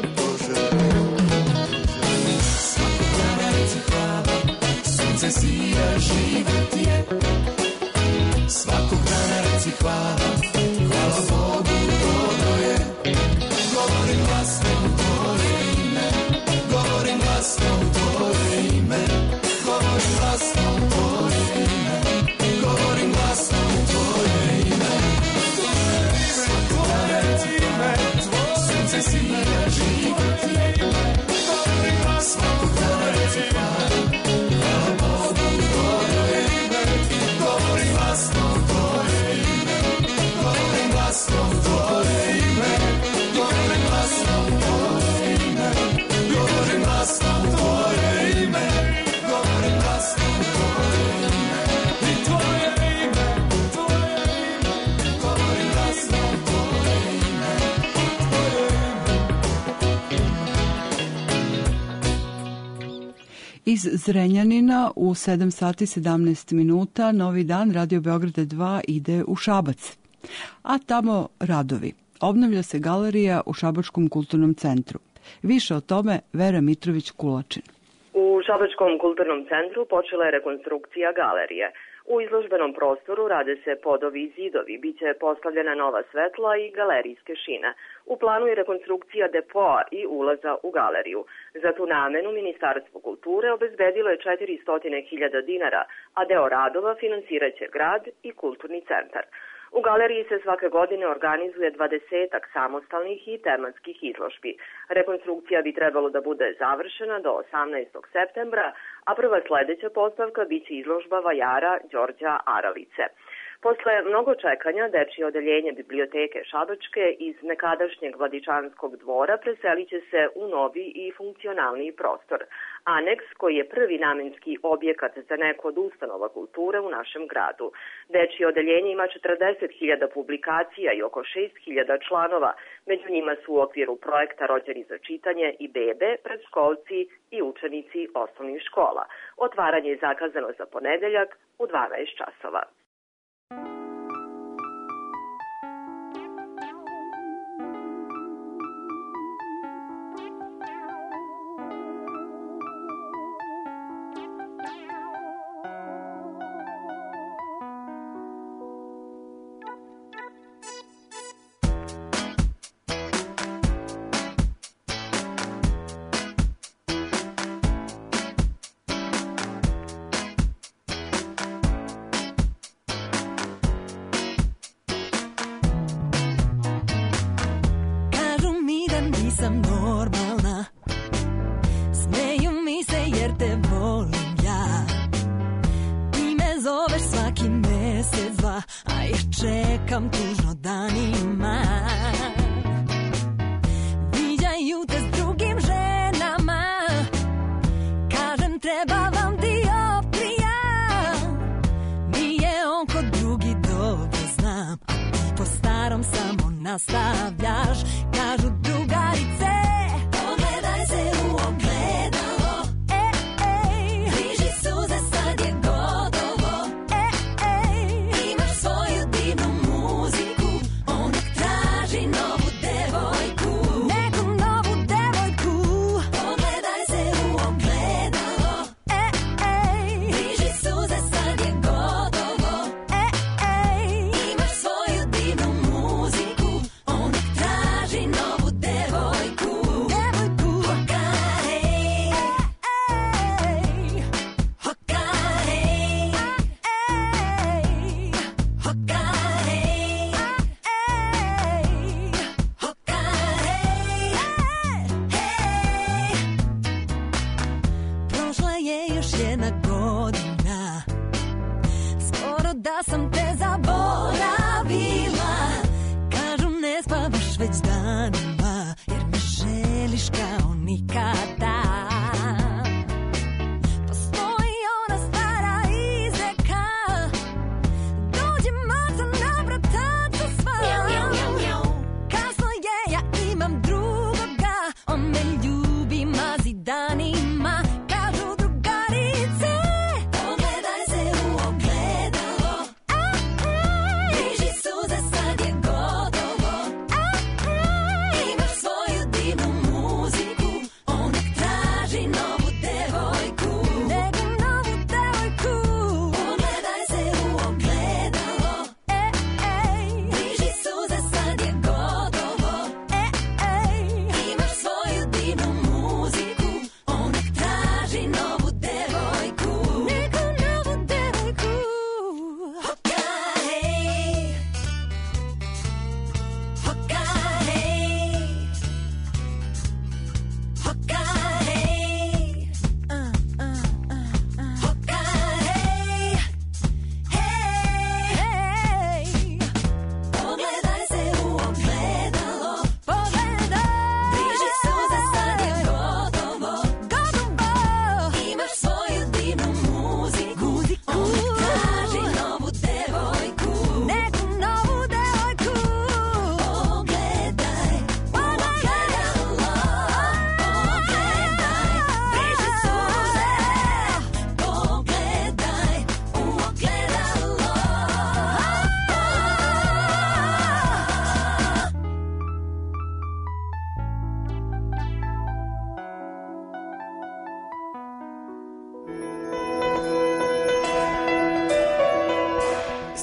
Speaker 6: svakog dana reci hvala, sunce sija život je. Svakog dana reci hvala, hvala Bogu dobro je. Govorim glasno u tvoje ime, govorim glasno u tvoje ime, govorim glasno u tvoje ime, govorim glasno u tvoje ime. Svakog dana reci hvala, sunce sija život je. Svakog dana reci hvala, hvala Bogu dobro je. Govorim glasno u tvoje ime, govorim glasno u tvoje ime, govorim glasno u tvoje ime, govorim glasno u tvoje ime, govorim glasno u tvoje ime, i tvoje ime, govorim glasno u tvoje ime, tvoje ime.
Speaker 3: Iz Zrenjanina u 7 sati 17 minuta Novi dan Radio Beograda 2 ide u Šabac. A tamo radovi. Obnavlja se galerija u Šabačkom kulturnom centru. Više o tome Vera Mitrović-Kulačin.
Speaker 16: U Šabačkom kulturnom centru počela je rekonstrukcija galerije. U izložbenom prostoru rade se podovi i zidovi, biće postavljena nova svetla i galerijske šine. U planu je rekonstrukcija depoa i ulaza u galeriju. Za tu namenu Ministarstvo kulture obezbedilo je 400.000 dinara, a deo radova finansiraće grad i kulturni centar. U galeriji se svake godine organizuje 20 samostalnih i tematskih izložbi. Rekonstrukcija bi trebalo da bude završena do 18. septembra, a prva sledeća postavka biće izložba vajara Đorđa Aralice. Posle mnogo čekanja, dečije odeljenje biblioteke Šabačke iz nekadašnjeg Vladičanskog dvora preselit će se u novi i funkcionalniji prostor. Aneks, koji je prvi namenski objekat za neko od ustanova kulture u našem gradu. Dečije odeljenje ima 40.000 publikacija i oko 6.000 članova. Među njima su u okviru projekta Rođeni za čitanje i bebe, predškolci i učenici osnovnih škola. Otvaranje je zakazano za ponedeljak u 12 časova.
Speaker 17: Nisam normalna, smeju mi se jer te volim ja. Ti me zoveš svaki mesec, dva, a ih čekam tužno danima. Viđaju te s drugim ženama, kažem treba vam dioptrija. Nije on kod drugi, dobro znam, a ti po starom samo nastavljaš. Kažu drugarice, pogledaj se u ogledalo, križi suze, sad je gotovo, imaš svoju divnu muziku, on nek traži novu devojku, neku novu devojku. Pogledaj se u ogledalo, križi suze, sad je gotovo, imaš svoju divnu muziku, on nek traži novu devojku.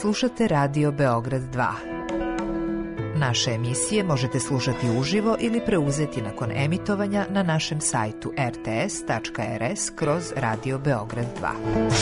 Speaker 18: Slušate Radio Beograd 2. Naše emisije možete slušati uživo ili preuzeti nakon emitovanja na našem sajtu rts.rs/Radio Beograd 2.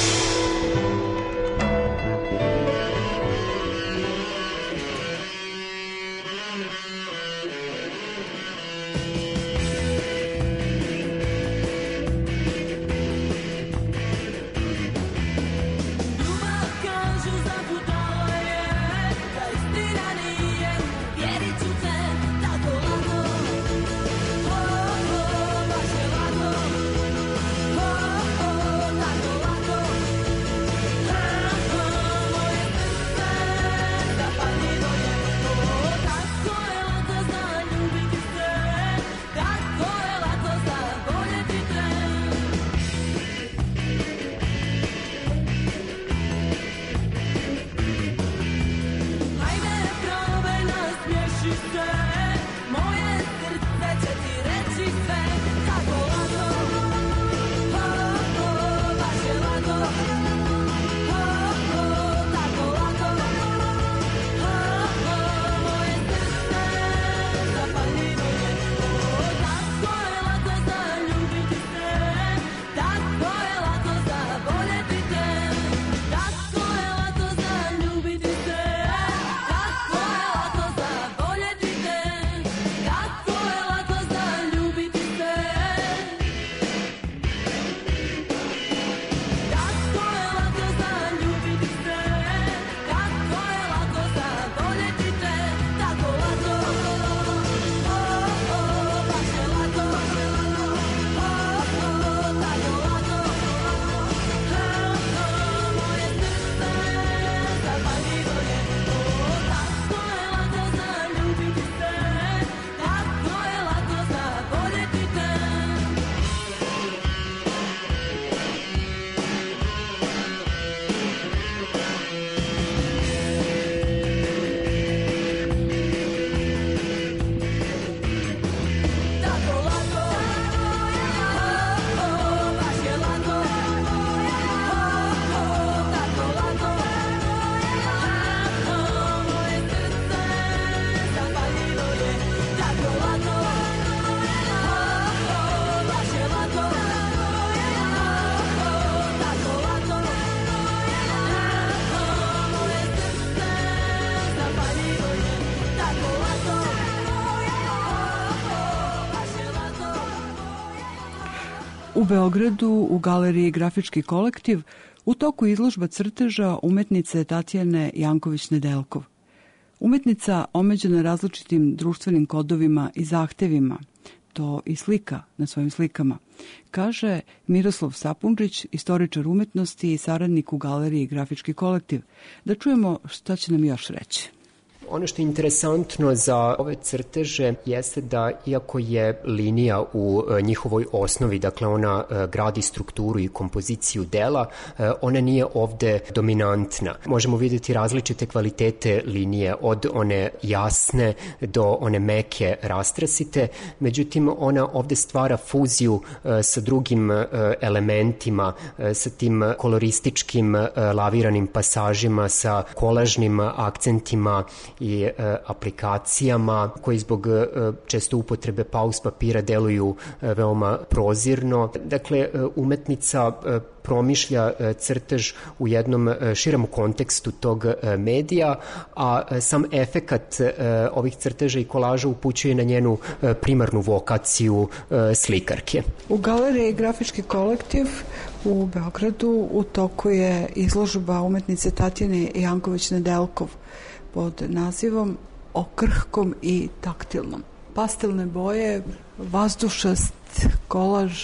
Speaker 3: U Beogradu, u galeriji Grafički kolektiv, u toku izložba crteža umetnice Tatjane Janković-Nedeljkov. Umetnica omeđena različitim društvenim kodovima i zahtevima, to i slika na svojim slikama, kaže Miroslav Sapundžić, istoričar umetnosti i saradnik u galeriji Grafički kolektiv. Da čujemo šta će nam još reći.
Speaker 1: Ono što je interesantno za ove crteže jeste da, iako je linija u njihovoj osnovi, dakle ona gradi strukturu i kompoziciju dela, ona nije ovde dominantna. Možemo vidjeti različite kvalitete linije, od one jasne do one meke rastresite, međutim ona ovde stvara fuziju sa drugim elementima, sa tim kolorističkim laviranim pasažima, sa kolažnim akcentima i aplikacijama koji zbog često upotrebe pauz papira deluju veoma prozirno. Dakle, umetnica promišlja crtež u jednom širem kontekstu tog medija, a sam efekat ovih crteža i kolaža upućuje na njenu primarnu vokaciju slikarke.
Speaker 22: U galeriji Grafički kolektiv u Beogradu u toku je izložba umetnice Tatjane Janković-Nedeljkov pod nazivom O krhkom i taktilnom. Pastelne boje, vazdušast, kolaž,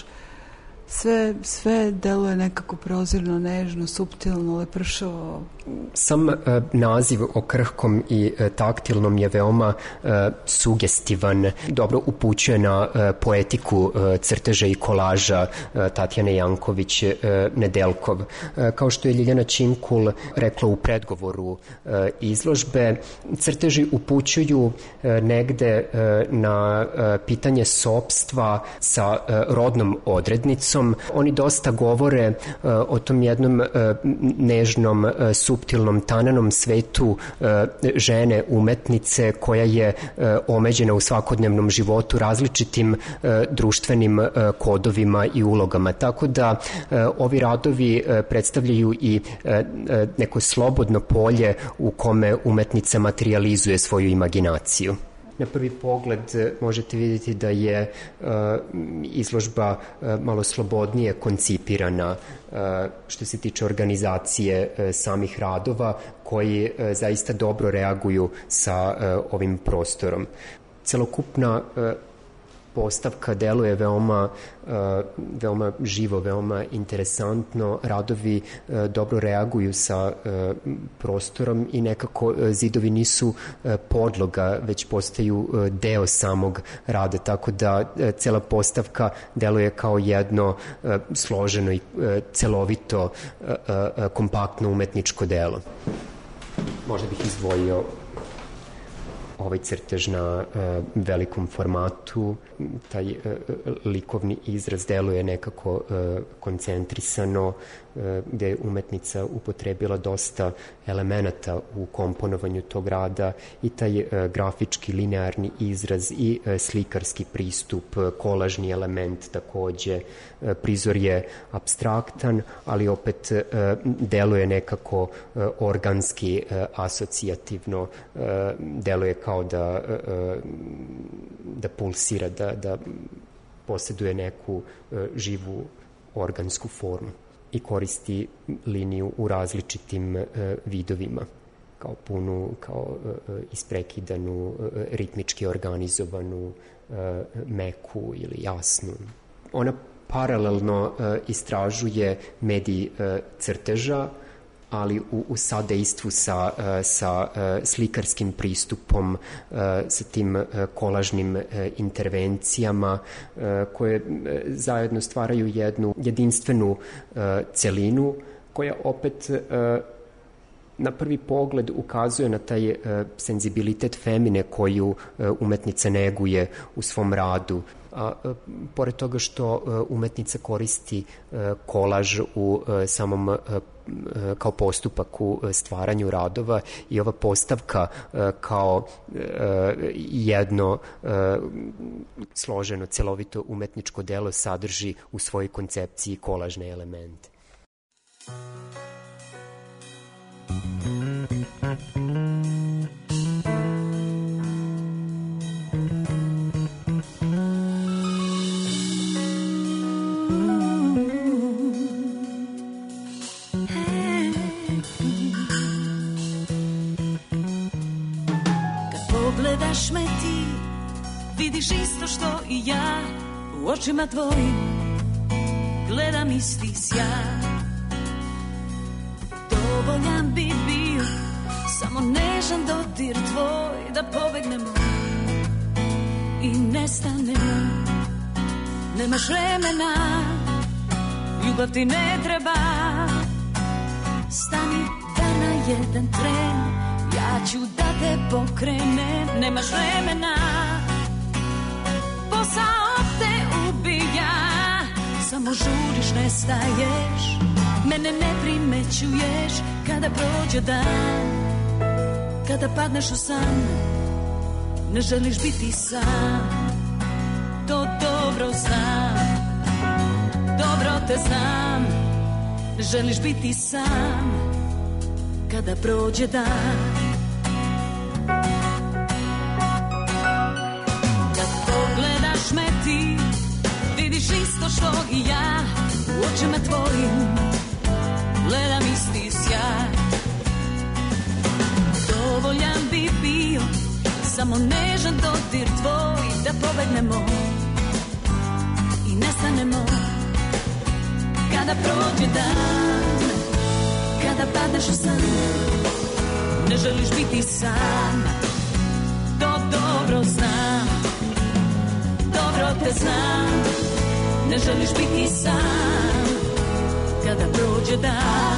Speaker 22: sve deluje nekako prozirno, nežno, suptilno, lepršavo.
Speaker 1: Sam naziv O krhkom i taktilnom je veoma sugestivan, dobro upućuje na poetiku crteža i kolaža Tatjane Janković-Nedeljkov. Kao što je Ljiljana Činkul rekla u predgovoru izložbe, crteži upućuju negde na pitanje sopstva sa rodnom odrednicom, umetnicom. Oni dosta govore o tom jednom nežnom, suptilnom, tananom svetu žene umetnice koja je omeđena u svakodnevnom životu različitim društvenim kodovima i ulogama. Tako da ovi radovi predstavljaju i neko slobodno polje u kome umetnica materializuje svoju imaginaciju. Na prvi pogled možete vidjeti da je izložba malo slobodnije koncipirana što se tiče organizacije samih radova koji zaista dobro reaguju sa ovim prostorom. Celokupna postavka deluje veoma živo, veoma interesantno. Radovi dobro reaguju sa prostorom i nekako zidovi nisu podloga, već postaju deo samog rada, tako da cela postavka deluje kao jedno složeno i celovito, kompaktno umetničko delo. Možda bih izdvojio ovaj crtež na velikom formatu. Taj likovni izraz deluje nekako koncentrisano, gde je umetnica upotrebila dosta elemenata u komponovanju tog rada i taj grafički linearni izraz i slikarski pristup, kolažni element takođe. Prizor je apstraktan, ali opet deluje nekako organski, asocijativno, deluje kao da pulsira, da posjeduje neku živu organsku formu i koristi liniju u različitim vidovima, kao punu, kao isprekidanu, ritmički organizovanu, meku ili jasnu. Ona paralelno istražuje medij crteža, ali u sadejstvu sa slikarskim pristupom, sa tim kolažnim intervencijama koje zajedno stvaraju jednu jedinstvenu celinu koja opet na prvi pogled ukazuje na taj senzibilitet femine koju umetnica neguje u svom radu. A pored toga što umetnica koristi kolaž u samom kao postupak u stvaranju radova i ova postavka kao jedno složeno, celovito umetničko delo sadrži u svojoj koncepciji kolažne elemente.
Speaker 17: Gledaš me ti, vidiš isto što i ja, u očima tvojim gledam isti sjaj. Dovoljan bi bio samo nežan dodir tvoj, da pobegnemo i nestanemo. Nemaš vremena, ljubav ti ne treba, stani da na jedan tren, ja ću da te pokrenem. Nemaš vremena, posao te ubija, samo žuriš, nestaješ, mene ne primećuješ. Kada prođe dan, kada padneš u san, ne želiš biti sam. To dobro znam, dobro te znam, ne želiš biti sam. Kada prođe dan, kad pogledaš me ti, vidiš isto što i ja, u očima tvojim gledam isti sjaj. Dovoljan bi bio samo nežan dodir tvoj, da pobegnemo i nestanemo. Kada prođe dan, kada padneš u san, ne želiš biti sam. To dobro znam, dobro te znam, ne želiš biti sam. Kada prođe dan,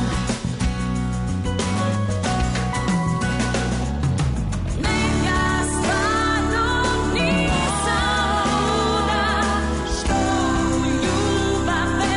Speaker 17: ljubav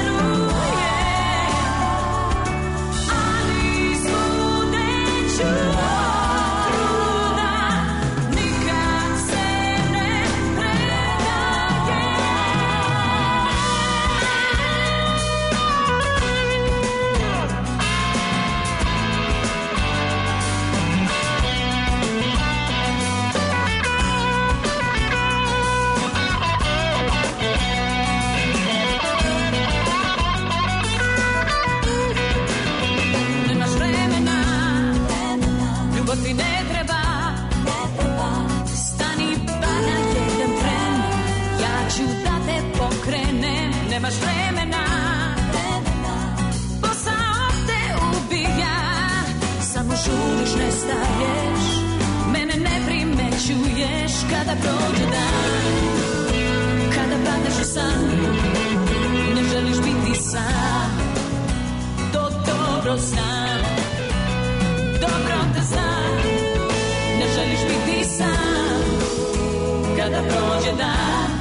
Speaker 2: Niko ti ne treba, stani bar na jedan tren, ja ću da te pokrenem, nemaš vremena, posao te ubija, samo žuriš, ne staješ, mene ne primećuješ, kada prođe dan, kada padneš u san, ne želiš biti sam, to dobro znam, dobro te znam, ne želiš biti sam, kada prođe dan.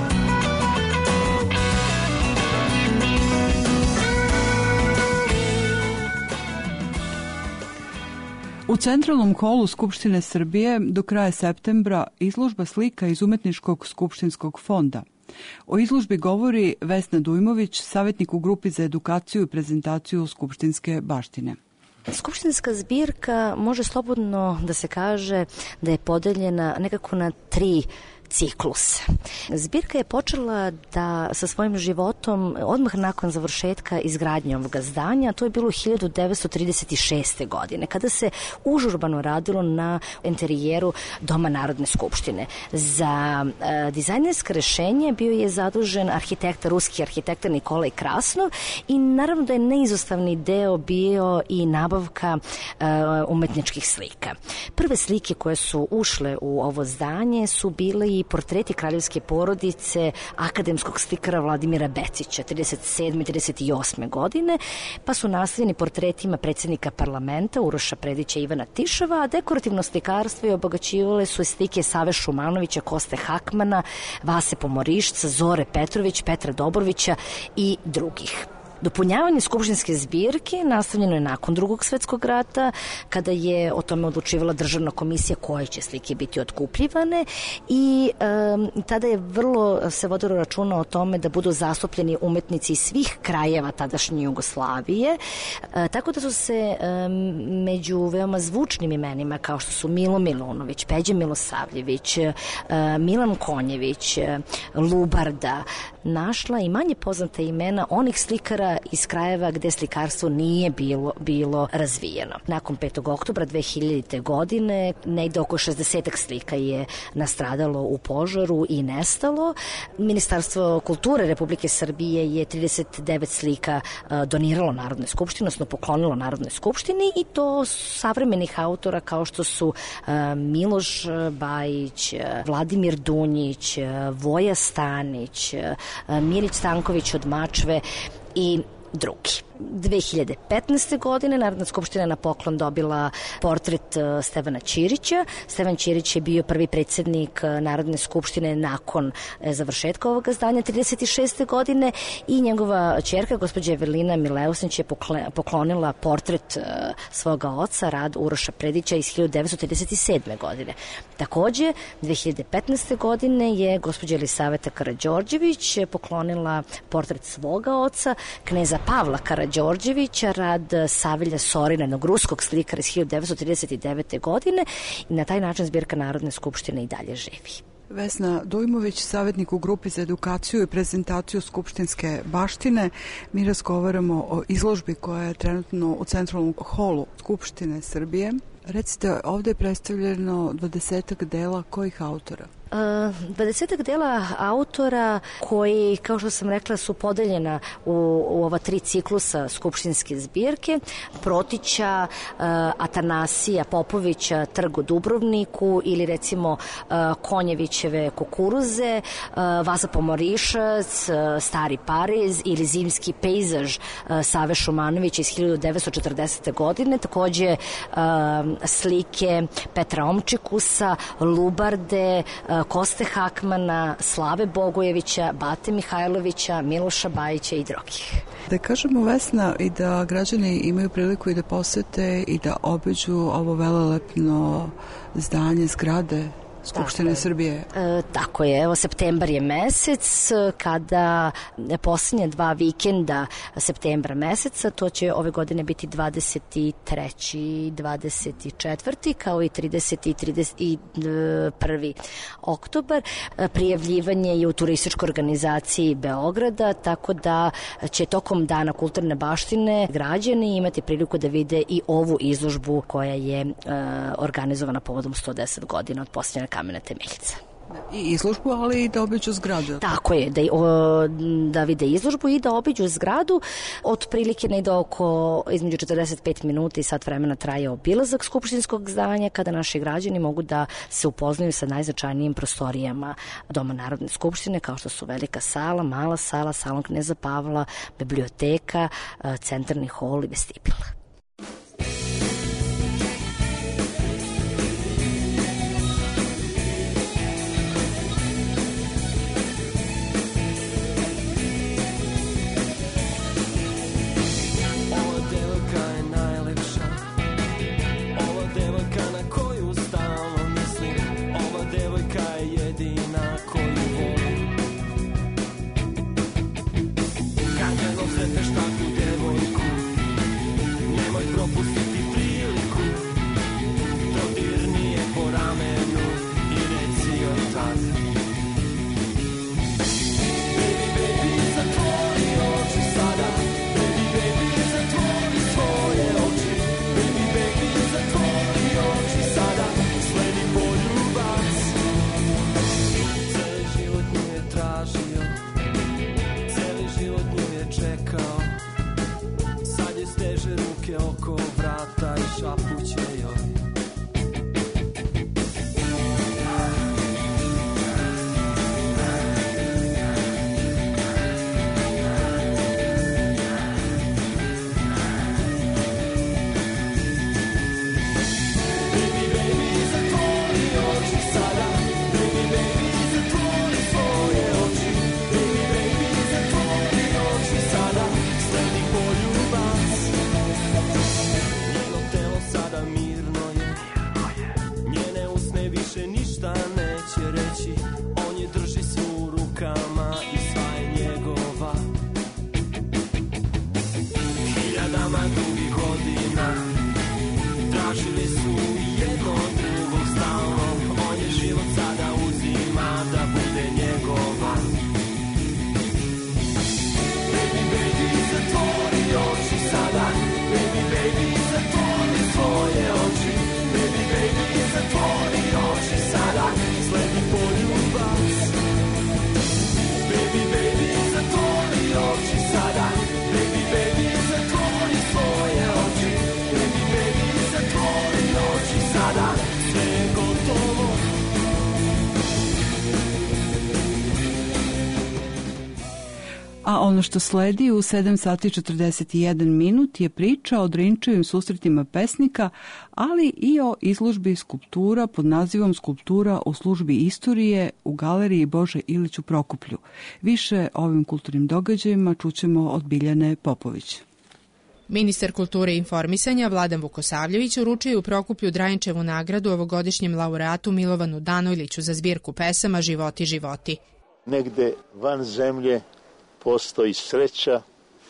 Speaker 3: U centralnom holu Skupštine Srbije do kraja septembra izložba slika iz Umetničkog skupštinskog fonda. O izložbi govori Vesna Dujmović, savjetnik u grupi za edukaciju i prezentaciju skupštinske baštine.
Speaker 5: Skupštinska zbirka može slobodno da se kaže da je podeljena nekako na 3 ciklus. Zbirka je počela da sa svojim životom odmah nakon završetka izgradnje ovoga zdanja, to je bilo 1936. godine, kada se užurbano radilo na interijeru Doma Narodne skupštine. Za dizajnersko rešenje bio je zadužen ruski arhitekta Nikolaj Krasnov i naravno da je neizostavni deo bio i nabavka umetničkih slika. Prve slike koje su ušle u ovo zdanje su bile i portreti kraljevske porodice akademskog slikara Vladimira Becića 37. i 38. godine, pa su nasledljeni portretima predsjednika parlamenta Uroša Predića i Ivana Tišava, a dekorativno slikarstvo i obogaćivale su slike Save Šumanovića, Koste Hakmana, Vase Pomorišca, Zore Petrović, Petra Dobrovića i drugih. Dopunjavanje skupštinske zbirke nastavljeno je nakon Drugog svetskog rata, kada je o tome odlučivala državna komisija koje će slike biti otkupljivane i tada je vrlo se vodilo računa o tome da budu zastupljeni umetnici iz svih krajeva tadašnje Jugoslavije, tako da su se među veoma zvučnim imenima kao što su Milo Milunović, Peđa Milosavljević, Milan Konjević, Lubarda, našla i manje poznata imena onih slikara iz krajeva gde slikarstvo nije bilo razvijeno. Nakon 5. oktobra 2000. godine negde oko 60 slika je nastradalo u požaru i nestalo. Ministarstvo kulture Republike Srbije je 39 slika doniralo Narodnoj skupštini, odnosno poklonilo Narodnoj skupštini i to savremenih autora kao što su Miloš Bajić, Vladimir Dunjić, Voja Stanić, Milić Stanković od Mačve i drugi. 2015. godine Narodna skupština na poklon dobila portret Stevana Ćirića. Stevan Ćirić je bio prvi predsjednik Narodne skupštine nakon završetka ovoga zdanja 36. godine i njegova ćerka, gospođa Evelina Mileusnić, je poklonila portret svoga oca, rad Uroša Predića iz 1937. godine. Takođe, 2015. godine je gospođa Elisaveta Karađorđević poklonila portret svoga oca, kneza Pavla Karađorđevića, rad Savilja Sorina, jednog ruskog slikara iz 1939. godine i na taj način zbirka Narodne skupštine i dalje živi.
Speaker 3: Vesna Dujmović, savjetnik u grupi za edukaciju i prezentaciju skupštinske baštine. Mi razgovaramo o izložbi koja je trenutno u centralnom holu Skupštine Srbije. Recite, ovdje je predstavljeno 20 dela kojih autora?
Speaker 5: 20 dela autora koji, kao što sam rekla, su podeljena u ova 3 ciklusa skupštinske zbirke. Protića, Atanasija Popovića, Trg u Dubrovniku ili recimo Konjevićeve Kukuruze, Vasa Pomorišac, Stari Pariz ili Zimski pejzaž Save Šumanovića iz 1940. godine. Takođe slike Petra Omčikusa, Lubarde, Koste Hakmana, Slave Bogojevića, Bate Mihajlovića, Miloša Bajića i drugih.
Speaker 3: Da kažemo, Vesna, i da građani imaju priliku i da posete i da obiđu ovo velelepno zdanje, zgrade Skupštine Srbije.
Speaker 5: Tako je, evo septembar je mesec kada posljednje 2 vikenda septembra meseca, to će ove godine biti 23. 24. kao i 30. i 31. oktobar. Prijavljivanje je u turističkoj organizaciji Beograda, tako da će tokom Dana kulturne baštine građani imati priliku da vide i ovu izložbu koja je organizovana povodom 110 godina od postavljanja kamena temeljca.
Speaker 3: I izložbu, ali i da obiđu zgradu.
Speaker 5: Tako je, da vide izložbu i da obiđu zgradu. Otprilike ne ide oko između 45 minuta i sat vremena traje obilazak skupštinskog zdanja kada naši građani mogu da se upoznaju sa najznačajnijim prostorijama Doma Narodne skupštine, kao što su velika sala, mala sala, salon Kneza Pavla, biblioteka, centralni hol i vestibul.
Speaker 3: A ono što sledi u 7 sati 41 minut je priča o Drinčevim susretima pesnika, ali i o izložbi skulptura pod nazivom Skulptura u službi istorije u galeriji Bože Ilić u Prokuplju. Više o ovim kulturnim događajima čućemo od Biljane Popović.
Speaker 19: Ministar kulture i informisanja Vladan Vukosavljević uručuje u Prokuplju Drajnčevu nagradu ovogodišnjem laureatu Milovanu Danojliću za zbirku pesama Životi, životi.
Speaker 20: Negde van zemlje postoji sreća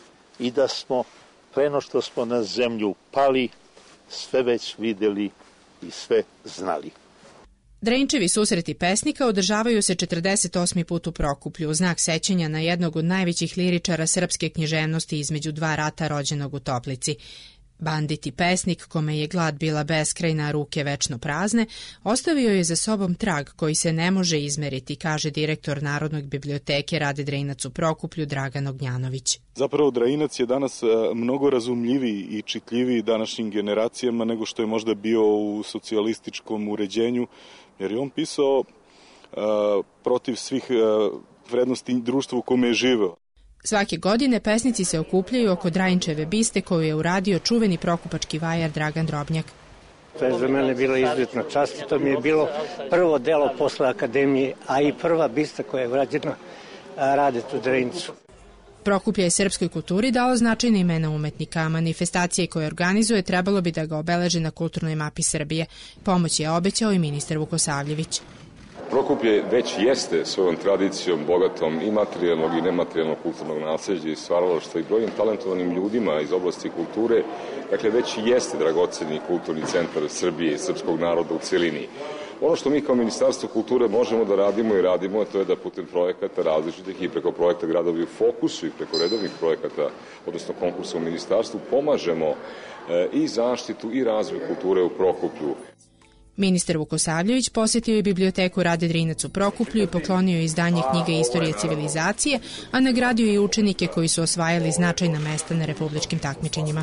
Speaker 20: i da smo, preno što smo na zemlju pali, sve već videli i sve znali.
Speaker 19: Drenčevi susreti pesnika održavaju se 48. put u Prokuplju, u znak sećanja na jednog od najvećih liričara srpske književnosti između 2 rata rođenog u Toplici. Banditi pesnik, kome je glad bila beskrajna, ruke večno prazne, ostavio je za sobom trag koji se ne može izmeriti, kaže direktor Narodnog biblioteke Rade Drinac u Prokuplju Dragan Ognjanović.
Speaker 21: Zapravo Drinac je danas mnogo razumljiviji i čitljiviji današnjim generacijama nego što je možda bio u socijalističkom uređenju, jer je on pisao protiv svih vrednosti društva u kome je živeo.
Speaker 19: Svake godine pesnici se okupljaju oko Drajnčeve biste koju je uradio čuveni prokupački vajar Dragan Drobnjak.
Speaker 23: To je za mene bilo izuzetno čast i to mi je bilo prvo delo posle akademije, a i prva bista koja je urađena Radetu Drincu.
Speaker 19: Prokuplje je srpskoj kulturi dalo značajne imena umetnika, a manifestacije koje organizuje trebalo bi da ga obeleže na kulturnoj mapi Srbije. Pomoć je obećao i ministar Vukosavljević.
Speaker 4: Prokuplje već jeste svojom tradicijom bogatom i materijalnog i nematerijalnog kulturnog nasleđa i stvaralaštva i brojnim talentovanim ljudima iz oblasti kulture, dakle već jeste dragoceni kulturni centar Srbije i srpskog naroda u celini. Ono što mi kao Ministarstvo kulture možemo da radimo i radimo, to je da putem projekata različitih i preko projekta Gradovi u fokusu i preko redovnih projekata, odnosno konkursa u Ministarstvu, pomažemo i zaštitu i razvoj kulture u Prokuplju.
Speaker 19: Ministar Vukosavljević posjetio je biblioteku Rade Drinac u Prokuplju i poklonio izdanje knjige Istorije civilizacije, a nagradio i učenike koji su osvajali značajna mesta na republičkim takmičenjima.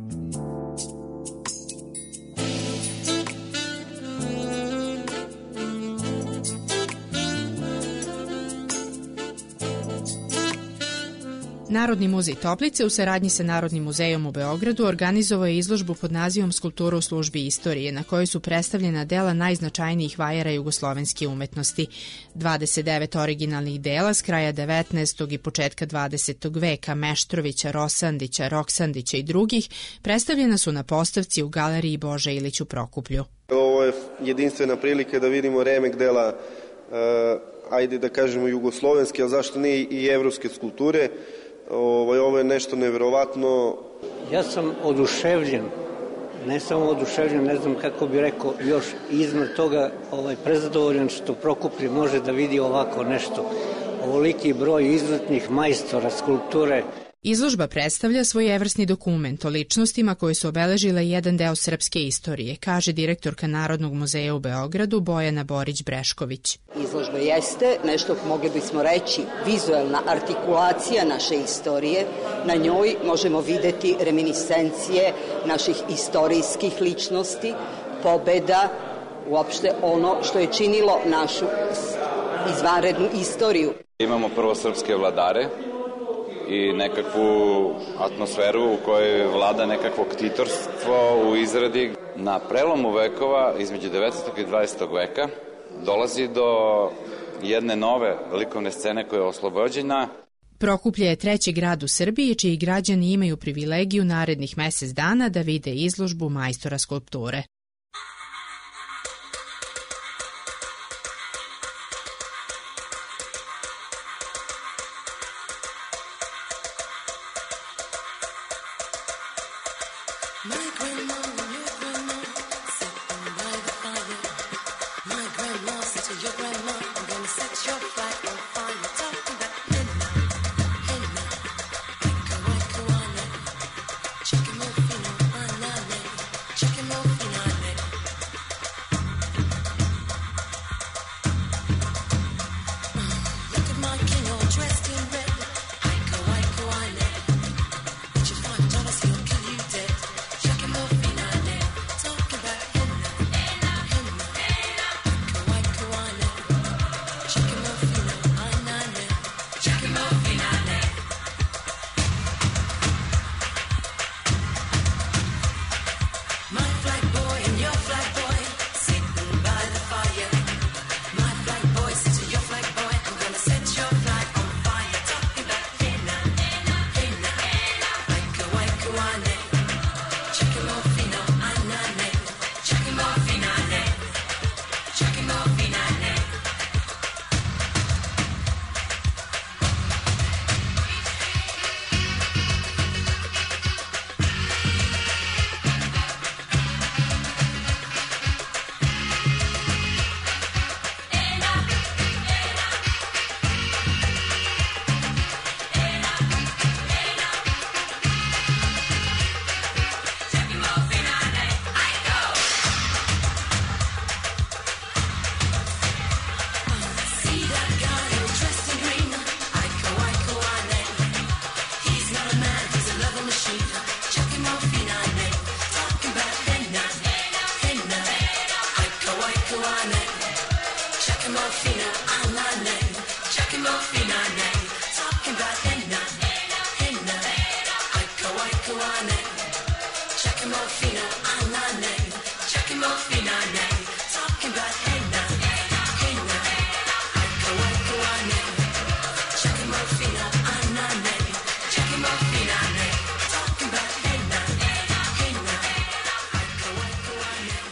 Speaker 19: Narodni muzej Toplice u saradnji sa Narodnim muzejom u Beogradu organizovao je izložbu pod nazivom Skulptura u službi istorije, na kojoj su predstavljena dela najznačajnijih vajara jugoslovenske umetnosti. 29 originalnih dela s kraja 19. i početka 20. veka Meštrovića, Rosandića, Roksandića i drugih predstavljena su na postavci u Galeriji Bože Ilić u Prokuplju.
Speaker 7: Ovo je jedinstvena prilika da vidimo remek dela, ajde da kažemo jugoslovenske, a zašto ne i evropske skulpture. Ovo je nešto neverovatno.
Speaker 23: Ja sam oduševljen, ne samo oduševljen, ne znam kako bi rekao, još iznad toga prezadovoljan što Prokuplje može da vidi ovako nešto. Ovoliki broj izvrsnih majstora skulpture.
Speaker 19: Izložba predstavlja svojevrsni dokument o ličnostima koje su obeležile jedan deo srpske istorije, kaže direktorka Narodnog muzeja u Beogradu Bojana Borić-Brešković.
Speaker 8: Izložba jeste nešto, mogli bismo reći, vizuelna artikulacija naše istorije. Na njoj možemo videti reminiscencije naših istorijskih ličnosti, pobeda, uopšte ono što je činilo našu izvanrednu istoriju.
Speaker 24: Imamo prvo srpske vladare i nekakvu atmosferu u kojoj vlada nekakvo ktitorstvo u izradi. Na prelomu vekova, između 19. i 20. veka, dolazi do jedne nove likovne scene koja je oslobođena.
Speaker 19: Prokuplje je treći grad u Srbiji čiji građani imaju privilegiju narednih mesec dana da vide izložbu majstora skulpture.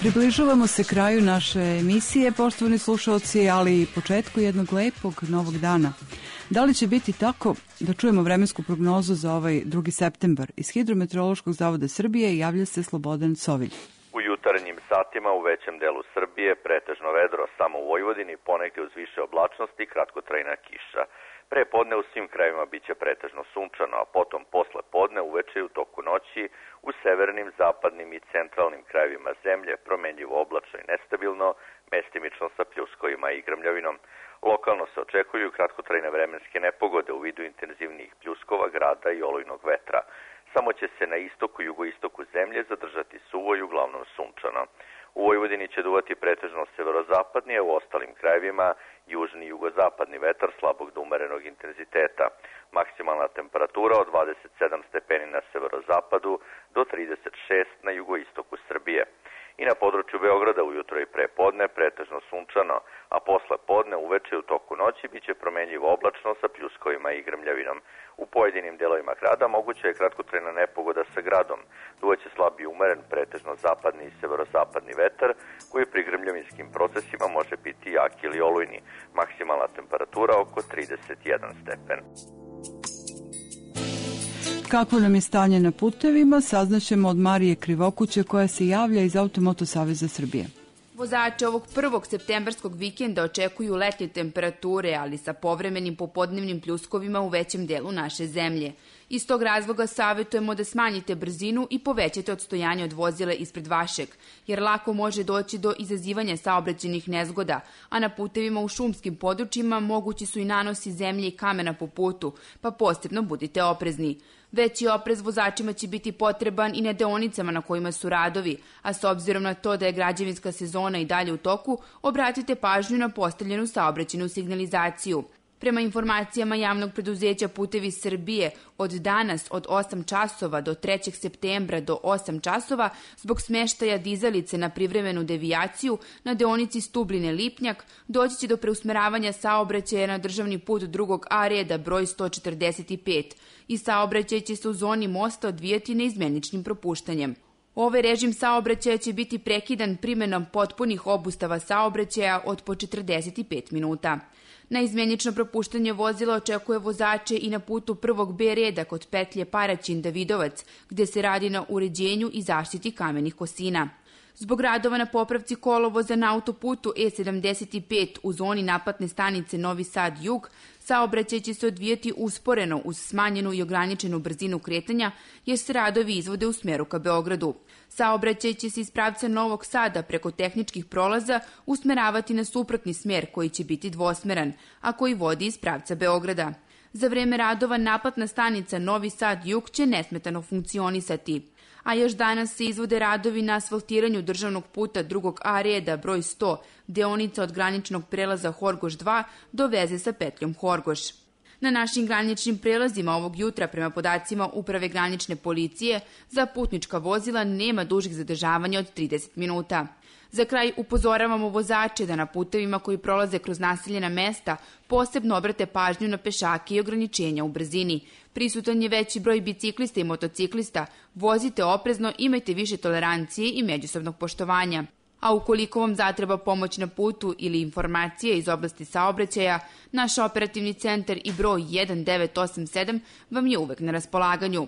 Speaker 3: Približavamo se kraju naše emisije, poštovani slušalci, ali i početku jednog lepog novog dana. Da li će biti tako? Da čujemo vremensku prognozu za ovaj 2. septembar. Iz Hidrometeorološkog zavoda Srbije javlja se Slobodan Covilj.
Speaker 9: U jutarnjim satima u većem delu Srbije pretežno vedro, samo u Vojvodini ponegde uz više oblačnosti i kratkotrajna kiša. Pre podne u svim krajevima biće pretežno sunčano, a potom posle podne uveče i u toku noći u severnim, zapadnim i centralnim krajevima zemlje promenljivo oblačno i nestabilno, mestimično sa pljuskovima i grmljavinom. Lokalno se očekuju kratkotrajne vremenske nepogode u vidu intenzivnijih pljuskova, grada i olujnog vetra. Samo će se na istoku i jugoistoku zemlje zadržati suvo i uglavnom sunčano. U Vojvodini će duvati pretežno severozapadni, a u ostalim krajevima južni i jugozapadni vetar slabog do umerenog intenziteta. Maksimalna temperatura od 27 stepeni na severozapadu do 36 na jugoistoku Srbije. I na području Beograda ujutro i pre podne pretežno sunčano, a posle podne uveče i u toku noći biće promenljivo oblačno sa pljuskovima i grmljavinom. U pojedinim delovima grada moguća je kratkotrajna nepogoda sa gradom. Duvaće slab i umeren pretežno zapadni i severozapadni vetar koji pri grmljavinskim procesima može biti jak ili olujni. Maksimalna temperatura oko 31 stepen.
Speaker 3: Kakvo nam je stanje na putevima, saznaćemo od Marije Krivokuće koja se javlja iz Automoto Saveza Srbije.
Speaker 10: Vozače ovog 1. septembarskog vikenda očekuju letnje temperature, ali sa povremenim popodnevnim pljuskovima u većem delu naše zemlje. Iz tog razloga savjetujemo da smanjite brzinu i povećate odstojanje od vozila ispred vašeg, jer lako može doći do izazivanja saobraćajnih nezgoda, a na putevima u šumskim područjima mogući su i nanosi zemlje i kamena po putu, pa posebno budite oprezni. Veći oprez vozačima će biti potreban i na deonicama na kojima su radovi, a s obzirom na to da je građevinska sezona i dalje u toku, obratite pažnju na postavljenu saobraćajnu signalizaciju. Prema informacijama javnog preduzeća Putevi Srbije, od danas od 8 časova do 3. septembra do 8 časova, zbog smeštaja dizalice na privremenu devijaciju na deonici Stubline-Lipnjak, doći će do preusmeravanja saobraćaja na državni put 2. A reda broj 145 i saobraćaj će se u zoni mosta odvijati neizmeničnim propuštanjem. Ovaj režim saobraćaja će biti prekidan primenom potpunih obustava saobraćaja od po 45 minuta. Neizmenično propuštanje vozila očekuje vozače i na putu 1. B reda kod petlje Paraćin-Davidovac, gde se radi na uređenju i zaštiti kamenih kosina. Zbog radova na popravci kolovoza na autoputu E75 u zoni naplatne stanice Novi Sad Jug, saobraćaj će se odvijati usporeno uz smanjenu i ograničenu brzinu kretanja, jer se radovi izvode u smeru ka Beogradu. Saobraćaj će se iz pravca Novog Sada preko tehničkih prolaza usmeravati na suprotni smer koji će biti dvosmeran, a koji vodi iz pravca Beograda. Za vreme radova naplatna stanica Novi Sad Jug će nesmetano funkcionisati. A još danas se izvode radovi na asfaltiranju državnog puta 2. A reda broj 100, deonica od graničnog prelaza Horgoš 2 do veze sa petljom Horgoš. Na našim graničnim prelazima ovog jutra, prema podacima Uprave granične policije, za putnička vozila nema dužih zadržavanja od 30 minuta. Za kraj upozoravamo vozače da na putevima koji prolaze kroz naseljena mesta posebno obrate pažnju na pešake i ograničenja u brzini. Prisutan je veći broj biciklista i motociklista, vozite oprezno, imajte više tolerancije i međusobnog poštovanja. A ukoliko vam zatreba pomoć na putu ili informacije iz oblasti saobraćaja, naš operativni centar i broj 1987 vam je uvek na raspolaganju.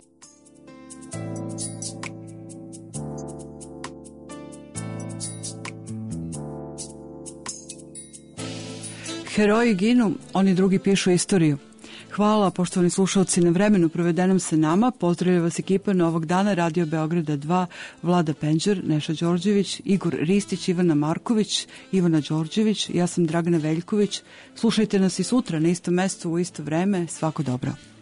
Speaker 3: Heroji ginu, oni drugi pišu istoriju. Hvala, poštovani slušalci, na vremenu provedenom sa nama. Pozdravlja vas ekipa Novog dana Radio Beograda 2, Vlada Penđer, Neša Đorđević, Igor Ristić, Ivana Marković, Ivana Đorđević, ja sam Dragana Veljković. Slušajte nas i sutra na istom mestu u isto vreme. Svako dobro.